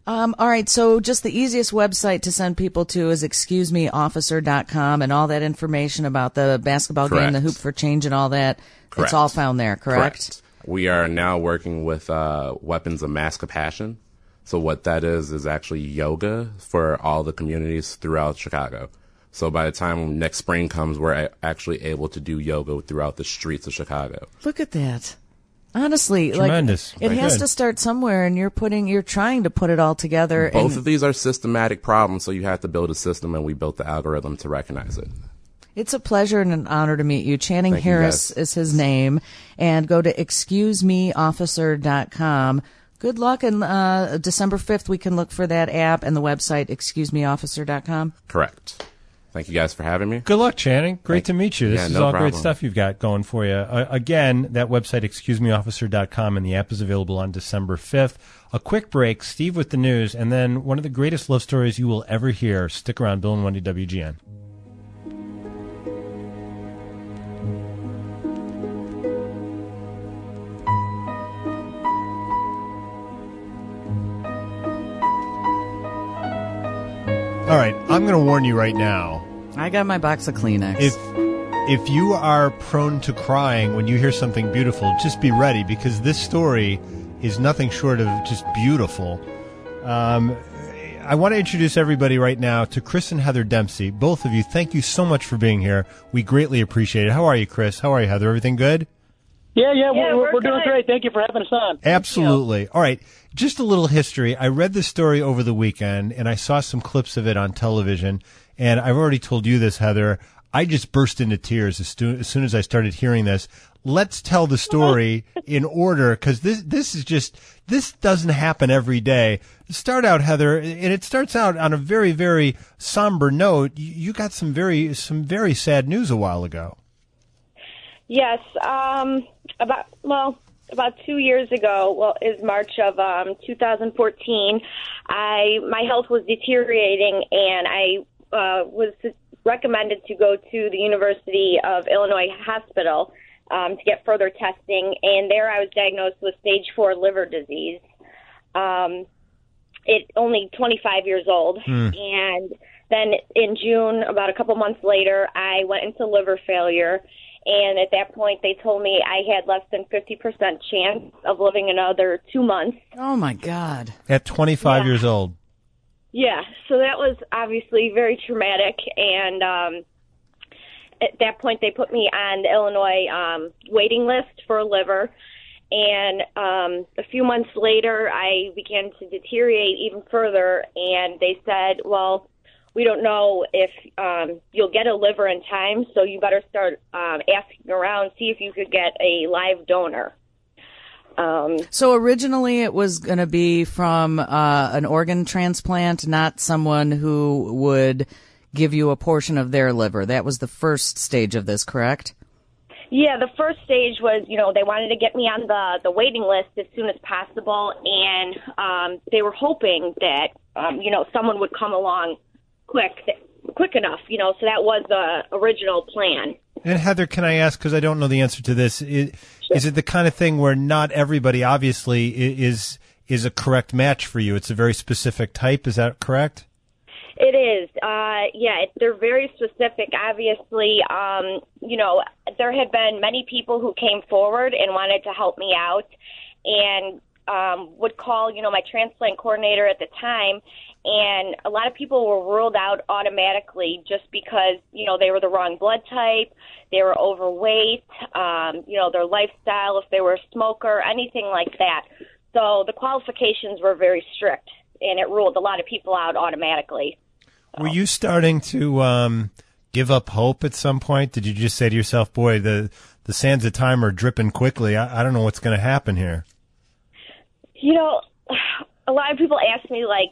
Um, all right, so just the easiest website to send people to is excuse me officer dot com, and all that information about the basketball Correct. game, the Hoop for Change, and all that, Correct. it's all found there, correct? We are now working with uh, Weapons of Mass Compassion. So what that is is actually yoga for all the communities throughout Chicago. So by the time next spring comes, we're a- actually able to do yoga throughout the streets of Chicago. Look at that. Honestly, Tremendous. like it Very has good. to start somewhere, and you're putting, you're trying to put it all together. Both and of these are systematic problems, so you have to build a system, and we built the algorithm to recognize it. It's a pleasure and an honor to meet you. Channing Thank you, Harris is his name, and go to excuse me officer dot com. Good luck, and uh, December fifth we can look for that app and the website excuse me officer dot com. Correct. Thank you guys for having me. Good luck, Channing. Great Thank- to meet you. This Yeah, is no all great problem. stuff you've got going for you. Uh, again, that website, excuse me officer dot com, and the app is available on December fifth. A quick break, Steve with the news, and then one of the greatest love stories you will ever hear. Stick around, Bill and Wendy, W G N. All right, I'm going to warn you right now. I got my box of Kleenex. If if you are prone to crying when you hear something beautiful, just be ready, because this story is nothing short of just beautiful. Um, I want to introduce everybody right now to Chris and Heather Dempsey. Both of you, thank you so much for being here. We greatly appreciate it. How are you, Chris? How are you, Heather? Everything good? Yeah, yeah, Yeah, we're, we're we're doing good. great. Thank you for having us on. Absolutely. All right. Just a little history. I read this story over the weekend, and I saw some clips of it on television. And I've already told you this, Heather. I just burst into tears as, stu- as soon as I started hearing this. Let's tell the story in order, because this this is just this doesn't happen every day. Start out, Heather, and it starts out on a very, very somber note. You, you got some very some very sad news a while ago. Yes, um, about well, about two years ago. Well, is March of um, two thousand fourteen. I my health was deteriorating, and I uh, was recommended to go to the University of Illinois Hospital um, to get further testing. And there, I was diagnosed with stage four liver disease. Um, it only twenty-five years old, Hmm. and then in June, about a couple months later, I went into liver failure. And at that point, they told me I had less than fifty percent chance of living another two months. Oh, my God. At twenty-five Yeah. years old. Yeah, so that was obviously very traumatic. And um, at that point, they put me on the Illinois um, waiting list for a liver. And um, a few months later, I began to deteriorate even further. And they said, well, we don't know if um, you'll get a liver in time, so you better start um, asking around, see if you could get a live donor. Um, So originally it was going to be from uh, an organ transplant, not someone who would give you a portion of their liver. That was the first stage of this, correct? yeah, the first stage was, you know, they wanted to get me on the, the waiting list as soon as possible, and um, they were hoping that, um, you know, someone would come along quick, quick enough, you know, so that was the original plan. And Heather, can I ask, because I don't know the answer to this, is, is it the kind of thing where not everybody obviously i- is is a correct match for you? It's a very specific type. Is that correct? It is. Uh, yeah, it, they're very specific. Obviously, um, you know, there had been many people who came forward and wanted to help me out and um, would call, you know, my transplant coordinator at the time. And a lot of people were ruled out automatically just because, you know, they were the wrong blood type, they were overweight, um, you know, their lifestyle, if they were a smoker, anything like that. So the qualifications were very strict, and it ruled a lot of people out automatically. Were you starting to um, give up hope at some point? Did you just say to yourself, boy, the, the sands of time are dripping quickly. I, I don't know what's going to happen here. You know, a lot of people ask me, like,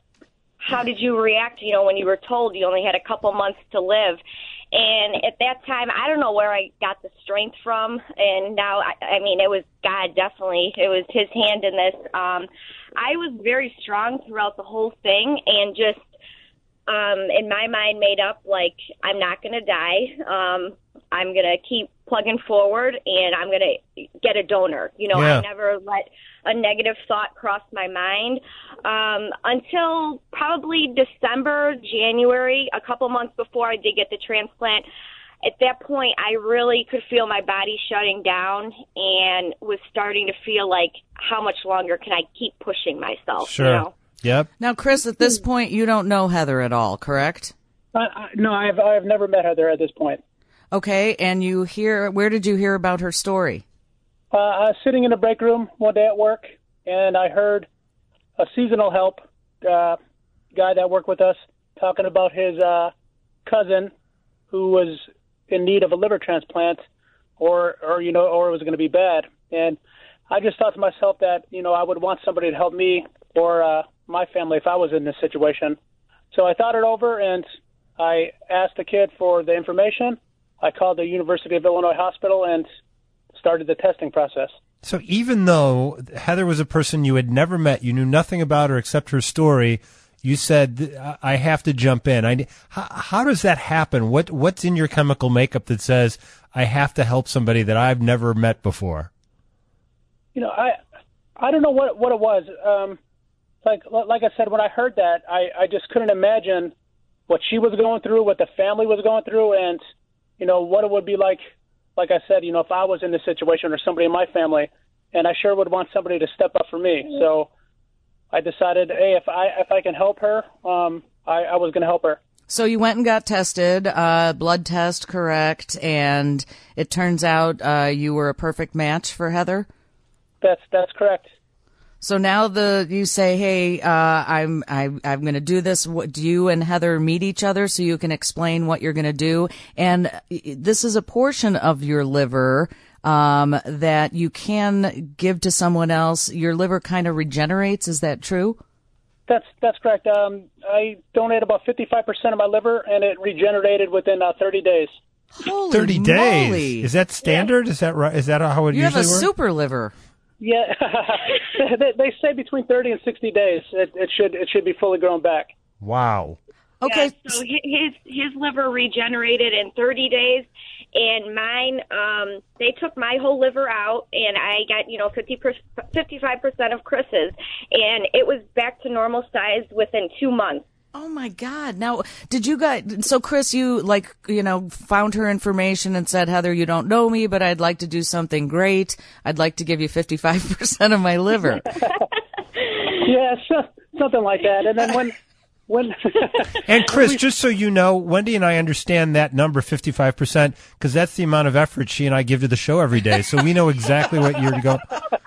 how did you react, you know, when you were told you only had a couple months to live? And at that time, I don't know where I got the strength from. And now, I, I mean, it was God, definitely. It was his hand in this. Um, I was very strong throughout the whole thing and just, um, in my mind, made up, like, I'm not going to die. Um, I'm going to keep plugging forward, and I'm going to get a donor. You know, Yeah. I never let a negative thought cross my mind um, until probably December, January, a couple months before I did get the transplant. At that point, I really could feel my body shutting down and was starting to feel like, how much longer can I keep pushing myself? Sure. You know? Yep. Now, Chris, at this point, you don't know Heather at all, correct? Uh, I- no, I've I've never met Heather at this point. Okay, and you hear, where did you hear about her story? Uh, I was sitting in the break room one day at work, and I heard a seasonal help uh, guy that worked with us talking about his uh, cousin who was in need of a liver transplant, or or you know, or it was going to be bad. And I just thought to myself that you know I would want somebody to help me or uh, my family if I was in this situation. So I thought it over, and I asked the kid for the information. I called the University of Illinois Hospital and started the testing process. So even though Heather was a person you had never met, you knew nothing about her except her story, you said, I have to jump in. I, how, how does that happen? What What's in your chemical makeup that says, I have to help somebody that I've never met before? You know, I I don't know what what it was. Um, like like I said, when I heard that, I, I just couldn't imagine what she was going through, what the family was going through, and you know what it would be like. Like I said, you know, if I was in this situation or somebody in my family, and I sure would want somebody to step up for me. So I decided, hey, if I if I can help her, um, I, I was going to help her. So you went and got tested, uh, blood test, correct, and it turns out uh, you were a perfect match for Heather? That's that's correct. So now the you say, hey, uh, I'm I, I'm going to do this. What, do you and Heather meet each other so you can explain what you're going to do? And this is a portion of your liver um, that you can give to someone else. Your liver kind of regenerates. Is that true? That's that's correct. Um, I donated about fifty-five percent of my liver, and it regenerated within uh, thirty days. Holy thirty moly. days. Is that standard? Is that right? Is that how it You have usually a works? super liver. Yeah, they, they say between thirty and sixty days it, it should it should be fully grown back. Wow. Okay. Yeah, so hi- his his liver regenerated in thirty days, and mine, um, they took my whole liver out, and I got you know fifty fifty-five percent of Chris's, and it was back to normal size within two months. Oh my God. Now, did you guys, so Chris, you like, you know, found her information and said, Heather, you don't know me, but I'd like to do something great. I'd like to give you fifty-five percent of my liver. Yeah, so, something like that. And then when, when, And Chris, just so you know, Wendy and I understand that number, fifty-five percent, because that's the amount of effort she and I give to the show every day. So we know exactly what you're going.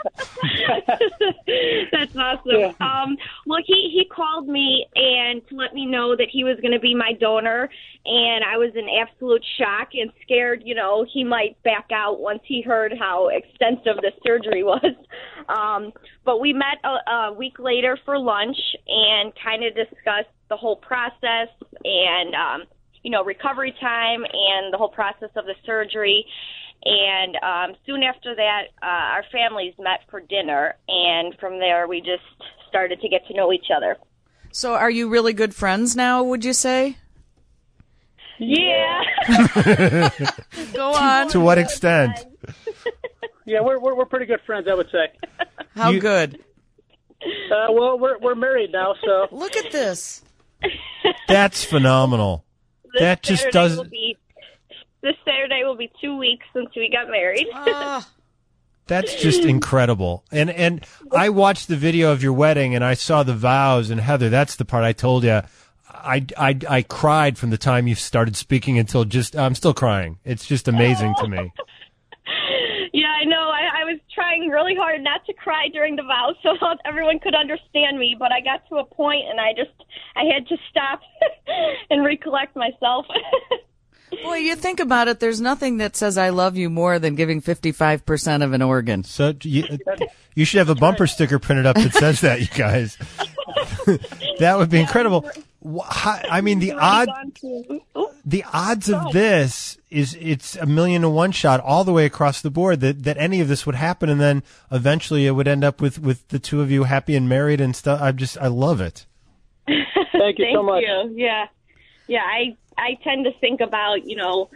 That's awesome. Yeah. Um, well, he, he called me and to let me know that he was going to be my donor, and I was in absolute shock and scared, you know, he might back out once he heard how extensive the surgery was. Um, but we met a, a week later for lunch and kind of discussed the whole process and, um, you know, recovery time and the whole process of the surgery. And um, soon after that, uh, our families met for dinner, and from there we just started to get to know each other. So are you really good friends now, would you say? Yeah. Go on. To what extent? Yeah, we're, we're we're pretty good friends, I would say. How You- good? Uh, well, we're we're married now, so Look at this. That's phenomenal. This That just Saturday does. will be, this Saturday will be two weeks since we got married. That's just incredible. And and I watched the video of your wedding, and I saw the vows. And Heather, that's the part I told you. I, I, I cried from the time you started speaking until just I'm still crying. It's just amazing to me. Yeah, I know. I, I was trying really hard not to cry during the vows so everyone could understand me, but I got to a point and I just I had to stop and recollect myself. Boy, you think about it, there's nothing that says I love you more than giving fifty-five percent of an organ. So you, you should have a bumper sticker printed up that says that, you guys. That would be incredible. Wh- how- I mean, the odd, the odds of this is it's a million to one shot all the way across the board that, that any of this would happen, and then eventually it would end up with, with the two of you happy and married and stuff. I just I love it. Thank you so much. You. Yeah, yeah. I I tend to think about you know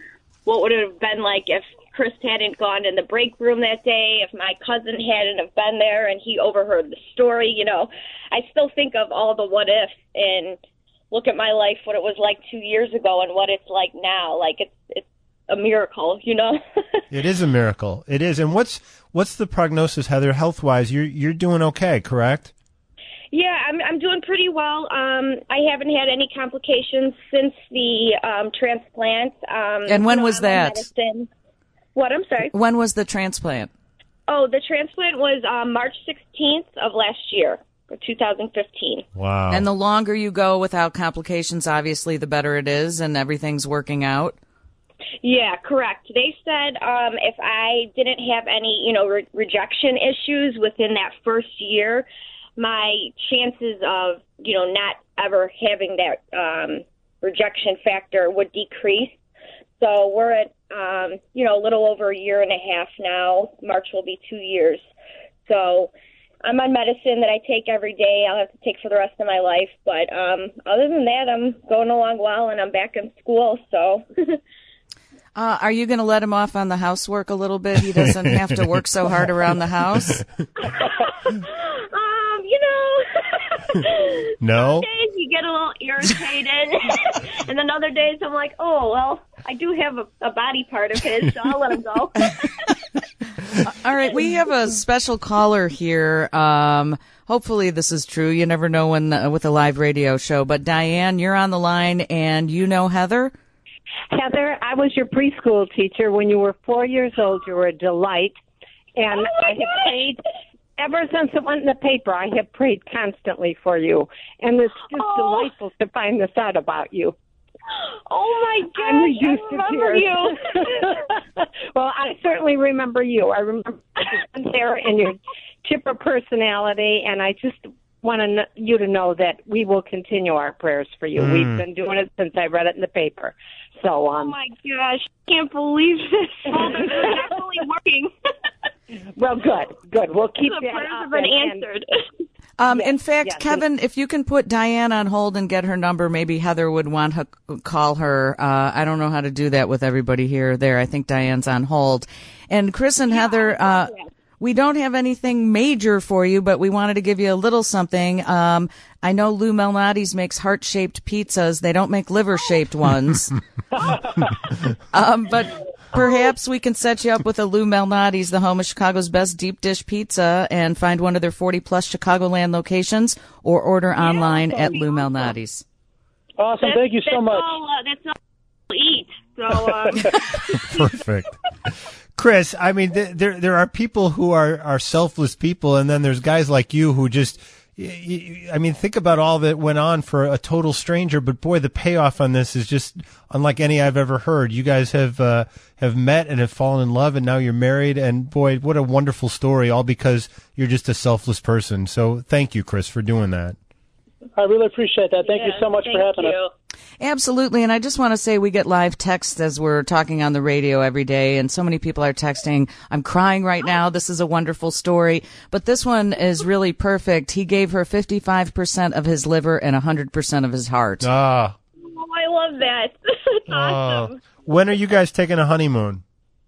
what would it have been like if Chris hadn't gone in the break room that day, if my cousin hadn't have been there and he overheard the story. You know, I still think of all the what ifs and look at my life, what it was like two years ago and what it's like now. Like, it's it's a miracle, you know? It is a miracle. It is. And what's what's the prognosis, Heather, health-wise? You're, you're doing okay, correct? Yeah, I'm I'm doing pretty well. Um, I haven't had any complications since the um, transplant. Um, And when you know, was I'm on that? medicine. What? I'm sorry. When was the transplant? Oh, the transplant was um, March sixteenth of last year, of two thousand fifteen. Wow. And the longer you go without complications, obviously, the better it is, and everything's working out. Yeah, correct. They said um, if I didn't have any, you know, re- rejection issues within that first year, my chances of, you know, not ever having that um, rejection factor would decrease. So we're at, um, you know, a little over a year and a half now. March will be two years. So I'm on medicine that I take every day. I'll have to take for the rest of my life. But um, other than that, I'm going along well, and I'm back in school. So. Uh, are you going to let him off on the housework a little bit? He doesn't have to work so hard around the house. um, you know. No? Some days you get a little irritated, and then other days I'm like, oh, well, I do have a, a body part of his, so I'll let him go. All right, we have a special caller here. Um, hopefully this is true. You never know when uh, with a live radio show. But Diane, you're on the line, and you know Heather? Heather, I was your preschool teacher. When you were four years old, you were a delight. And oh I have prayed, ever since it went in the paper, I have prayed constantly for you. And it's just oh. delightful to find this out about you. Oh, my gosh, I'm reduced I remember to tears. you. Well, I certainly remember you. I remember your hair and your chipper personality, and I just want to kn- you to know that we will continue our prayers for you. Mm. We've been doing it since I read it in the paper. So, um, oh, my gosh, I can't believe this. Well, they're definitely working. Well, good, good. We'll keep the that prayers up have been and- answered. Um, Yes, in fact, yes. Kevin, if you can put Diane on hold and get her number, maybe Heather would want to call her. Uh, I don't know how to do that with everybody here or there. I think Diane's on hold. And Chris and Heather, uh, we don't have anything major for you, but we wanted to give you a little something. Um, I know Lou Malnati's makes heart-shaped pizzas. They don't make liver-shaped ones. um, but perhaps we can set you up with a Lou Malnati's, the home of Chicago's best deep dish pizza, and find one of their forty-plus Chicagoland locations, or order online at Lou Malnati's. Awesome. That's, Thank you so that's much. All, uh, that's all we'll eat. So, um, Perfect. Chris, I mean, th- there there are people who are, are selfless people, and then there's guys like you who just, y- y- I mean, think about all that went on for a total stranger, but boy, the payoff on this is just unlike any I've ever heard. You guys have uh, have met and have fallen in love, and now you're married, and boy, what a wonderful story, all because you're just a selfless person. So thank you, Chris, for doing that. I really appreciate that. Thank yeah, you so much thank for having you. us. Absolutely. And I just want to say we get live texts as we're talking on the radio every day. And so many people are texting, I'm crying right now. This is a wonderful story. But this one is really perfect. He gave her fifty-five percent of his liver and one hundred percent of his heart. Ah. Oh, I love that. That's awesome. Uh, when are you guys taking a honeymoon?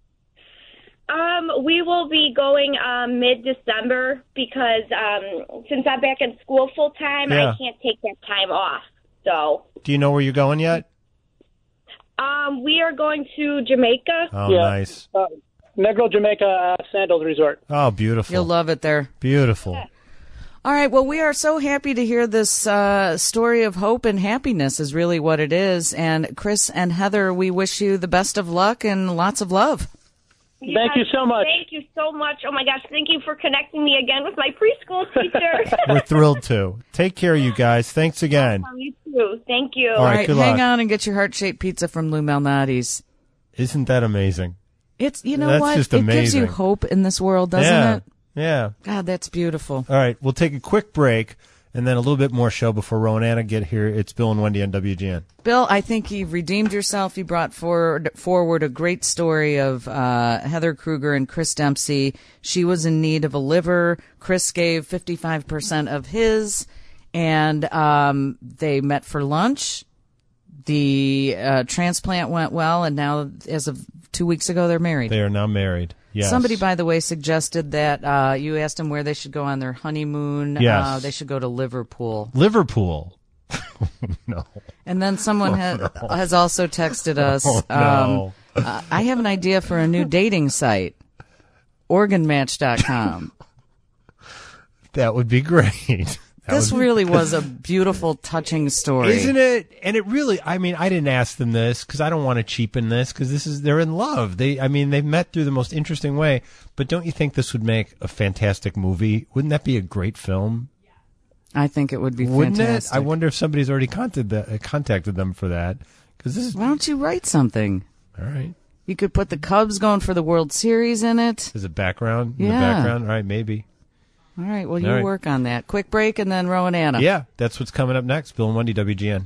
Um, we will be going um, mid-December because um, since I'm back in school full time, Yeah. I can't take that time off. So Do you know where you're going yet? um, we are going to Jamaica. Oh, Yeah. nice. Uh, Negro, Jamaica uh, Sandals Resort. Oh, beautiful. You'll love it there. Beautiful. All right. Well, we are so happy to hear this uh, story of hope and happiness is really what it is. And Chris and Heather, we wish you the best of luck and lots of love. Thank you so much. Thank you so much. Oh, my gosh. Thank you for connecting me again with my preschool teacher. We're thrilled to. Take care, you guys. Thanks again. Um, you too. Thank you. All right, good hang luck. on and get your heart-shaped pizza from Lou Malnati's. Isn't that amazing? It's, you know That's what? just It gives you amazing. hope in this world, doesn't yeah. it? Yeah. God, that's beautiful. All right, we'll take a quick break and then a little bit more show before Ro and Anna get here. It's Bill and Wendy on W G N. Bill, I think you've redeemed yourself. You brought forward, forward a great story of uh, Heather Kruger and Chris Dempsey. She was in need of a liver. Chris gave fifty-five percent of his, and um, they met for lunch. The uh, transplant went well, and now, as of two weeks ago, they're married. They are now married. Yes. Somebody, by the way, suggested that uh, you asked them where they should go on their honeymoon. Yes. Uh, they should go to Liverpool. Liverpool. No. And then someone Oh, ha- no. has also texted us. Oh, no. um, uh, I have an idea for a new dating site. organ match dot com. That would be great. That This would be- really was a beautiful, touching story. Isn't it? And it really, I mean, I didn't ask them this because I don't want to cheapen this because this is, they're in love. They, I mean, they've met through the most interesting way. But don't you think this would make a fantastic movie? Wouldn't that be a great film? I think it would be Wouldn't fantastic. it? I wonder if somebody's already contacted, the, contacted them for that. Because this is. Why don't you write something? All right. You could put the Cubs going for the World Series in it. Is it background? In Yeah. the background? All right, maybe. All right, well, you All right. work on that. Quick break, and then Rowan Anna. Yeah, that's what's coming up next. Bill and Wendy, W G N.